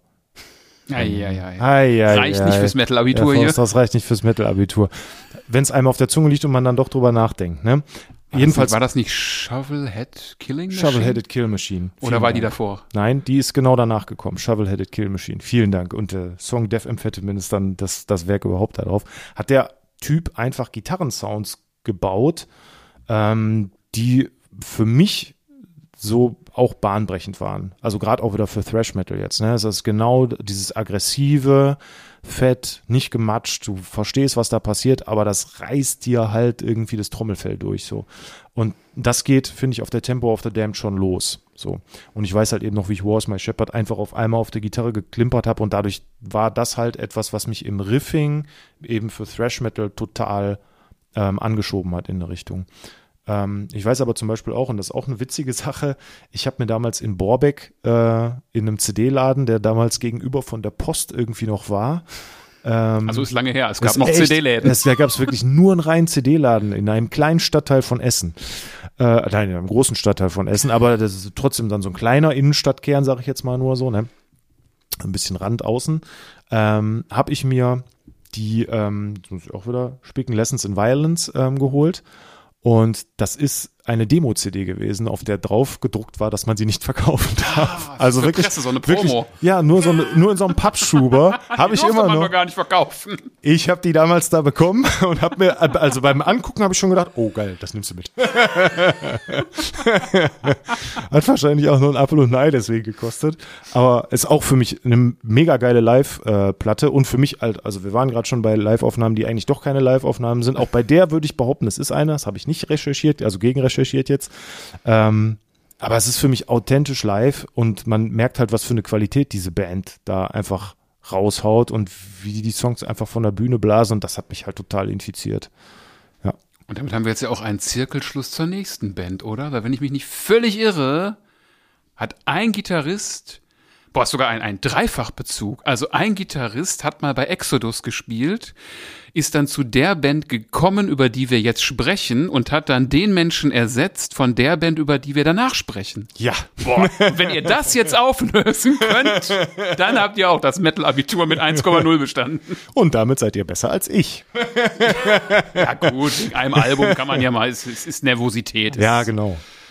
Reicht nicht fürs Metal-Abitur hier. Das reicht nicht fürs Metal-Abitur. Wenn es einem auf der Zunge liegt und man dann doch drüber nachdenkt, ne? Jedenfalls war das nicht Shovel-Head Killing Machine? Shovel-Headed Kill Machine. Oder war die davor? Nein, die ist genau danach gekommen. Shovel-Headed Kill Machine. Vielen Dank. Und der Song Death Amphetamine ist dann das Werk überhaupt da drauf. Hat der Typ einfach Gitarrensounds gebaut, die für mich so auch bahnbrechend waren. Also gerade auch wieder für Thrash Metal jetzt. Ne? Das ist genau dieses aggressive, fett, nicht gematscht. Du verstehst, was da passiert, aber das reißt dir halt irgendwie das Trommelfell durch. So. Und das geht, finde ich, auf der Tempo of the Damned schon los. So. Und ich weiß halt eben noch, wie ich War is My Shepherd einfach auf einmal auf der Gitarre geklimpert habe und dadurch war das halt etwas, was mich im Riffing eben für Thrash Metal total angeschoben hat in eine Richtung. Ich weiß aber zum Beispiel auch, und das ist auch eine witzige Sache, ich habe mir damals in Borbeck in einem CD-Laden, der damals gegenüber von der Post irgendwie noch war. Also ist lange her, es gab noch CD-Läden. Da gab es wirklich nur einen reinen CD-Laden in einem kleinen Stadtteil von Essen. Nein, in einem großen Stadtteil von Essen, aber das ist trotzdem dann so ein kleiner Innenstadtkern, sage ich jetzt mal nur so, ne? Ein bisschen Rand außen. Habe ich mir die, jetzt muss ich auch wieder spicken, Lessons in Violence geholt. Und das ist eine Demo-CD gewesen, auf der drauf gedruckt war, dass man sie nicht verkaufen darf. Also wirklich, Presse, so eine Promo. Wirklich, ja, nur in so einem Pappschuber habe ich immer noch. Man gar nicht verkaufen. Ich habe die damals da bekommen und habe mir, also beim Angucken habe ich schon gedacht, oh geil, das nimmst du mit. Hat wahrscheinlich auch nur ein Apfel und ein Ei deswegen gekostet. Aber ist auch für mich eine mega geile Live-Platte und für mich halt, also wir waren gerade schon bei Live-Aufnahmen, die eigentlich doch keine Live-Aufnahmen sind. Auch bei der würde ich behaupten, es ist eine, das habe ich nicht recherchiert, also gegenrecherchiert jetzt. Aber es ist für mich authentisch live und man merkt halt, was für eine Qualität diese Band da einfach raushaut und wie die Songs einfach von der Bühne blasen und das hat mich halt total infiziert. Ja. Und damit haben wir jetzt ja auch einen Zirkelschluss zur nächsten Band, oder? Weil wenn ich mich nicht völlig irre, hat ein Gitarrist, ist sogar ein Dreifachbezug. Also ein Gitarrist hat mal bei Exodus gespielt, ist dann zu der Band gekommen, über die wir jetzt sprechen und hat dann den Menschen ersetzt von der Band, über die wir danach sprechen. Ja. Boah, wenn ihr das jetzt auflösen könnt, dann habt ihr auch das Metal-Abitur mit 1,0 bestanden. Und damit seid ihr besser als ich. Ja gut, in einem Album kann man ja mal, es ist Nervosität. Ja, genau.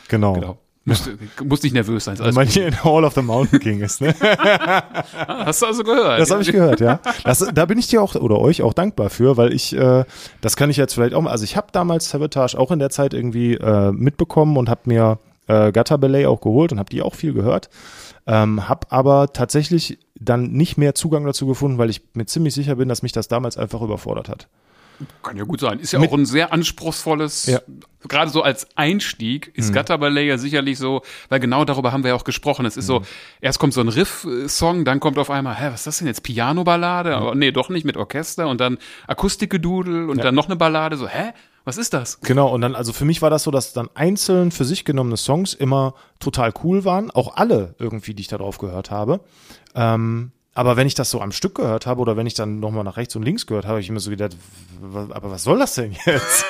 Muss nicht nervös sein. Wenn man hier in Hall of the Mountain King ist, ne? Hast du also gehört? Das habe ich gehört, ja. Da bin ich dir auch oder euch auch dankbar für, weil das kann ich jetzt vielleicht auch mal, also ich habe damals Savatage auch in der Zeit irgendwie mitbekommen und habe mir Gutter Ballet auch geholt und habe die auch viel gehört. Habe aber tatsächlich dann nicht mehr Zugang dazu gefunden, weil ich mir ziemlich sicher bin, dass mich das damals einfach überfordert hat. Kann ja gut sein. Ist ja auch ein sehr anspruchsvolles, gerade so als Einstieg ist Gutter Ballet ja sicherlich so, weil genau darüber haben wir ja auch gesprochen. Es ist so, erst kommt so ein Riff-Song, dann kommt auf einmal, was ist das denn jetzt, Piano-Ballade? Aber nee, doch nicht, mit Orchester und dann Akustikgedudel und dann noch eine Ballade, so, was ist das? Genau, und dann, also für mich war das so, dass dann einzeln für sich genommene Songs immer total cool waren, auch alle irgendwie, die ich da drauf gehört habe. Aber wenn ich das so am Stück gehört habe oder wenn ich dann nochmal nach rechts und links gehört habe, habe ich immer so gedacht, aber was soll das denn jetzt?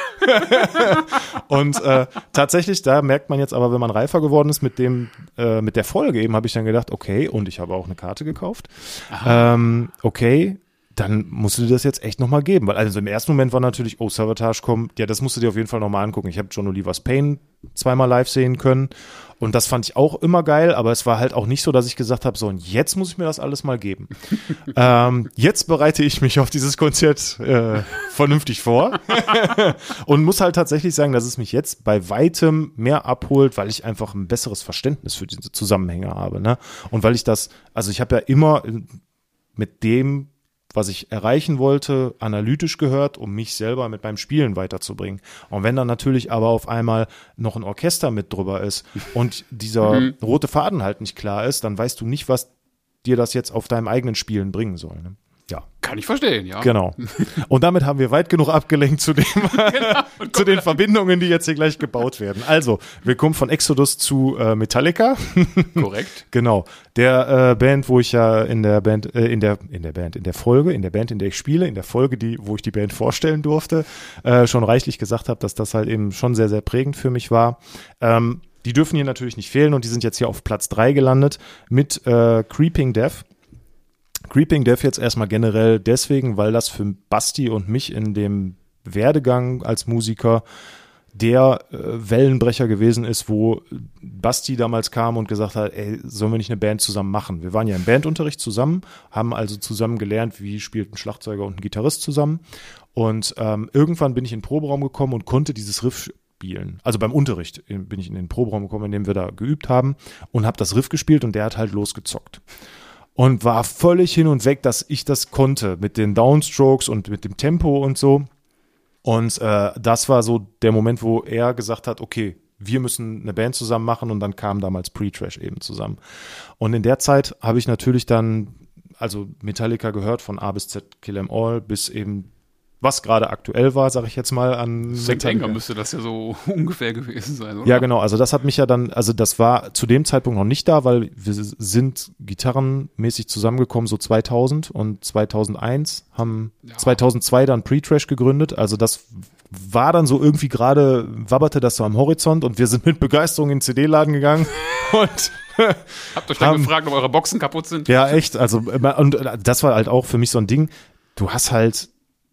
Und tatsächlich, da merkt man jetzt aber, wenn man reifer geworden ist mit der Folge eben, habe ich dann gedacht, okay, und ich habe auch eine Karte gekauft. Okay, dann musst du dir das jetzt echt nochmal geben. Weil also im ersten Moment war natürlich, Savatage kommt, ja, das musst du dir auf jeden Fall nochmal angucken. Ich habe John Oliver's Pain zweimal live sehen können und das fand ich auch immer geil, aber es war halt auch nicht so, dass ich gesagt habe, so und jetzt muss ich mir das alles mal geben. Jetzt bereite ich mich auf dieses Konzert vernünftig vor und muss halt tatsächlich sagen, dass es mich jetzt bei weitem mehr abholt, weil ich einfach ein besseres Verständnis für diese Zusammenhänge habe, ne? Und weil ich ich habe ja immer mit dem, was ich erreichen wollte, analytisch gehört, um mich selber mit meinem Spielen weiterzubringen. Und wenn dann natürlich aber auf einmal noch ein Orchester mit drüber ist und dieser rote Faden halt nicht klar ist, dann weißt du nicht, was dir das jetzt auf deinem eigenen Spielen bringen soll. Ne? Ja. Kann ich verstehen, ja. Genau. Und damit haben wir weit genug abgelenkt zu zu den Verbindungen, die jetzt hier gleich gebaut werden. Also, wir kommen von Exodus zu Metallica. Korrekt. Genau. Der Band, wo ich ja in der Band, in der Band, in der ich spiele, in der Folge, wo ich die Band vorstellen durfte, schon reichlich gesagt habe, dass das halt eben schon sehr, sehr prägend für mich war. Die dürfen hier natürlich nicht fehlen und die sind jetzt hier auf Platz 3 gelandet mit Creeping Death. Creeping Death jetzt erstmal generell deswegen, weil das für Basti und mich in dem Werdegang als Musiker der Wellenbrecher gewesen ist, wo Basti damals kam und gesagt hat, ey, sollen wir nicht eine Band zusammen machen? Wir waren ja im Bandunterricht zusammen, haben also zusammen gelernt, wie spielt ein Schlagzeuger und ein Gitarrist zusammen und irgendwann bin ich in den Proberaum gekommen und konnte dieses Riff spielen. Also beim Unterricht bin ich in den Proberaum gekommen, in dem wir da geübt haben und habe das Riff gespielt und der hat halt losgezockt. Und war völlig hin und weg, dass ich das konnte mit den Downstrokes und mit dem Tempo und so. Und das war so der Moment, wo er gesagt hat, okay, wir müssen eine Band zusammen machen und dann kam damals Pre-Trash eben zusammen. Und in der Zeit habe ich natürlich dann also Metallica gehört von A bis Z, Kill 'Em All bis eben was gerade aktuell war, sage ich jetzt mal an St. Anger müsste das ja so ungefähr gewesen sein, oder? Ja, genau. Also das hat mich ja dann, also das war zu dem Zeitpunkt noch nicht da, weil wir sind gitarrenmäßig zusammengekommen so 2000 und 2001, haben 2002 dann Pre-Trash gegründet. Also das war dann so irgendwie gerade, wabberte das so am Horizont und wir sind mit Begeisterung in den CD-Laden gegangen und habt euch dann gefragt, ob eure Boxen kaputt sind? Ja, echt. Also und das war halt auch für mich so ein Ding. Du hast halt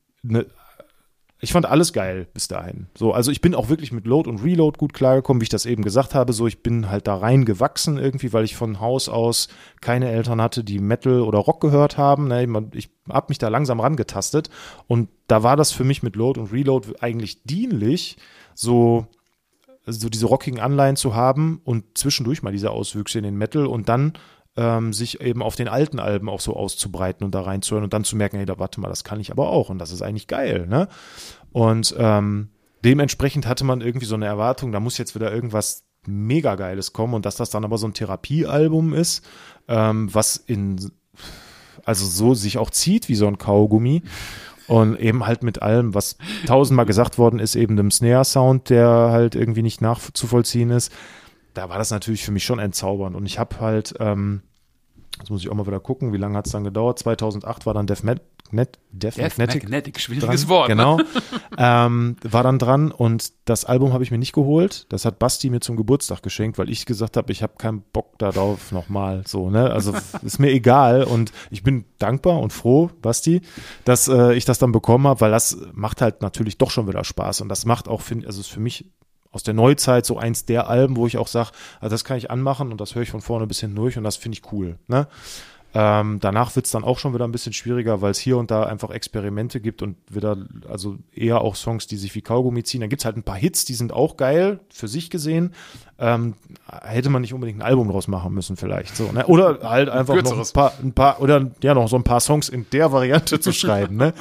ich fand alles geil bis dahin. So, also ich bin auch wirklich mit Load und Reload gut klargekommen, wie ich das eben gesagt habe. So, ich bin halt da reingewachsen irgendwie, weil ich von Haus aus keine Eltern hatte, die Metal oder Rock gehört haben. Ich habe mich da langsam rangetastet und da war das für mich mit Load und Reload eigentlich dienlich, so diese rockigen Anleihen zu haben und zwischendurch mal diese Auswüchse in den Metal und dann sich eben auf den alten Alben auch so auszubreiten und da reinzuhören und dann zu merken, hey, warte mal, das kann ich aber auch und das ist eigentlich geil, ne? Und dementsprechend hatte man irgendwie so eine Erwartung, da muss jetzt wieder irgendwas mega Geiles kommen und dass das dann aber so ein Therapiealbum ist, was in also so sich auch zieht wie so ein Kaugummi. Und eben halt mit allem, was tausendmal gesagt worden ist, eben dem Snare-Sound, der halt irgendwie nicht nachzuvollziehen ist. Da war das natürlich für mich schon entzaubernd. Und ich habe halt, jetzt muss ich auch mal wieder gucken, wie lange hat es dann gedauert? 2008 war dann Death Magnetic, schwieriges dran. Wort. Genau, war dann dran und das Album habe ich mir nicht geholt. Das hat Basti mir zum Geburtstag geschenkt, weil ich gesagt habe, ich habe keinen Bock darauf nochmal so, ne? Also ist mir egal und ich bin dankbar und froh, Basti, dass ich das dann bekommen habe, weil das macht halt natürlich doch schon wieder Spaß und das macht auch, also ist für mich aus der Neuzeit so eins der Alben, wo ich auch sage, also das kann ich anmachen und das höre ich von vorne bis hinten durch und das finde ich cool, ne? Danach wird es dann auch schon wieder ein bisschen schwieriger, weil es hier und da einfach Experimente gibt und wieder, also eher auch Songs, die sich wie Kaugummi ziehen. Dann gibt es halt ein paar Hits, die sind auch geil, für sich gesehen. Hätte man nicht unbedingt ein Album draus machen müssen vielleicht. So, ne? Oder halt einfach Kürzeres. noch ein paar, oder ja, noch so ein paar Songs in der Variante zu schreiben. Ne?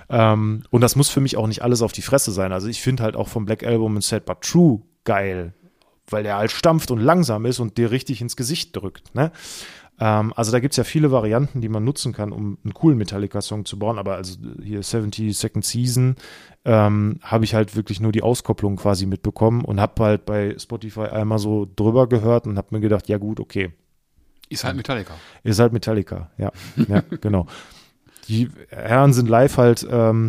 Und das muss für mich auch nicht alles auf die Fresse sein. Also ich finde halt auch vom Black Album ein Sad But True geil, weil der halt stampft und langsam ist und dir richtig ins Gesicht drückt. Ne? Also da gibt's ja viele Varianten, die man nutzen kann, um einen coolen Metallica-Song zu bauen, aber also hier 72nd Season habe ich halt wirklich nur die Auskopplung quasi mitbekommen und habe halt bei Spotify einmal so drüber gehört und habe mir gedacht, ja gut, okay. Ist halt Metallica. Ist halt Metallica, ja, ja genau. Die Herren sind live halt,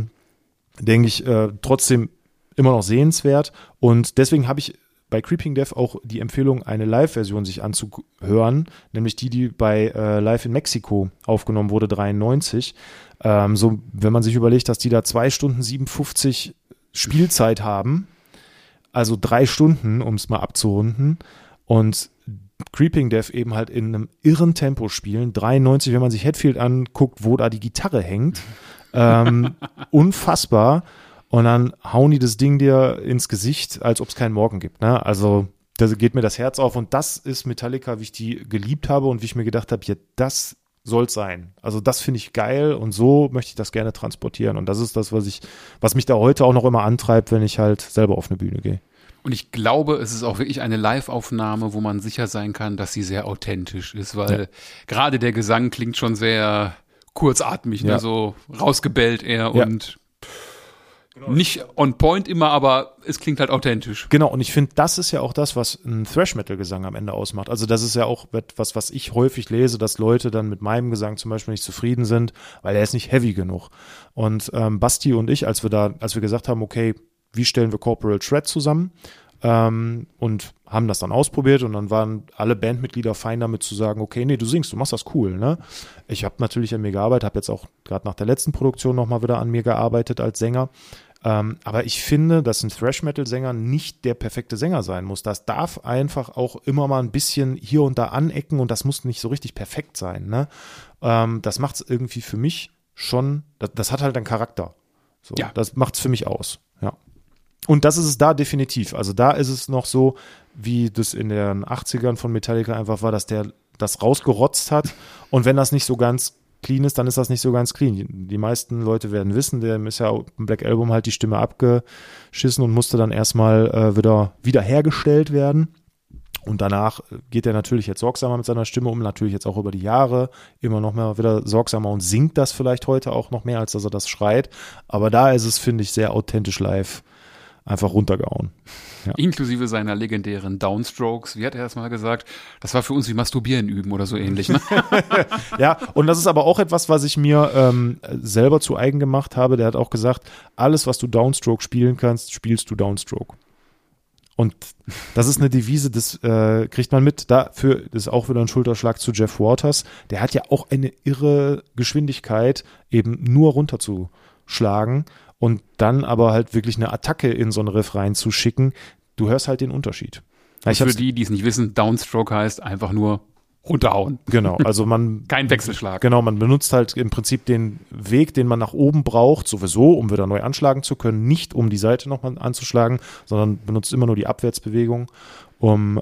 denke ich, trotzdem immer noch sehenswert und deswegen habe ich bei Creeping Death auch die Empfehlung, eine Live-Version sich anzuhören, nämlich die bei Live in Mexiko aufgenommen wurde, 93. So, wenn man sich überlegt, dass die da 2 Stunden 57 Spielzeit haben, also 3 Stunden, um es mal abzurunden, und Creeping Death eben halt in einem irren Tempo spielen, 93, wenn man sich Hetfield anguckt, wo da die Gitarre hängt, unfassbar. Und dann hauen die das Ding dir ins Gesicht, als ob es keinen Morgen gibt. Ne? Also da geht mir das Herz auf. Und das ist Metallica, wie ich die geliebt habe und wie ich mir gedacht habe, ja, das soll's sein. Also das finde ich geil und so möchte ich das gerne transportieren. Und das ist das, was mich da heute auch noch immer antreibt, wenn ich halt selber auf eine Bühne gehe. Und ich glaube, es ist auch wirklich eine Live-Aufnahme, wo man sicher sein kann, dass sie sehr authentisch ist, weil gerade der Gesang klingt schon sehr kurzatmig, ne? So rausgebellt eher und nicht on point immer, aber es klingt halt authentisch. Genau, und ich finde, das ist ja auch das, was ein Thrash-Metal-Gesang am Ende ausmacht. Also das ist ja auch etwas, was ich häufig lese, dass Leute dann mit meinem Gesang zum Beispiel nicht zufrieden sind, weil er ist nicht heavy genug. Und Basti und ich, als wir gesagt haben, okay, wie stellen wir Corporal Threat zusammen? Und haben das dann ausprobiert und dann waren alle Bandmitglieder fein damit zu sagen, okay, nee, du singst, du machst das cool, ne? Ich habe natürlich an mir gearbeitet, habe jetzt auch gerade nach der letzten Produktion nochmal wieder an mir gearbeitet als Sänger, aber ich finde, dass ein Thrash-Metal-Sänger nicht der perfekte Sänger sein muss. Das darf einfach auch immer mal ein bisschen hier und da anecken und das muss nicht so richtig perfekt sein, ne? Das macht es irgendwie für mich schon, das hat halt einen Charakter. So, ja. Das macht es für mich aus, ja. Und das ist es da definitiv. Also da ist es noch so, wie das in den 80ern von Metallica einfach war, dass der das rausgerotzt hat. Und wenn das nicht so ganz clean ist, dann ist das nicht so ganz clean. Die meisten Leute werden wissen, dem ist ja im Black Album halt die Stimme abgeschissen und musste dann erstmal wieder hergestellt werden. Und danach geht er natürlich jetzt sorgsamer mit seiner Stimme um, natürlich jetzt auch über die Jahre immer noch mal wieder sorgsamer und singt das vielleicht heute auch noch mehr, als dass er das schreit. Aber da ist es, finde ich, sehr authentisch live einfach runtergehauen. Ja. Inklusive seiner legendären Downstrokes, wie hat er das mal gesagt? Das war für uns wie Masturbieren üben oder so ähnlich, ne? Ja, und das ist aber auch etwas, was ich mir selber zu eigen gemacht habe. Der hat auch gesagt, alles, was du Downstroke spielen kannst, spielst du Downstroke. Und das ist eine Devise, das kriegt man mit. Dafür ist auch wieder ein Schulterschlag zu Jeff Waters. Der hat ja auch eine irre Geschwindigkeit, eben nur runterzuschlagen und dann aber halt wirklich eine Attacke in so einen Riff reinzuschicken. Du hörst halt den Unterschied. Für die es nicht wissen, Downstroke heißt einfach nur runterhauen. Genau, also kein Wechselschlag. Genau, man benutzt halt im Prinzip den Weg, den man nach oben braucht, sowieso, um wieder neu anschlagen zu können, nicht um die Seite nochmal anzuschlagen, sondern benutzt immer nur die Abwärtsbewegung, um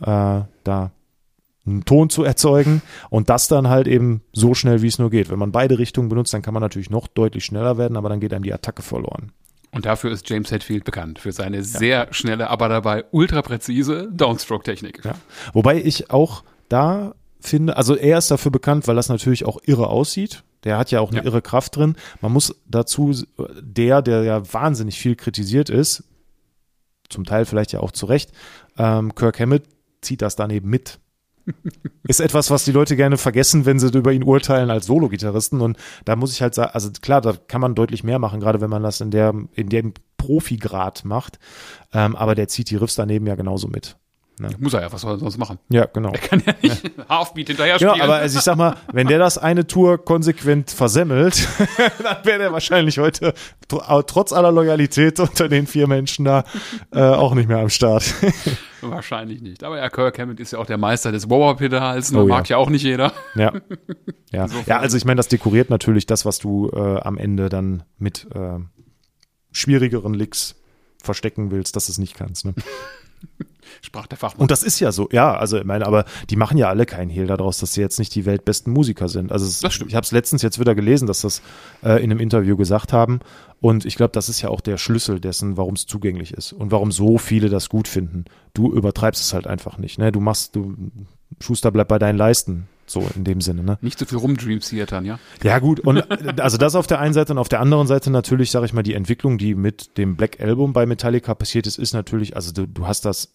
da einen Ton zu erzeugen und das dann halt eben so schnell, wie es nur geht. Wenn man beide Richtungen benutzt, dann kann man natürlich noch deutlich schneller werden, aber dann geht einem die Attacke verloren. Und dafür ist James Hetfield bekannt, für seine sehr schnelle, aber dabei ultra präzise Downstroke-Technik. Ja. Wobei ich auch da finde, also er ist dafür bekannt, weil das natürlich auch irre aussieht. Der hat ja auch eine irre Kraft drin. Man muss dazu, der ja wahnsinnig viel kritisiert ist, zum Teil vielleicht ja auch zu Recht, Kirk Hammett zieht das daneben mit. Ist etwas, was die Leute gerne vergessen, wenn sie über ihn urteilen als Solo-Gitarristen. Und da muss ich halt sagen, also klar, da kann man deutlich mehr machen, gerade wenn man das in dem Profigrad macht. Aber der zieht die Riffs daneben ja genauso mit. Ne? Muss er ja, was soll er sonst machen? Ja, genau. Er kann ja nicht Halfbeat hinterher spielen. Genau, aber also ich sag mal, wenn der das eine Tour konsequent versemmelt, dann wäre der wahrscheinlich heute trotz aller Loyalität unter den 4 Menschen da auch nicht mehr am Start. Wahrscheinlich nicht. Aber ja, Kirk Hammett ist ja auch der Meister des Wah-Wah-Pedals. Mag ja auch nicht jeder. Ja. Ja, also ich meine, das dekoriert natürlich das, was du am Ende dann mit schwierigeren Licks verstecken willst, dass du es nicht kannst. Ne? Sprach der Fachmann. Und das ist ja so, ja, also ich meine, aber die machen ja alle keinen Hehl daraus, dass sie jetzt nicht die weltbesten Musiker sind. Also das stimmt. Ich habe es letztens jetzt wieder gelesen, dass das in einem Interview gesagt haben und ich glaube, das ist ja auch der Schlüssel dessen, warum es zugänglich ist und warum so viele das gut finden. Du übertreibst es halt einfach nicht, ne? Schuster bleibt bei deinen Leisten, so in dem Sinne, ne? Nicht so viel rumdream-theatern, ja? Ja gut, und also das auf der einen Seite und auf der anderen Seite natürlich, sage ich mal, die Entwicklung, die mit dem Black Album bei Metallica passiert ist natürlich, also du hast das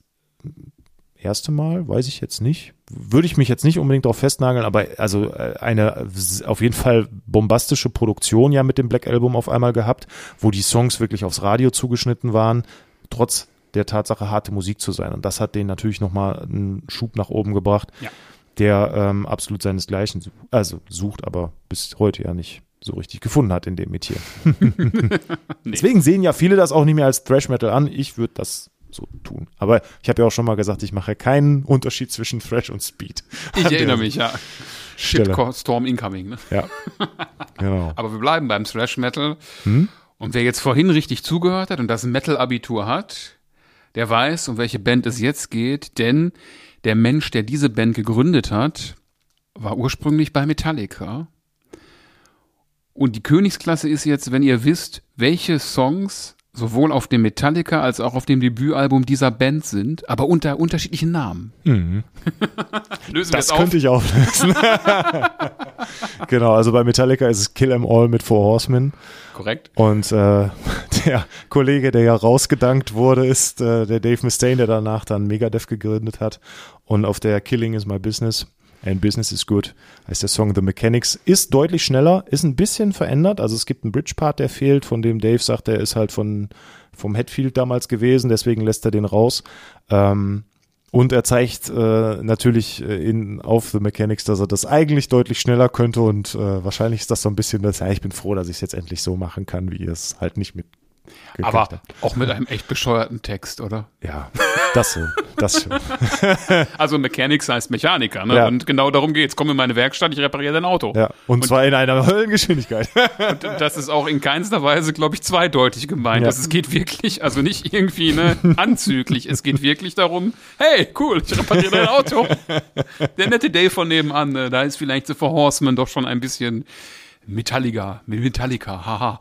erste Mal, weiß ich jetzt nicht, würde ich mich jetzt nicht unbedingt darauf festnageln, aber also eine auf jeden Fall bombastische Produktion ja mit dem Black Album auf einmal gehabt, wo die Songs wirklich aufs Radio zugeschnitten waren, trotz der Tatsache, harte Musik zu sein. Und das hat denen natürlich nochmal einen Schub nach oben gebracht, der absolut seinesgleichen sucht, aber bis heute ja nicht so richtig gefunden hat in dem Metier. Deswegen sehen ja viele das auch nicht mehr als Thrash Metal an. Ich würde das so tun. Aber ich habe ja auch schon mal gesagt, ich mache keinen Unterschied zwischen Thrash und Speed. Ich erinnere mich, ja. Shitstorm incoming, ne? Ja, genau. Aber wir bleiben beim Thrash Metal. Und wer jetzt vorhin richtig zugehört hat und das Metal-Abitur hat, der weiß, um welche Band es jetzt geht, denn der Mensch, der diese Band gegründet hat, war ursprünglich bei Metallica. Und die Königsklasse ist jetzt, wenn ihr wisst, welche Songs sowohl auf dem Metallica als auch auf dem Debütalbum dieser Band sind, aber unter unterschiedlichen Namen. Mhm. Lösen wir das es auf? Könnte ich auch lösen. Genau, also bei Metallica ist es Kill 'Em All mit Four Horsemen. Korrekt. Und der Kollege, der ja rausgedankt wurde, ist der Dave Mustaine, der danach dann Megadeth gegründet hat. Und auf der Killing is my business and business is good heißt der Song The Mechanics. Ist deutlich schneller, ist ein bisschen verändert. Also es gibt einen Bridge-Part, der fehlt, von dem Dave sagt, der ist halt vom Hetfield damals gewesen, deswegen lässt er den raus. Und er zeigt natürlich auf The Mechanics, dass er das eigentlich deutlich schneller könnte und wahrscheinlich ist das so ein bisschen das, ja, ich bin froh, dass ich es jetzt endlich so machen kann, wie ihr es halt nicht mit aber habt. auch mit einem echt bescheuerten Text, oder? Ja, das schon. Also Mechanics heißt Mechaniker, ne? Ja. Und genau darum geht's. Komm in meine Werkstatt, ich repariere dein Auto. Ja, und zwar in einer Höllengeschwindigkeit. Und das ist auch in keinster Weise, glaube ich, zweideutig gemeint. Ja. Es geht wirklich, also nicht irgendwie anzüglich, es geht wirklich darum, hey, cool, ich repariere dein Auto. Der nette Dave von nebenan, ne? Da ist vielleicht The Four Horsemen doch schon ein bisschen Metallica, haha.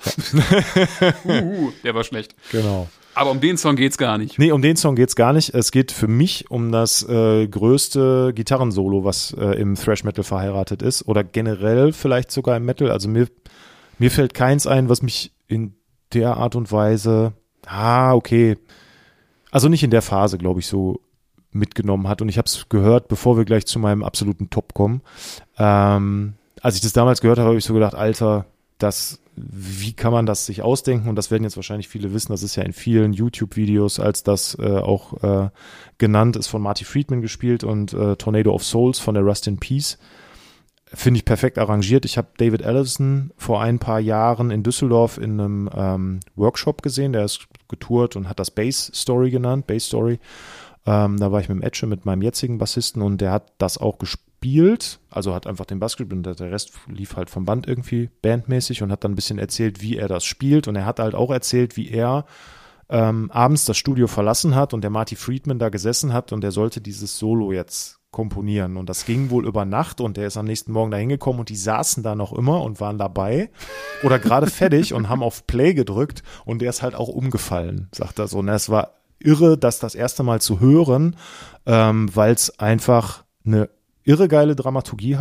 Der war schlecht. Genau. Aber um den Song geht's gar nicht. Nee, um den Song geht's gar nicht. Es geht für mich um das größte Gitarrensolo, was im Thrash Metal verheiratet ist oder generell vielleicht sogar im Metal. Also mir fällt keins ein, was mich in der Art und Weise, okay, also nicht in der Phase, glaube ich, so mitgenommen hat. Und ich habe es gehört, bevor wir gleich zu meinem absoluten Top kommen. Als ich das damals gehört habe, habe ich so gedacht, Alter, wie kann man das sich ausdenken? Und das werden jetzt wahrscheinlich viele wissen, das ist ja in vielen YouTube-Videos, als das auch genannt ist, von Marty Friedman gespielt und Tornado of Souls von der Rust in Peace. Finde ich perfekt arrangiert. Ich habe David Ellefson vor ein paar Jahren in Düsseldorf in einem Workshop gesehen, der ist getourt und hat das Bass Story genannt, Bass Story. Da war ich mit dem Etche, mit meinem jetzigen Bassisten und der hat das auch gespielt, also hat einfach den Bass gespielt und der Rest lief halt vom Band irgendwie bandmäßig und hat dann ein bisschen erzählt, wie er das spielt und er hat halt auch erzählt, wie er abends das Studio verlassen hat und der Marty Friedman da gesessen hat und der sollte dieses Solo jetzt komponieren und das ging wohl über Nacht und der ist am nächsten Morgen da hingekommen und die saßen da noch immer und waren dabei oder gerade fertig und haben auf Play gedrückt und der ist halt auch umgefallen, sagt er so. Und es war irre, das erste Mal zu hören, weil es einfach eine irre geile Dramaturgie hat.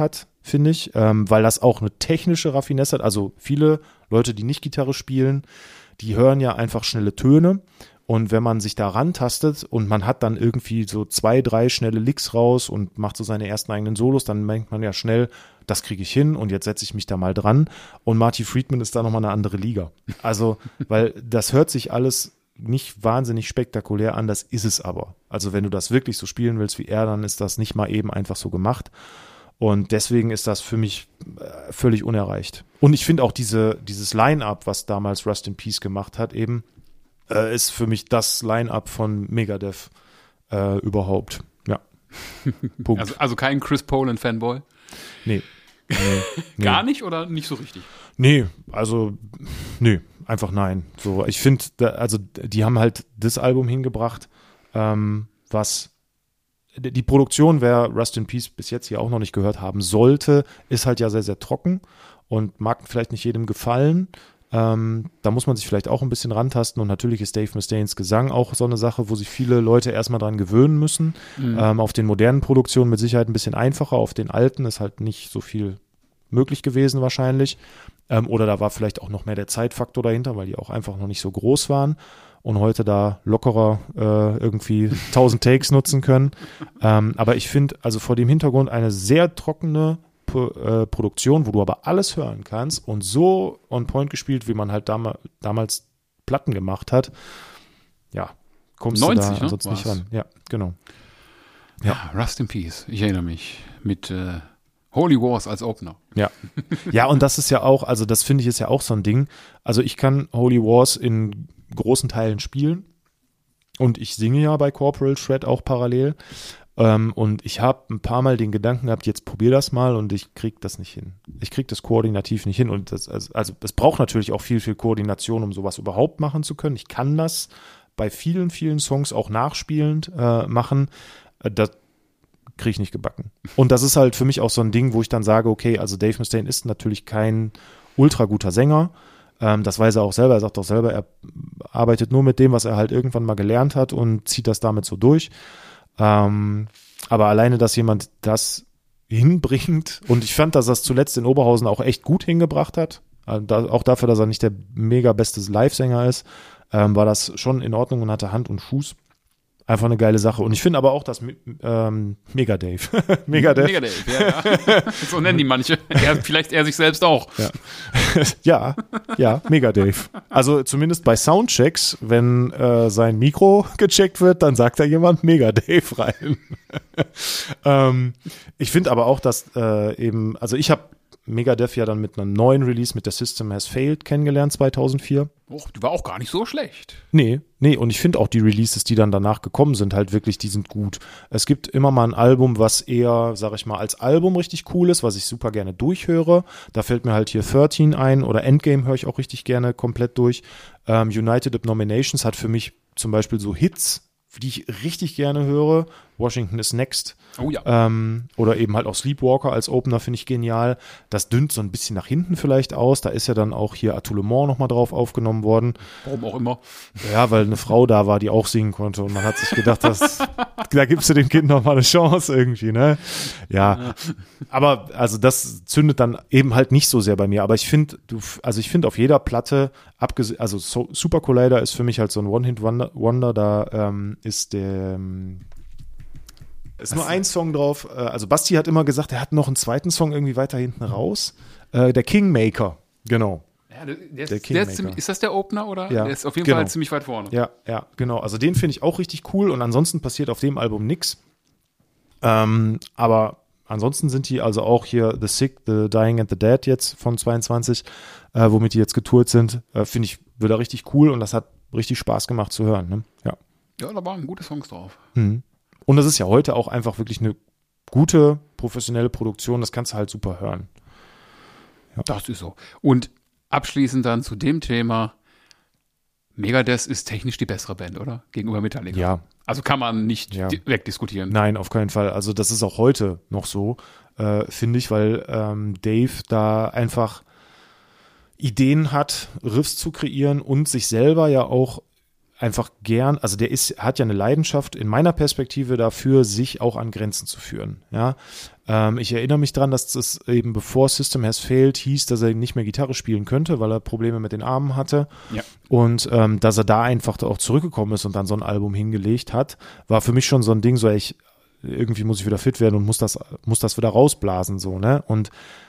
finde ich, weil das auch eine technische Raffinesse hat. Also viele Leute, die nicht Gitarre spielen, die hören ja einfach schnelle Töne. Und wenn man sich da rantastet und man hat dann irgendwie so 2, 3 schnelle Licks raus und macht so seine ersten eigenen Solos, dann denkt man ja schnell, das kriege ich hin und jetzt setze ich mich da mal dran. Und Marty Friedman ist da nochmal eine andere Liga. Also, weil das hört sich alles nicht wahnsinnig spektakulär an, das ist es aber. Also wenn du das wirklich so spielen willst wie er, dann ist das nicht mal eben einfach so gemacht. Und deswegen ist das für mich völlig unerreicht. Und ich finde auch dieses Line-Up, was damals Rust in Peace gemacht hat, eben, ist für mich das Line-Up von Megadeth überhaupt. Ja. Punkt. Also kein Chris Poland-Fanboy? Nee. Gar nicht oder nicht so richtig? Nee, einfach nein. So, ich finde, also die haben halt das Album hingebracht, was die Produktion, wer Rust in Peace bis jetzt hier auch noch nicht gehört haben sollte, ist halt ja sehr, sehr trocken und mag vielleicht nicht jedem gefallen. Da muss man sich vielleicht auch ein bisschen rantasten und natürlich ist Dave Mustaines Gesang auch so eine Sache, wo sich viele Leute erstmal dran gewöhnen müssen. Auf den modernen Produktionen mit Sicherheit ein bisschen einfacher, auf den alten ist halt nicht so viel möglich gewesen wahrscheinlich. Oder da war vielleicht auch noch mehr der Zeitfaktor dahinter, weil die auch einfach noch nicht so groß waren und heute da lockerer irgendwie 1000 Takes nutzen können. Aber ich finde also vor dem Hintergrund eine sehr trockene Produktion, wo du aber alles hören kannst und so on point gespielt, wie man halt damals Platten gemacht hat. Ja, kommst 90, du da ansonsten nicht ran. Ja, genau. Ja, Rust in Peace. Ich erinnere mich mit Holy Wars als Opener. Ja. Ja, und das ist ja auch, also das finde ich ist ja auch so ein Ding. Also ich kann Holy Wars in großen Teilen spielen und ich singe ja bei Corporal Shred auch parallel. Und ich habe ein paar Mal den Gedanken gehabt, jetzt probier das mal und ich krieg das nicht hin. Ich krieg das koordinativ nicht hin und das, also es braucht natürlich auch viel, viel Koordination, um sowas überhaupt machen zu können. Ich kann das bei vielen, vielen Songs auch nachspielend machen. Das kriege ich nicht gebacken. Und das ist halt für mich auch so ein Ding, wo ich dann sage, okay, also Dave Mustaine ist natürlich kein ultra guter Sänger. Das weiß er auch selber. Er sagt auch selber, er arbeitet nur mit dem, was er halt irgendwann mal gelernt hat und zieht das damit so durch. Aber alleine, dass jemand das hinbringt und ich fand, dass er es zuletzt in Oberhausen auch echt gut hingebracht hat, auch dafür, dass er nicht der mega beste Live-Sänger ist, war das schon in Ordnung und hatte Hand und Fuß. Einfach eine geile Sache. Und ich finde aber auch, dass Megadeth. Megadeth, ja. So nennen die manche. Vielleicht er sich selbst auch. Ja, Megadeth. Also zumindest bei Soundchecks, wenn sein Mikro gecheckt wird, dann sagt da jemand Megadeth rein. Ich finde aber auch, dass eben, also ich habe Megadeth ja dann mit einem neuen Release mit der System Has Failed kennengelernt 2004. Die war auch gar nicht so schlecht. Nee, und ich finde auch die Releases, die dann danach gekommen sind, halt wirklich, die sind gut. Es gibt immer mal ein Album, was eher, sag ich mal, als Album richtig cool ist, was ich super gerne durchhöre. Da fällt mir halt hier 13 ein oder Endgame höre ich auch richtig gerne komplett durch. United Abominations hat für mich zum Beispiel so Hits, die ich richtig gerne höre. Washington is Next. Oh ja. Oder eben halt auch Sleepwalker als Opener finde ich genial. Das dünnt so ein bisschen nach hinten vielleicht aus. Da ist ja dann auch hier À tout le monde nochmal drauf aufgenommen worden. Warum auch immer. Ja, weil eine Frau da war, die auch singen konnte. Und man hat sich gedacht, da gibst du dem Kind nochmal eine Chance irgendwie, ne? Ja. Aber also das zündet dann eben halt nicht so sehr bei mir. Aber ich finde, auf jeder Platte, Super Collider ist für mich halt so ein One-Hit-Wonder. Da ist der ist nur ein Song drauf. Also Basti hat immer gesagt, er hat noch einen zweiten Song irgendwie weiter hinten raus. Der Kingmaker, genau. Ja, der Kingmaker. Ist das der Opener oder? Ja, der ist auf jeden Fall ziemlich weit vorne. Ja, genau. Also den finde ich auch richtig cool und ansonsten passiert auf dem Album nichts. Aber ansonsten sind die also auch hier The Sick, The Dying and the Dead jetzt von 22, womit die jetzt getourt sind, finde ich wieder richtig cool und das hat richtig Spaß gemacht zu hören. Ne? Ja, da waren gute Songs drauf. Mhm. Und das ist ja heute auch einfach wirklich eine gute, professionelle Produktion. Das kannst du halt super hören. Ja. Das ist so. Und abschließend dann zu dem Thema, Megadeth ist technisch die bessere Band, oder? Gegenüber Metallica. Ja. Also kann man nicht wegdiskutieren. Nein, auf keinen Fall. Also das ist auch heute noch so, finde ich, weil Dave da einfach Ideen hat, Riffs zu kreieren und sich selber ja auch einfach gern, also hat ja eine Leidenschaft in meiner Perspektive dafür, sich auch an Grenzen zu führen. Ja, ich erinnere mich dran, dass das eben bevor System Has Failed hieß, dass er nicht mehr Gitarre spielen könnte, weil er Probleme mit den Armen hatte. Ja. Und dass er da einfach auch zurückgekommen ist und dann so ein Album hingelegt hat, war für mich schon so ein Ding, so irgendwie muss ich wieder fit werden und muss das wieder rausblasen, so, ne? Und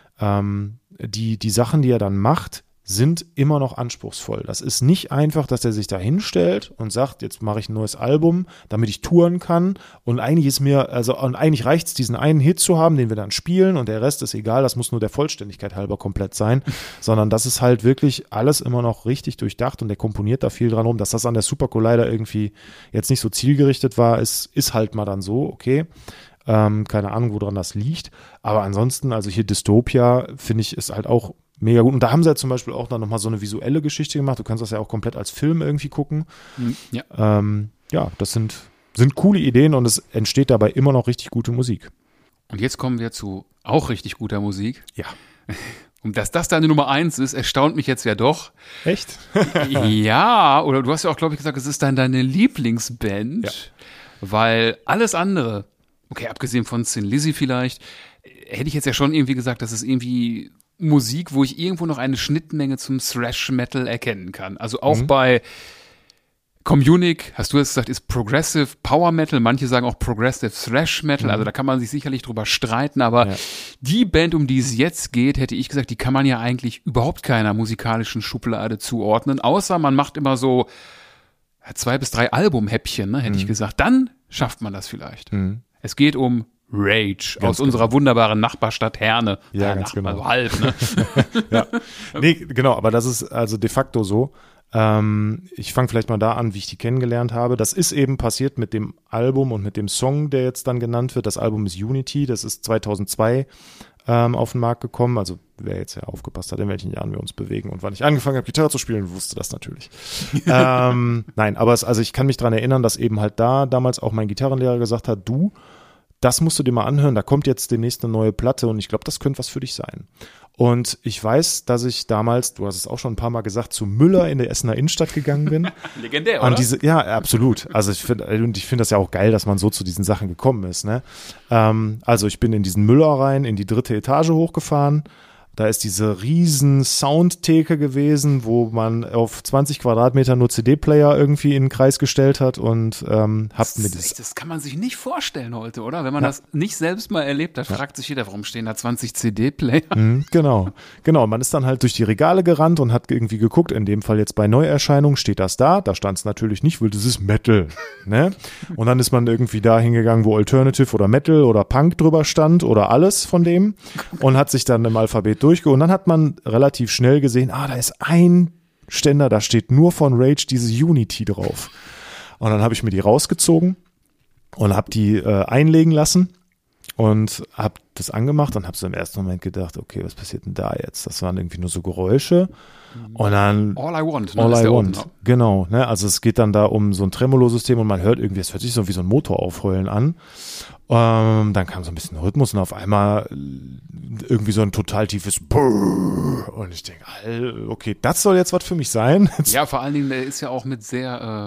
die Sachen, die er dann macht, sind immer noch anspruchsvoll. Das ist nicht einfach, dass er sich da hinstellt und sagt, jetzt mache ich ein neues Album, damit ich touren kann. Und eigentlich reicht es, diesen einen Hit zu haben, den wir dann spielen und der Rest ist egal, das muss nur der Vollständigkeit halber komplett sein. Sondern das ist halt wirklich alles immer noch richtig durchdacht und der komponiert da viel dran rum. Dass das an der Super Collider irgendwie jetzt nicht so zielgerichtet war, ist halt mal dann so, okay. Keine Ahnung, woran das liegt. Aber ansonsten, also hier Dystopia, finde ich, ist halt auch mega gut. Und da haben sie ja zum Beispiel auch dann nochmal so eine visuelle Geschichte gemacht. Du kannst das ja auch komplett als Film irgendwie gucken. Ja, das sind coole Ideen und es entsteht dabei immer noch richtig gute Musik. Und jetzt kommen wir zu auch richtig guter Musik. Ja. Und dass das deine Nummer 1 ist, erstaunt mich jetzt ja doch. Echt? Ja, oder du hast ja auch, glaube ich, gesagt, es ist dann deine Lieblingsband, Ja. Weil alles andere, okay, abgesehen von Thin Lizzy vielleicht, hätte ich jetzt ja schon irgendwie gesagt, das ist irgendwie Musik, wo ich irgendwo noch eine Schnittmenge zum Thrash-Metal erkennen kann. Also auch bei Communic, hast du jetzt gesagt, ist Progressive Power Metal, manche sagen auch Progressive Thrash Metal, also da kann man sich sicherlich drüber streiten, aber die Band, um die es jetzt geht, hätte ich gesagt, die kann man ja eigentlich überhaupt keiner musikalischen Schublade zuordnen, außer man macht immer so 2 bis 3 Albumhäppchen, ne, hätte ich gesagt, dann schafft man das vielleicht. Es geht um Rage aus unserer wunderbaren Nachbarstadt Herne. Ja, ganz genau. Also halb, ne? Ja. Nee, genau, aber das ist also de facto so. Ich fange vielleicht mal da an, wie ich die kennengelernt habe. Das ist eben passiert mit dem Album und mit dem Song, der jetzt dann genannt wird. Das Album ist Unity, das ist 2002 auf den Markt gekommen. Also wer jetzt ja aufgepasst hat, in welchen Jahren wir uns bewegen und wann ich angefangen habe, Gitarre zu spielen, wusste das natürlich. Nein, aber also ich kann mich dran erinnern, dass eben halt damals auch mein Gitarrenlehrer gesagt hat, das musst du dir mal anhören, da kommt jetzt demnächst eine neue Platte und ich glaube, das könnte was für dich sein. Und ich weiß, dass ich damals, du hast es auch schon ein paar Mal gesagt, zu Müller in der Essener Innenstadt gegangen bin. Legendär, oder? Ja, absolut. Also ich finde das ja auch geil, dass man so zu diesen Sachen gekommen ist. Ne? Also ich bin in diesen Müller rein, in die 3. Etage hochgefahren. Da ist diese riesen Soundtheke gewesen, wo man auf 20 Quadratmeter nur CD-Player irgendwie in den Kreis gestellt hat und das kann man sich nicht vorstellen heute, oder? Wenn man das nicht selbst mal erlebt hat, fragt sich jeder, warum stehen da 20 CD-Player? Genau. Man ist dann halt durch die Regale gerannt und hat irgendwie geguckt, in dem Fall jetzt bei Neuerscheinungen steht das da stand es natürlich nicht, weil das ist Metal, ne? Und dann ist man irgendwie da hingegangen, wo Alternative oder Metal oder Punk drüber stand oder alles von dem und hat sich dann im Alphabet und dann hat man relativ schnell gesehen, da ist ein Ständer, da steht nur von Rage diese Unity drauf. Und dann habe ich mir die rausgezogen und habe die einlegen lassen und habe das angemacht und habe so im ersten Moment gedacht, okay, was passiert denn da jetzt? Das waren irgendwie nur so Geräusche und dann All I Want, ne, All I Want, genau, ne? Also es geht dann da um so ein Tremolo-System und man hört irgendwie, es hört sich so wie so ein Motor aufheulen an. Dann kam so ein bisschen Rhythmus und auf einmal irgendwie so ein total tiefes Brrr. Und ich denke, okay, das soll jetzt was für mich sein. Ja, vor allen Dingen, der ist ja auch mit sehr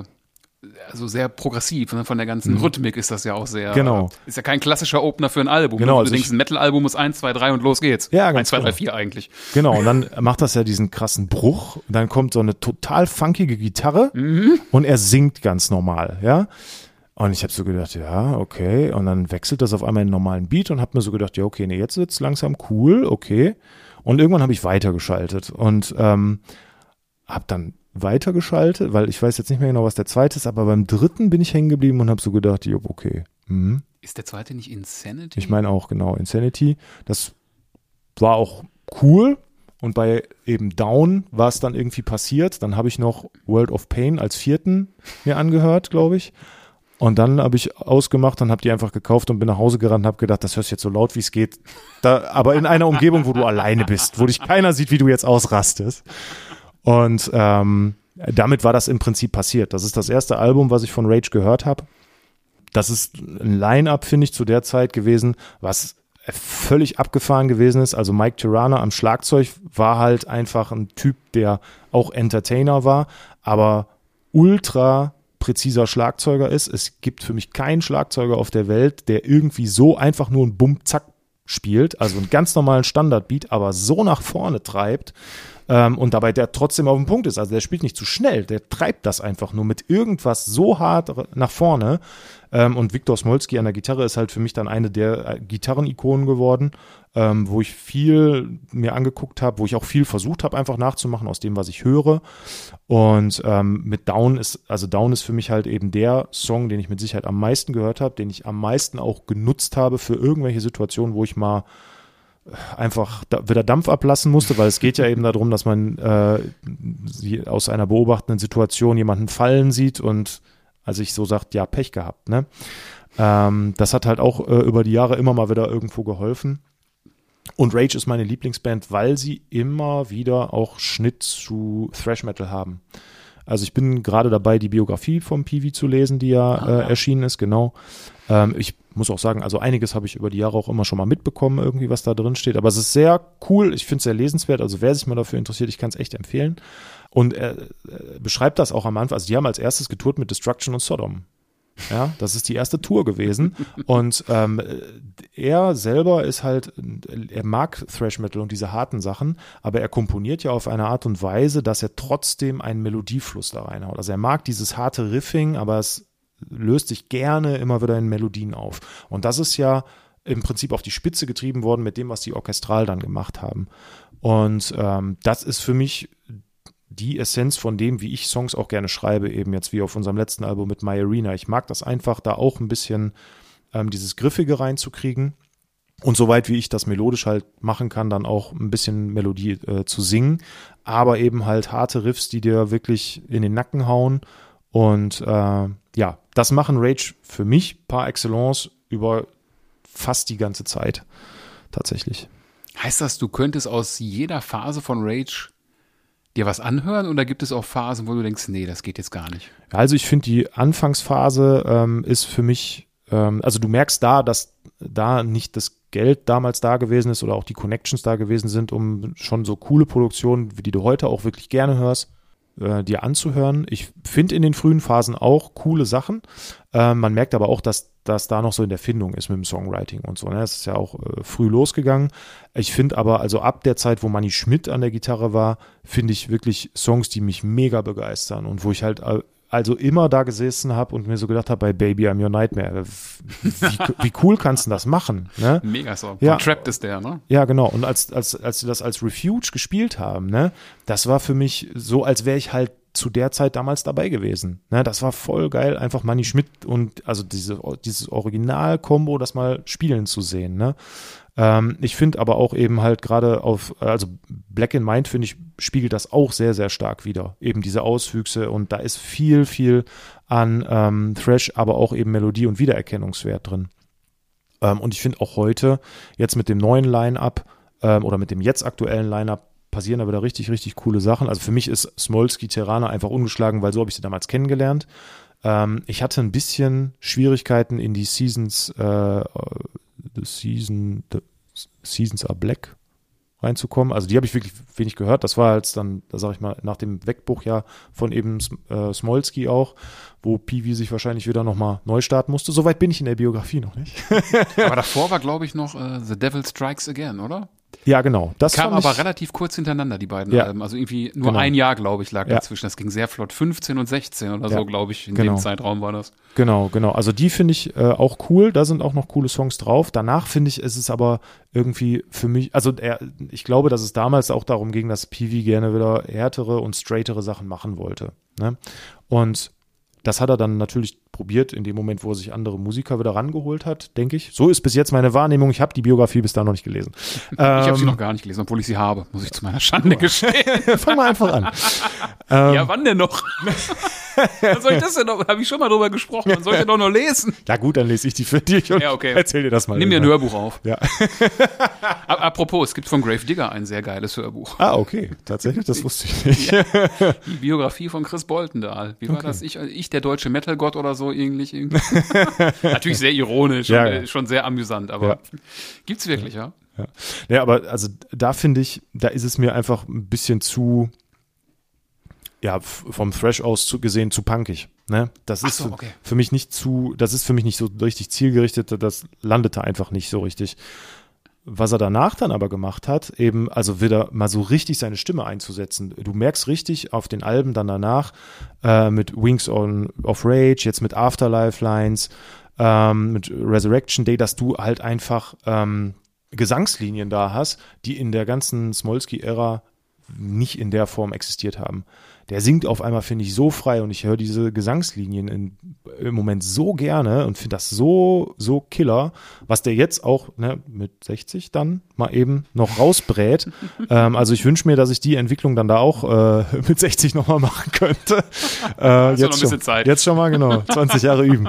progressiv, ne? Von der ganzen Rhythmik ist das ja auch sehr, ist ja kein klassischer Opener für ein Album. Genau, du denkst, ein Metal-Album muss 1, 2, 3 und los geht's. Ja, 1, 2, 3, 4 eigentlich. Genau, und dann macht das ja diesen krassen Bruch. Dann kommt so eine total funkige Gitarre und er singt ganz normal, ja. Und ich habe so gedacht, ja, okay. Und dann wechselt das auf einmal in einen normalen Beat und habe mir so gedacht, ja, okay, nee, jetzt wird's langsam cool, okay. Und irgendwann habe ich weitergeschaltet und habe dann weitergeschaltet, weil ich weiß jetzt nicht mehr genau, was der zweite ist, aber beim dritten bin ich hängen geblieben und habe so gedacht, jo, okay. Ist der zweite nicht Insanity? Ich meine auch, genau, Insanity. Das war auch cool. Und bei eben Down war es dann irgendwie passiert. Dann habe ich noch World of Pain als 4. mir angehört, glaube ich. Und dann habe ich ausgemacht und habe die einfach gekauft und bin nach Hause gerannt und habe gedacht, das hörst du jetzt so laut, wie es geht. Aber in einer Umgebung, wo du alleine bist, wo dich keiner sieht, wie du jetzt ausrastest. Und damit war das im Prinzip passiert. Das ist das erste Album, was ich von Rage gehört habe. Das ist ein Line-Up, finde ich, zu der Zeit gewesen, was völlig abgefahren gewesen ist. Also Mike Tirana am Schlagzeug war halt einfach ein Typ, der auch Entertainer war, aber ultra präziser Schlagzeuger ist. Es gibt für mich keinen Schlagzeuger auf der Welt, der irgendwie so einfach nur einen Bum-Zack spielt, also einen ganz normalen Standardbeat, aber so nach vorne treibt und dabei der trotzdem auf dem Punkt ist. Also der spielt nicht zu schnell, der treibt das einfach nur mit irgendwas so hart nach vorne. Und Viktor Smolski an der Gitarre ist halt für mich dann eine der Gitarrenikonen geworden, wo ich viel mir angeguckt habe, wo ich auch viel versucht habe, einfach nachzumachen aus dem, was ich höre. Und mit Down ist für mich halt eben der Song, den ich mit Sicherheit am meisten gehört habe, den ich am meisten auch genutzt habe für irgendwelche Situationen, wo ich mal einfach wieder Dampf ablassen musste, weil es geht ja eben darum, dass man aus einer beobachtenden Situation jemanden fallen sieht und als ich so sagt, ja, Pech gehabt, ne? Das hat halt auch über die Jahre immer mal wieder irgendwo geholfen. Und Rage ist meine Lieblingsband, weil sie immer wieder auch Schnitt zu Thrash Metal haben. Also ich bin gerade dabei, die Biografie vom Peewee zu lesen, die ja erschienen ist, genau. Ich muss auch sagen, also einiges habe ich über die Jahre auch immer schon mal mitbekommen, irgendwie, was da drin steht. Aber es ist sehr cool, ich finde es sehr lesenswert. Also wer sich mal dafür interessiert, ich kann es echt empfehlen. Und er beschreibt das auch am Anfang. Also die haben als erstes getourt mit Destruction und Sodom. Ja, das ist die erste Tour gewesen. Und er selber ist halt, er mag Thrash Metal und diese harten Sachen, aber er komponiert ja auf eine Art und Weise, dass er trotzdem einen Melodiefluss da reinhaut. Also er mag dieses harte Riffing, aber es löst sich gerne immer wieder in Melodien auf. Und das ist ja im Prinzip auf die Spitze getrieben worden mit dem, was die orchestral dann gemacht haben. Und das ist für mich die Essenz von dem, wie ich Songs auch gerne schreibe, eben jetzt wie auf unserem letzten Album mit My Arena. Ich mag das einfach, da auch ein bisschen dieses Griffige reinzukriegen und soweit wie ich das melodisch halt machen kann, dann auch ein bisschen Melodie zu singen, aber eben halt harte Riffs, die dir wirklich in den Nacken hauen und ja, das machen Rage für mich par excellence über fast die ganze Zeit tatsächlich. Heißt das, du könntest aus jeder Phase von Rage dir was anhören oder gibt es auch Phasen, wo du denkst, nee, das geht jetzt gar nicht? Also ich finde, die Anfangsphase ist für mich, also du merkst da, dass da nicht das Geld damals da gewesen ist oder auch die Connections da gewesen sind, um schon so coole Produktionen, die du heute auch wirklich gerne hörst, dir anzuhören. Ich finde in den frühen Phasen auch coole Sachen. Man merkt aber auch, dass das da noch so in der Findung ist mit dem Songwriting und so. Ne? Das ist ja auch früh losgegangen. Ich finde aber, also ab der Zeit, wo Manni Schmidt an der Gitarre war, finde ich wirklich Songs, die mich mega begeistern und wo ich halt also immer da gesessen habe und mir so gedacht habe, bei Baby I'm Your Nightmare, wie cool kannst du das machen? Ne? Mega Song. Ja. Trapped ist der, ne? Ja, genau. Und als sie das als Refuge gespielt haben, ne, das war für mich so, als wäre ich halt zu der Zeit damals dabei gewesen. Ne, das war voll geil, einfach Manni Schmidt und also dieses Original-Kombo, das mal spielen zu sehen. Ne? Ich finde aber auch eben halt gerade also Black in Mind, finde ich, spiegelt das auch sehr, sehr stark wider. Eben diese Auswüchse und da ist viel, viel an Thrash, aber auch eben Melodie und Wiedererkennungswert drin. Und ich finde auch heute, jetzt mit dem neuen Line-Up oder mit dem jetzt aktuellen Line-Up, passieren da wieder richtig, richtig coole Sachen. Also für mich ist Smolski Terraner einfach ungeschlagen, weil so habe ich sie damals kennengelernt. Ich hatte ein bisschen Schwierigkeiten in die Seasons Are Black reinzukommen. Also die habe ich wirklich wenig gehört. Das war jetzt dann, da sage ich mal, nach dem Wegbruch ja von eben Smolski auch, wo Peewee sich wahrscheinlich wieder nochmal neu starten musste. Soweit bin ich in der Biografie noch nicht. Aber davor war, glaube ich, noch The Devil Strikes Again, oder? Ja, genau. Das kam aber relativ kurz hintereinander, die beiden Alben. Also irgendwie nur ein Jahr, glaube ich, lag dazwischen. Das ging sehr flott. 15 und 16 oder so, glaube ich, in dem Zeitraum war das. Genau. Also die finde ich auch cool. Da sind auch noch coole Songs drauf. Danach finde ich, ist es aber irgendwie für mich, also ich glaube, dass es damals auch darum ging, dass Peewee gerne wieder härtere und straightere Sachen machen wollte. Ne? Und das hat er dann natürlich probiert, in dem Moment, wo er sich andere Musiker wieder rangeholt hat, denke ich. So ist bis jetzt meine Wahrnehmung. Ich habe die Biografie bis da noch nicht gelesen. Ich habe sie noch gar nicht gelesen, obwohl ich sie habe, muss ich zu meiner Schande gestehen. Fang mal einfach an. Ja, wann denn noch? Wann soll ich das denn noch? Habe ich schon mal drüber gesprochen. Man sollte doch noch lesen. Ja gut, dann lese ich die für dich und erzähl dir das mal. Nimm dir ein Hörbuch auf. Ja. Apropos, es gibt von Grave Digger ein sehr geiles Hörbuch. Ah, okay. Tatsächlich, das wusste ich nicht. Ja. Die Biografie von Chris Boltendahl. Wie war das? Ich, der deutsche Metal-Gott oder so irgendwie. Natürlich sehr ironisch und schon sehr amüsant, aber gibt's wirklich, ja? Ja, aber also da finde ich, da ist es mir einfach ein bisschen zu ja, vom Thrash aus gesehen zu punkig. Ne? Das ist okay. für mich nicht so richtig zielgerichtet, das landete einfach nicht so richtig. Was er danach dann aber gemacht hat, eben, also wieder mal so richtig seine Stimme einzusetzen. Du merkst richtig auf den Alben dann danach, mit Wings of Rage, jetzt mit Afterlife Lines, mit Resurrection Day, dass du halt einfach Gesangslinien da hast, die in der ganzen Smolsky-Ära nicht in der Form existiert haben. Der singt auf einmal, finde ich, so frei und ich höre diese Gesangslinien im Moment so gerne und finde das so Killer, was der jetzt auch mit 60 dann mal eben noch rausbrät. Also ich wünsche mir, dass ich die Entwicklung dann da auch mit 60 nochmal machen könnte. Jetzt noch ein bisschen Zeit. Jetzt schon mal, genau, 20 Jahre üben.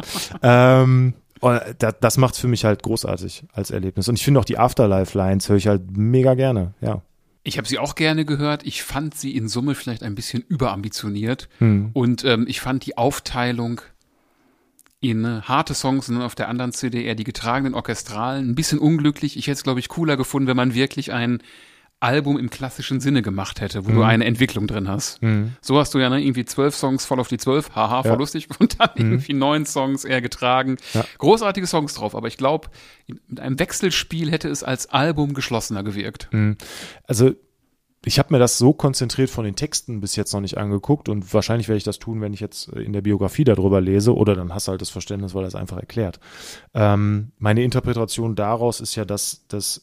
Das macht für mich halt großartig als Erlebnis. Und ich finde auch die Afterlife-Lines höre ich halt mega gerne, ja. Ich habe sie auch gerne gehört. Ich fand sie in Summe vielleicht ein bisschen überambitioniert. Und ich fand die Aufteilung in harte Songs und auf der anderen CD eher die getragenen Orchestralen ein bisschen unglücklich. Ich hätte es, glaube ich, cooler gefunden, wenn man wirklich ein Album im klassischen Sinne gemacht hätte, wo du eine Entwicklung drin hast. So hast du ja irgendwie 12 Songs voll auf die 12, haha, voll lustig, und dann irgendwie 9 Songs eher getragen. Ja. Großartige Songs drauf, aber ich glaube, mit einem Wechselspiel hätte es als Album geschlossener gewirkt. Also ich habe mir das so konzentriert von den Texten bis jetzt noch nicht angeguckt und wahrscheinlich werde ich das tun, wenn ich jetzt in der Biografie darüber lese, oder dann hast du halt das Verständnis, weil er es einfach erklärt. Meine Interpretation daraus ist ja, dass das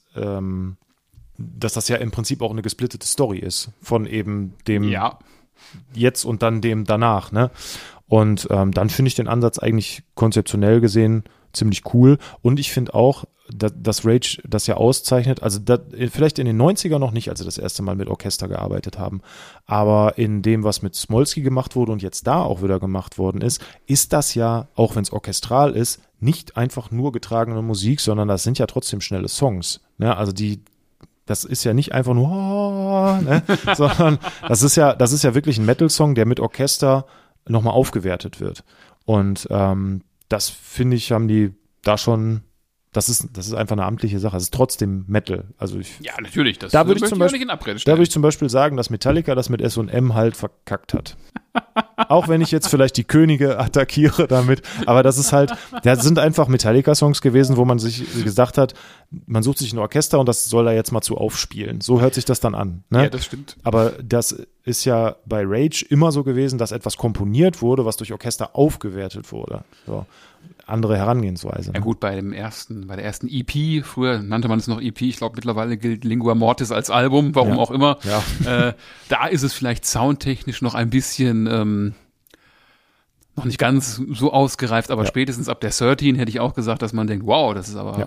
ja im Prinzip auch eine gesplittete Story ist von eben dem jetzt und dann dem danach, ne? Und dann finde ich den Ansatz eigentlich konzeptionell gesehen ziemlich cool. Und ich finde auch, dass Rage das ja auszeichnet, also vielleicht in den 90er noch nicht, als sie das erste Mal mit Orchester gearbeitet haben, aber in dem, was mit Smolsky gemacht wurde und jetzt da auch wieder gemacht worden ist das ja, auch wenn es orchestral ist, nicht einfach nur getragene Musik, sondern das sind ja trotzdem schnelle Songs. Ne? Also das ist ja nicht einfach nur, ne? Sondern das ist ja wirklich ein Metal-Song, der mit Orchester nochmal aufgewertet wird. Und das finde ich, haben die da schon, das ist einfach eine amtliche Sache. Es ist trotzdem Metal. Also ja, natürlich. Da würde ich zum Beispiel sagen, dass Metallica das mit S&M halt verkackt hat. Auch wenn ich jetzt vielleicht die Könige attackiere damit, aber das sind einfach Metallica-Songs gewesen, wo man sich gesagt hat, man sucht sich ein Orchester und das soll da jetzt mal zu aufspielen. So hört sich das dann an. Ne? Ja, das stimmt. Aber das ist ja bei Rage immer so gewesen, dass etwas komponiert wurde, was durch Orchester aufgewertet wurde. So. Andere Herangehensweise. Ne? Ja gut, bei der ersten EP, früher nannte man es noch EP, ich glaube mittlerweile gilt Lingua Mortis als Album, warum auch immer. Ja. Da ist es vielleicht soundtechnisch noch ein bisschen noch nicht ganz so ausgereift, aber spätestens ab der 13 hätte ich auch gesagt, dass man denkt, wow, das ist aber,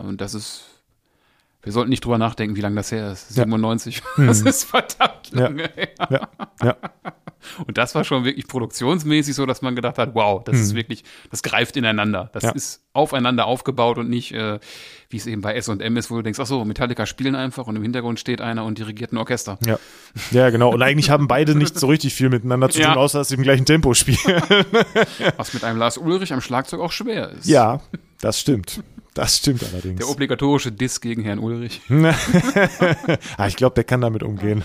wir sollten nicht drüber nachdenken, wie lange das her ist. 97. Das ist verdammt lange her. Ja. Und das war schon wirklich produktionsmäßig so, dass man gedacht hat, wow, das ist wirklich, das greift ineinander. Das ist aufeinander aufgebaut und nicht, wie es eben bei S&M ist, wo du denkst, ach so, Metallica spielen einfach und im Hintergrund steht einer und dirigiert ein Orchester. Ja, genau. Und eigentlich haben beide nicht so richtig viel miteinander zu tun, außer dass sie im gleichen Tempo spielen. Was mit einem Lars Ulrich am Schlagzeug auch schwer ist. Ja, das stimmt. Das stimmt allerdings. Der obligatorische Diss gegen Herrn Ulrich. Ich glaube, der kann damit umgehen.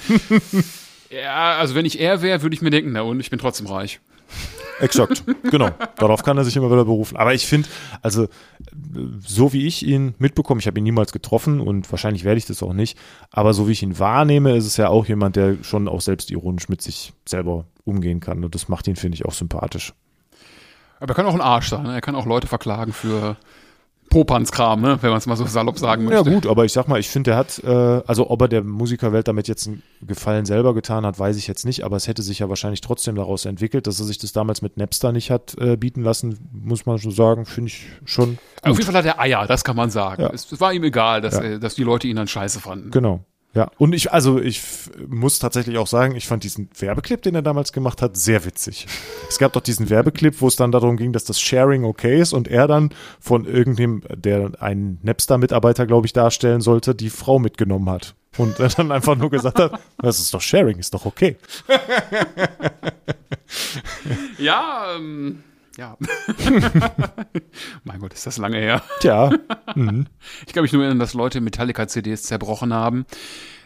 Ja, also wenn ich er wäre, würde ich mir denken, na und, ich bin trotzdem reich. Exakt, genau. Darauf kann er sich immer wieder berufen. Aber ich finde, also so wie ich ihn mitbekomme, ich habe ihn niemals getroffen und wahrscheinlich werde ich das auch nicht, aber so wie ich ihn wahrnehme, ist es ja auch jemand, der schon auch selbstironisch mit sich selber umgehen kann. Und das macht ihn, finde ich, auch sympathisch. Aber er kann auch ein Arsch sein, ne? Er kann auch Leute verklagen für Popanzkram, ne? Wenn man es mal so salopp sagen möchte. Ja gut, aber ich sag mal, ich finde, er hat, also ob er der Musikerwelt damit jetzt einen Gefallen selber getan hat, weiß ich jetzt nicht, aber es hätte sich ja wahrscheinlich trotzdem daraus entwickelt, dass er sich das damals mit Napster nicht hat bieten lassen, muss man schon sagen, finde ich schon gut. Auf jeden Fall hat er Eier, das kann man sagen. Ja. Es war ihm egal, dass die Leute ihn dann scheiße fanden. Genau. Ja, und ich muss tatsächlich auch sagen, ich fand diesen Werbeclip, den er damals gemacht hat, sehr witzig. Es gab doch diesen Werbeclip, wo es dann darum ging, dass das Sharing okay ist und er dann von irgendjemandem, der einen Napster-Mitarbeiter, glaube ich, darstellen sollte, die Frau mitgenommen hat. Und er dann einfach nur gesagt hat, das ist doch Sharing, ist doch okay. Ja, mein Gott, ist das lange her. Tja. Ich kann mich nur erinnern, dass Leute Metallica-CDs zerbrochen haben.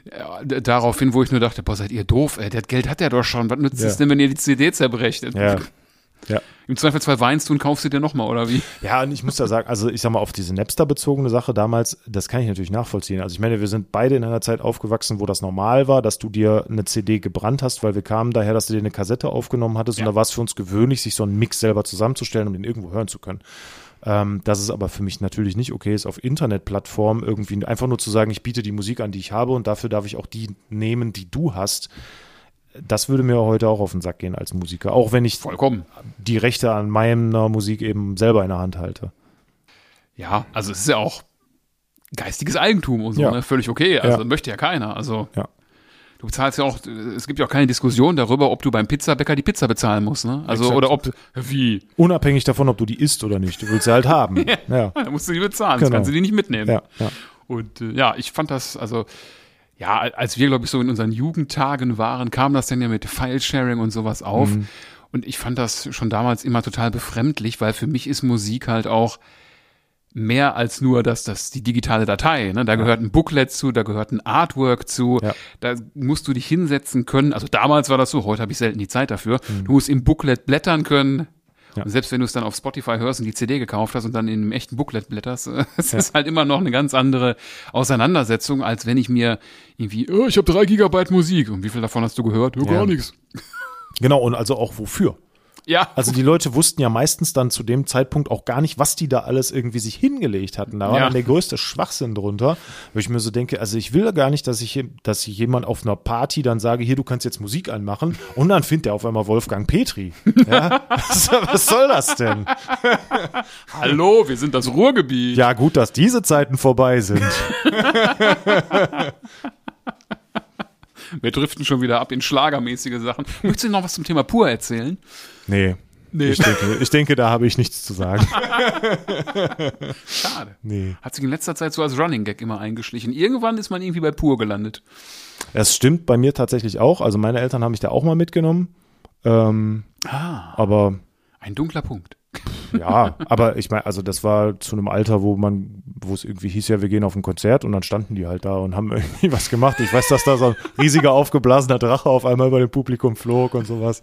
Ja, daraufhin, wo ich nur dachte, boah, seid ihr doof, ey, das Geld hat er doch schon, was nützt es denn, wenn ihr die CD zerbrecht? Ja. Ja. Im Zweifelsfall weinst du und kaufst sie dir nochmal, oder wie? Ja, und ich muss da sagen, also ich sag mal, auf diese Napster-bezogene Sache damals, das kann ich natürlich nachvollziehen. Also ich meine, wir sind beide in einer Zeit aufgewachsen, wo das normal war, dass du dir eine CD gebrannt hast, weil wir kamen daher, dass du dir eine Kassette aufgenommen hattest, und da war es für uns gewöhnlich, sich so einen Mix selber zusammenzustellen, um den irgendwo hören zu können. Das ist aber für mich natürlich nicht okay, ist auf Internetplattformen irgendwie einfach nur zu sagen, ich biete die Musik an, die ich habe, und dafür darf ich auch die nehmen, die du hast. Das würde mir heute auch auf den Sack gehen als Musiker, auch wenn ich die Rechte an meiner Musik eben selber in der Hand halte. Ja, also es ist ja auch geistiges Eigentum und so, ne? Völlig okay, also möchte ja keiner. Also du bezahlst ja auch, es gibt ja auch keine Diskussion darüber, ob du beim Pizzabäcker die Pizza bezahlen musst, ne? Also oder ob, wie? Unabhängig davon, ob du die isst oder nicht, du willst sie halt haben. Ja. Dann musst du die bezahlen, sonst kannst du die nicht mitnehmen. Ja. Und ich fand das, also ja, als wir, glaube ich, so in unseren Jugendtagen waren, kam das dann ja mit File-Sharing und sowas auf. Und ich fand das schon damals immer total befremdlich, weil für mich ist Musik halt auch mehr als nur die digitale Datei. Ne? Da gehört ein Booklet zu, da gehört ein Artwork zu. Ja. Da musst du dich hinsetzen können. Also damals war das so, heute habe ich selten die Zeit dafür. Du musst im Booklet blättern können. Ja. Und selbst wenn du es dann auf Spotify hörst und die CD gekauft hast und dann in einem echten Booklet blätterst, es ist halt immer noch eine ganz andere Auseinandersetzung, als wenn ich mir irgendwie, ich habe 3 Gigabyte Musik. Und wie viel davon hast du gehört? Gar nichts. Genau, und also auch wofür? Ja. Also die Leute wussten ja meistens dann zu dem Zeitpunkt auch gar nicht, was die da alles irgendwie sich hingelegt hatten. Da war dann der größte Schwachsinn drunter, wo ich mir so denke, also ich will da gar nicht, dass ich jemand auf einer Party dann sage, hier, du kannst jetzt Musik anmachen, und dann findet er auf einmal Wolfgang Petri. Ja? Was soll das denn? Hallo, wir sind das Ruhrgebiet. Ja, gut, dass diese Zeiten vorbei sind. Wir driften schon wieder ab in schlagermäßige Sachen. Möchtest du noch was zum Thema Pur erzählen? Nee. Ich denke, da habe ich nichts zu sagen. Schade. Nee. Hat sich in letzter Zeit so als Running Gag immer eingeschlichen. Irgendwann ist man irgendwie bei Pur gelandet. Es stimmt bei mir tatsächlich auch. Also meine Eltern haben mich da auch mal mitgenommen. Aber ein dunkler Punkt. Ja, aber ich meine, also das war zu einem Alter, wo es irgendwie hieß, ja, wir gehen auf ein Konzert, und dann standen die halt da und haben irgendwie was gemacht. Ich weiß, dass da so ein riesiger aufgeblasener Drache auf einmal über dem Publikum flog und sowas.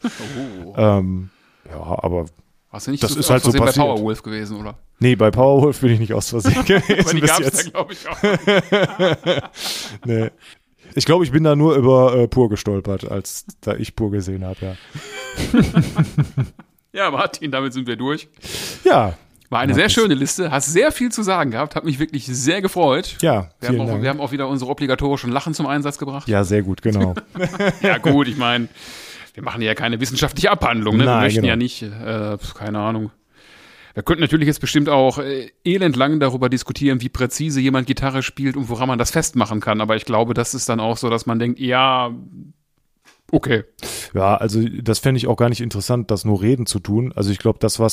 Aber warst du nicht das ist halt so bei passiert. Powerwolf gewesen, oder? Nee, bei Powerwolf bin ich nicht aus Versehen gewesen. Aber die gab es da, glaube ich, auch. Nee. Ich glaube, ich bin da nur über Pur gestolpert, als da ich Pur gesehen habe, ja. Ja, Martin, damit sind wir durch. Ja. War eine sehr schöne Liste, hast sehr viel zu sagen gehabt, hat mich wirklich sehr gefreut. Ja, wir haben auch wieder unsere obligatorischen Lachen zum Einsatz gebracht. Ja, sehr gut, genau. Ja gut, ich meine, wir machen ja keine wissenschaftliche Abhandlung, ne? Wir möchten ja nicht, keine Ahnung. Wir könnten natürlich jetzt bestimmt auch elendlang darüber diskutieren, wie präzise jemand Gitarre spielt und woran man das festmachen kann, aber ich glaube, das ist dann auch so, dass man denkt, ja, okay. Ja, also das fände ich auch gar nicht interessant, das nur reden zu tun. Also ich glaube, das,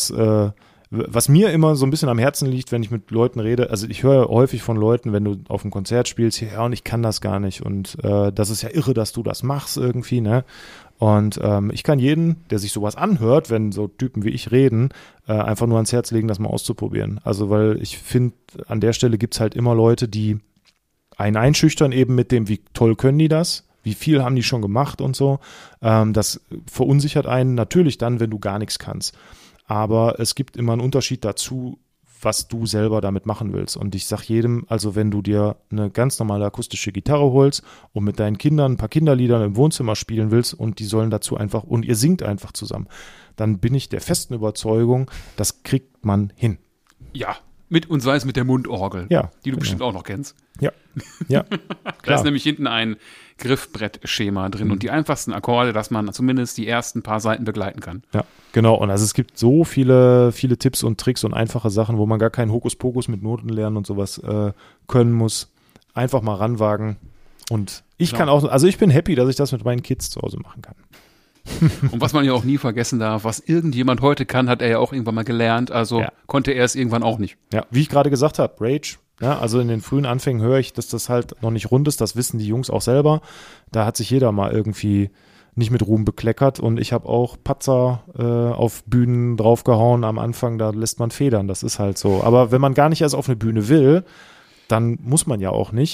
was mir immer so ein bisschen am Herzen liegt, wenn ich mit Leuten rede, also ich höre häufig von Leuten, wenn du auf einem Konzert spielst, ja, und ich kann das gar nicht, und das ist ja irre, dass du das machst irgendwie, ne? Und ich kann jeden, der sich sowas anhört, wenn so Typen wie ich reden, einfach nur ans Herz legen, das mal auszuprobieren. Also weil ich finde, an der Stelle gibt's halt immer Leute, die einen einschüchtern eben mit dem, wie toll können die das? Wie viel haben die schon gemacht und so. Das verunsichert einen natürlich dann, wenn du gar nichts kannst. Aber es gibt immer einen Unterschied dazu, was du selber damit machen willst. Und ich sag jedem, also wenn du dir eine ganz normale akustische Gitarre holst und mit deinen Kindern ein paar Kinderlieder im Wohnzimmer spielen willst und die sollen dazu einfach, und ihr singt einfach zusammen, dann bin ich der festen Überzeugung, das kriegt man hin. Ja, und sei es mit der Mundorgel, die du bestimmt auch noch kennst. Ja. Da ist nämlich hinten ein Griffbrettschema drin und die einfachsten Akkorde, dass man zumindest die ersten paar Seiten begleiten kann. Ja, genau. Und also es gibt so viele Tipps und Tricks und einfache Sachen, wo man gar keinen Hokuspokus mit Noten lernen und sowas können muss. Einfach mal ranwagen. Und ich kann auch, also ich bin happy, dass ich das mit meinen Kids zu Hause machen kann. Und was man ja auch nie vergessen darf, was irgendjemand heute kann, hat er ja auch irgendwann mal gelernt, also konnte er es irgendwann auch nicht. Ja, wie ich gerade gesagt habe, Rage. Ja, also in den frühen Anfängen höre ich, dass das halt noch nicht rund ist, das wissen die Jungs auch selber. Da hat sich jeder mal irgendwie nicht mit Ruhm bekleckert, und ich habe auch Patzer auf Bühnen draufgehauen am Anfang, da lässt man federn, das ist halt so. Aber wenn man gar nicht erst auf eine Bühne will, dann muss man ja auch nicht.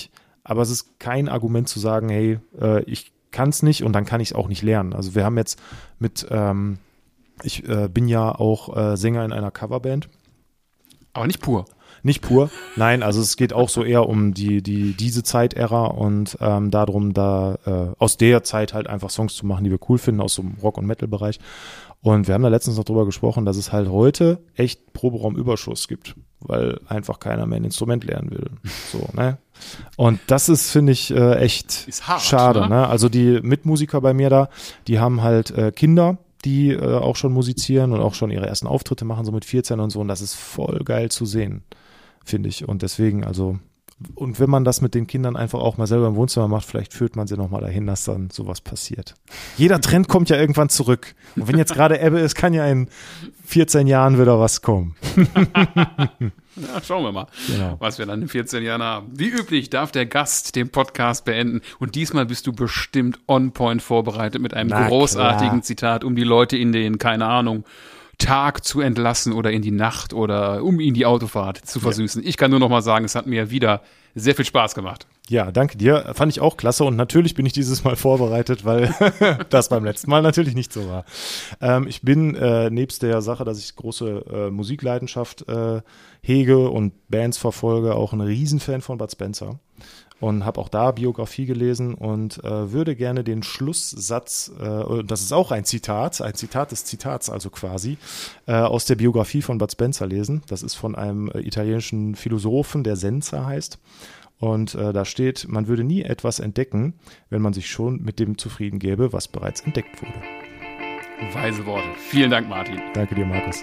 aber es ist kein Argument zu sagen, hey, ich kann es nicht und dann kann ich es auch nicht lernen. Also wir haben jetzt ich bin ja auch Sänger in einer Coverband. Aber nicht pur. Nicht pur, nein, also es geht auch so eher um diese Zeitära und darum, aus der Zeit halt einfach Songs zu machen, die wir cool finden, aus so dem Rock- und Metal-Bereich. Und wir haben da letztens noch drüber gesprochen, dass es halt heute echt Proberaumüberschuss gibt, weil einfach keiner mehr ein Instrument lernen will. So, ne? Und das ist, finde ich, echt Ist hart, schade. Ne? Also die Mitmusiker bei mir da, die haben halt Kinder, die auch schon musizieren und auch schon ihre ersten Auftritte machen, so mit 14 und so. Und das ist voll geil zu sehen, finde ich. Und deswegen, und wenn man das mit den Kindern einfach auch mal selber im Wohnzimmer macht, vielleicht führt man sie nochmal dahin, dass dann sowas passiert. Jeder Trend kommt ja irgendwann zurück. Und wenn jetzt gerade Ebbe ist, kann ja in 14 Jahren wieder was kommen. Ja, schauen wir mal, Genau. was wir dann in 14 Jahren haben. Wie üblich darf der Gast den Podcast beenden. Und diesmal bist du bestimmt on point vorbereitet mit einem großartigen Zitat, um die Leute in den, keine Ahnung, Tag zu entlassen oder in die Nacht oder um ihnen die Autofahrt zu versüßen. Ja. Ich kann nur noch mal sagen, es hat mir wieder sehr viel Spaß gemacht. Ja, danke dir. Fand ich auch klasse und natürlich bin ich dieses Mal vorbereitet, weil das beim letzten Mal natürlich nicht so war. Ich bin nebst der Sache, dass ich große Musikleidenschaft hege und Bands verfolge, auch ein Riesenfan von Bud Spencer. Und habe auch da Biografie gelesen und würde gerne den Schlusssatz, das ist auch ein Zitat des Zitats also quasi, aus der Biografie von Bud Spencer lesen. Das ist von einem italienischen Philosophen, der Senza heißt. Und da steht, man würde nie etwas entdecken, wenn man sich schon mit dem zufrieden gäbe, was bereits entdeckt wurde. Weise Worte. Vielen Dank, Martin. Danke dir, Markus.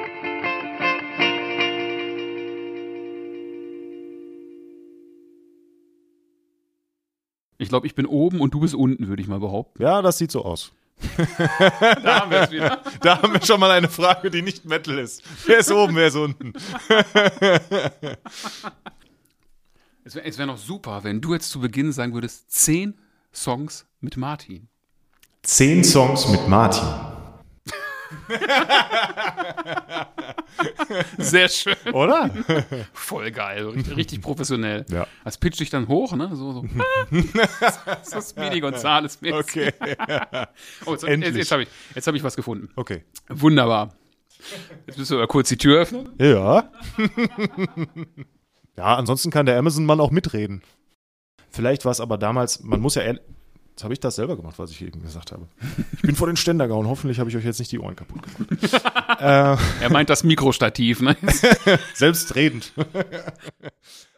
Ich glaube, ich bin oben und du bist unten, würde ich mal behaupten. Ja, das sieht so aus. Da haben wir es wieder. Da haben wir schon mal eine Frage, die nicht Metal ist. Wer ist oben, wer ist unten? Es wär noch super, wenn du jetzt zu Beginn sagen würdest, 10 Songs mit Martin. 10 Songs mit Martin. Sehr schön. Oder? Voll geil, richtig professionell. Ja. Das pitcht dich dann hoch, ne? So. So Speedy Gonzales mäßig. Okay. Oh, Endlich. Jetzt hab ich was gefunden. Okay. Wunderbar. Jetzt müssen wir kurz die Tür öffnen. Ja. Ja, ansonsten kann der Amazon-Mann auch mitreden. Vielleicht war es aber damals, man muss ja ehrlich, jetzt habe ich das selber gemacht, was ich eben gesagt habe. Ich bin vor den Ständer gehauen, hoffentlich habe ich euch jetzt nicht die Ohren kaputt gemacht. Er meint das Mikrostativ, ne? Selbstredend.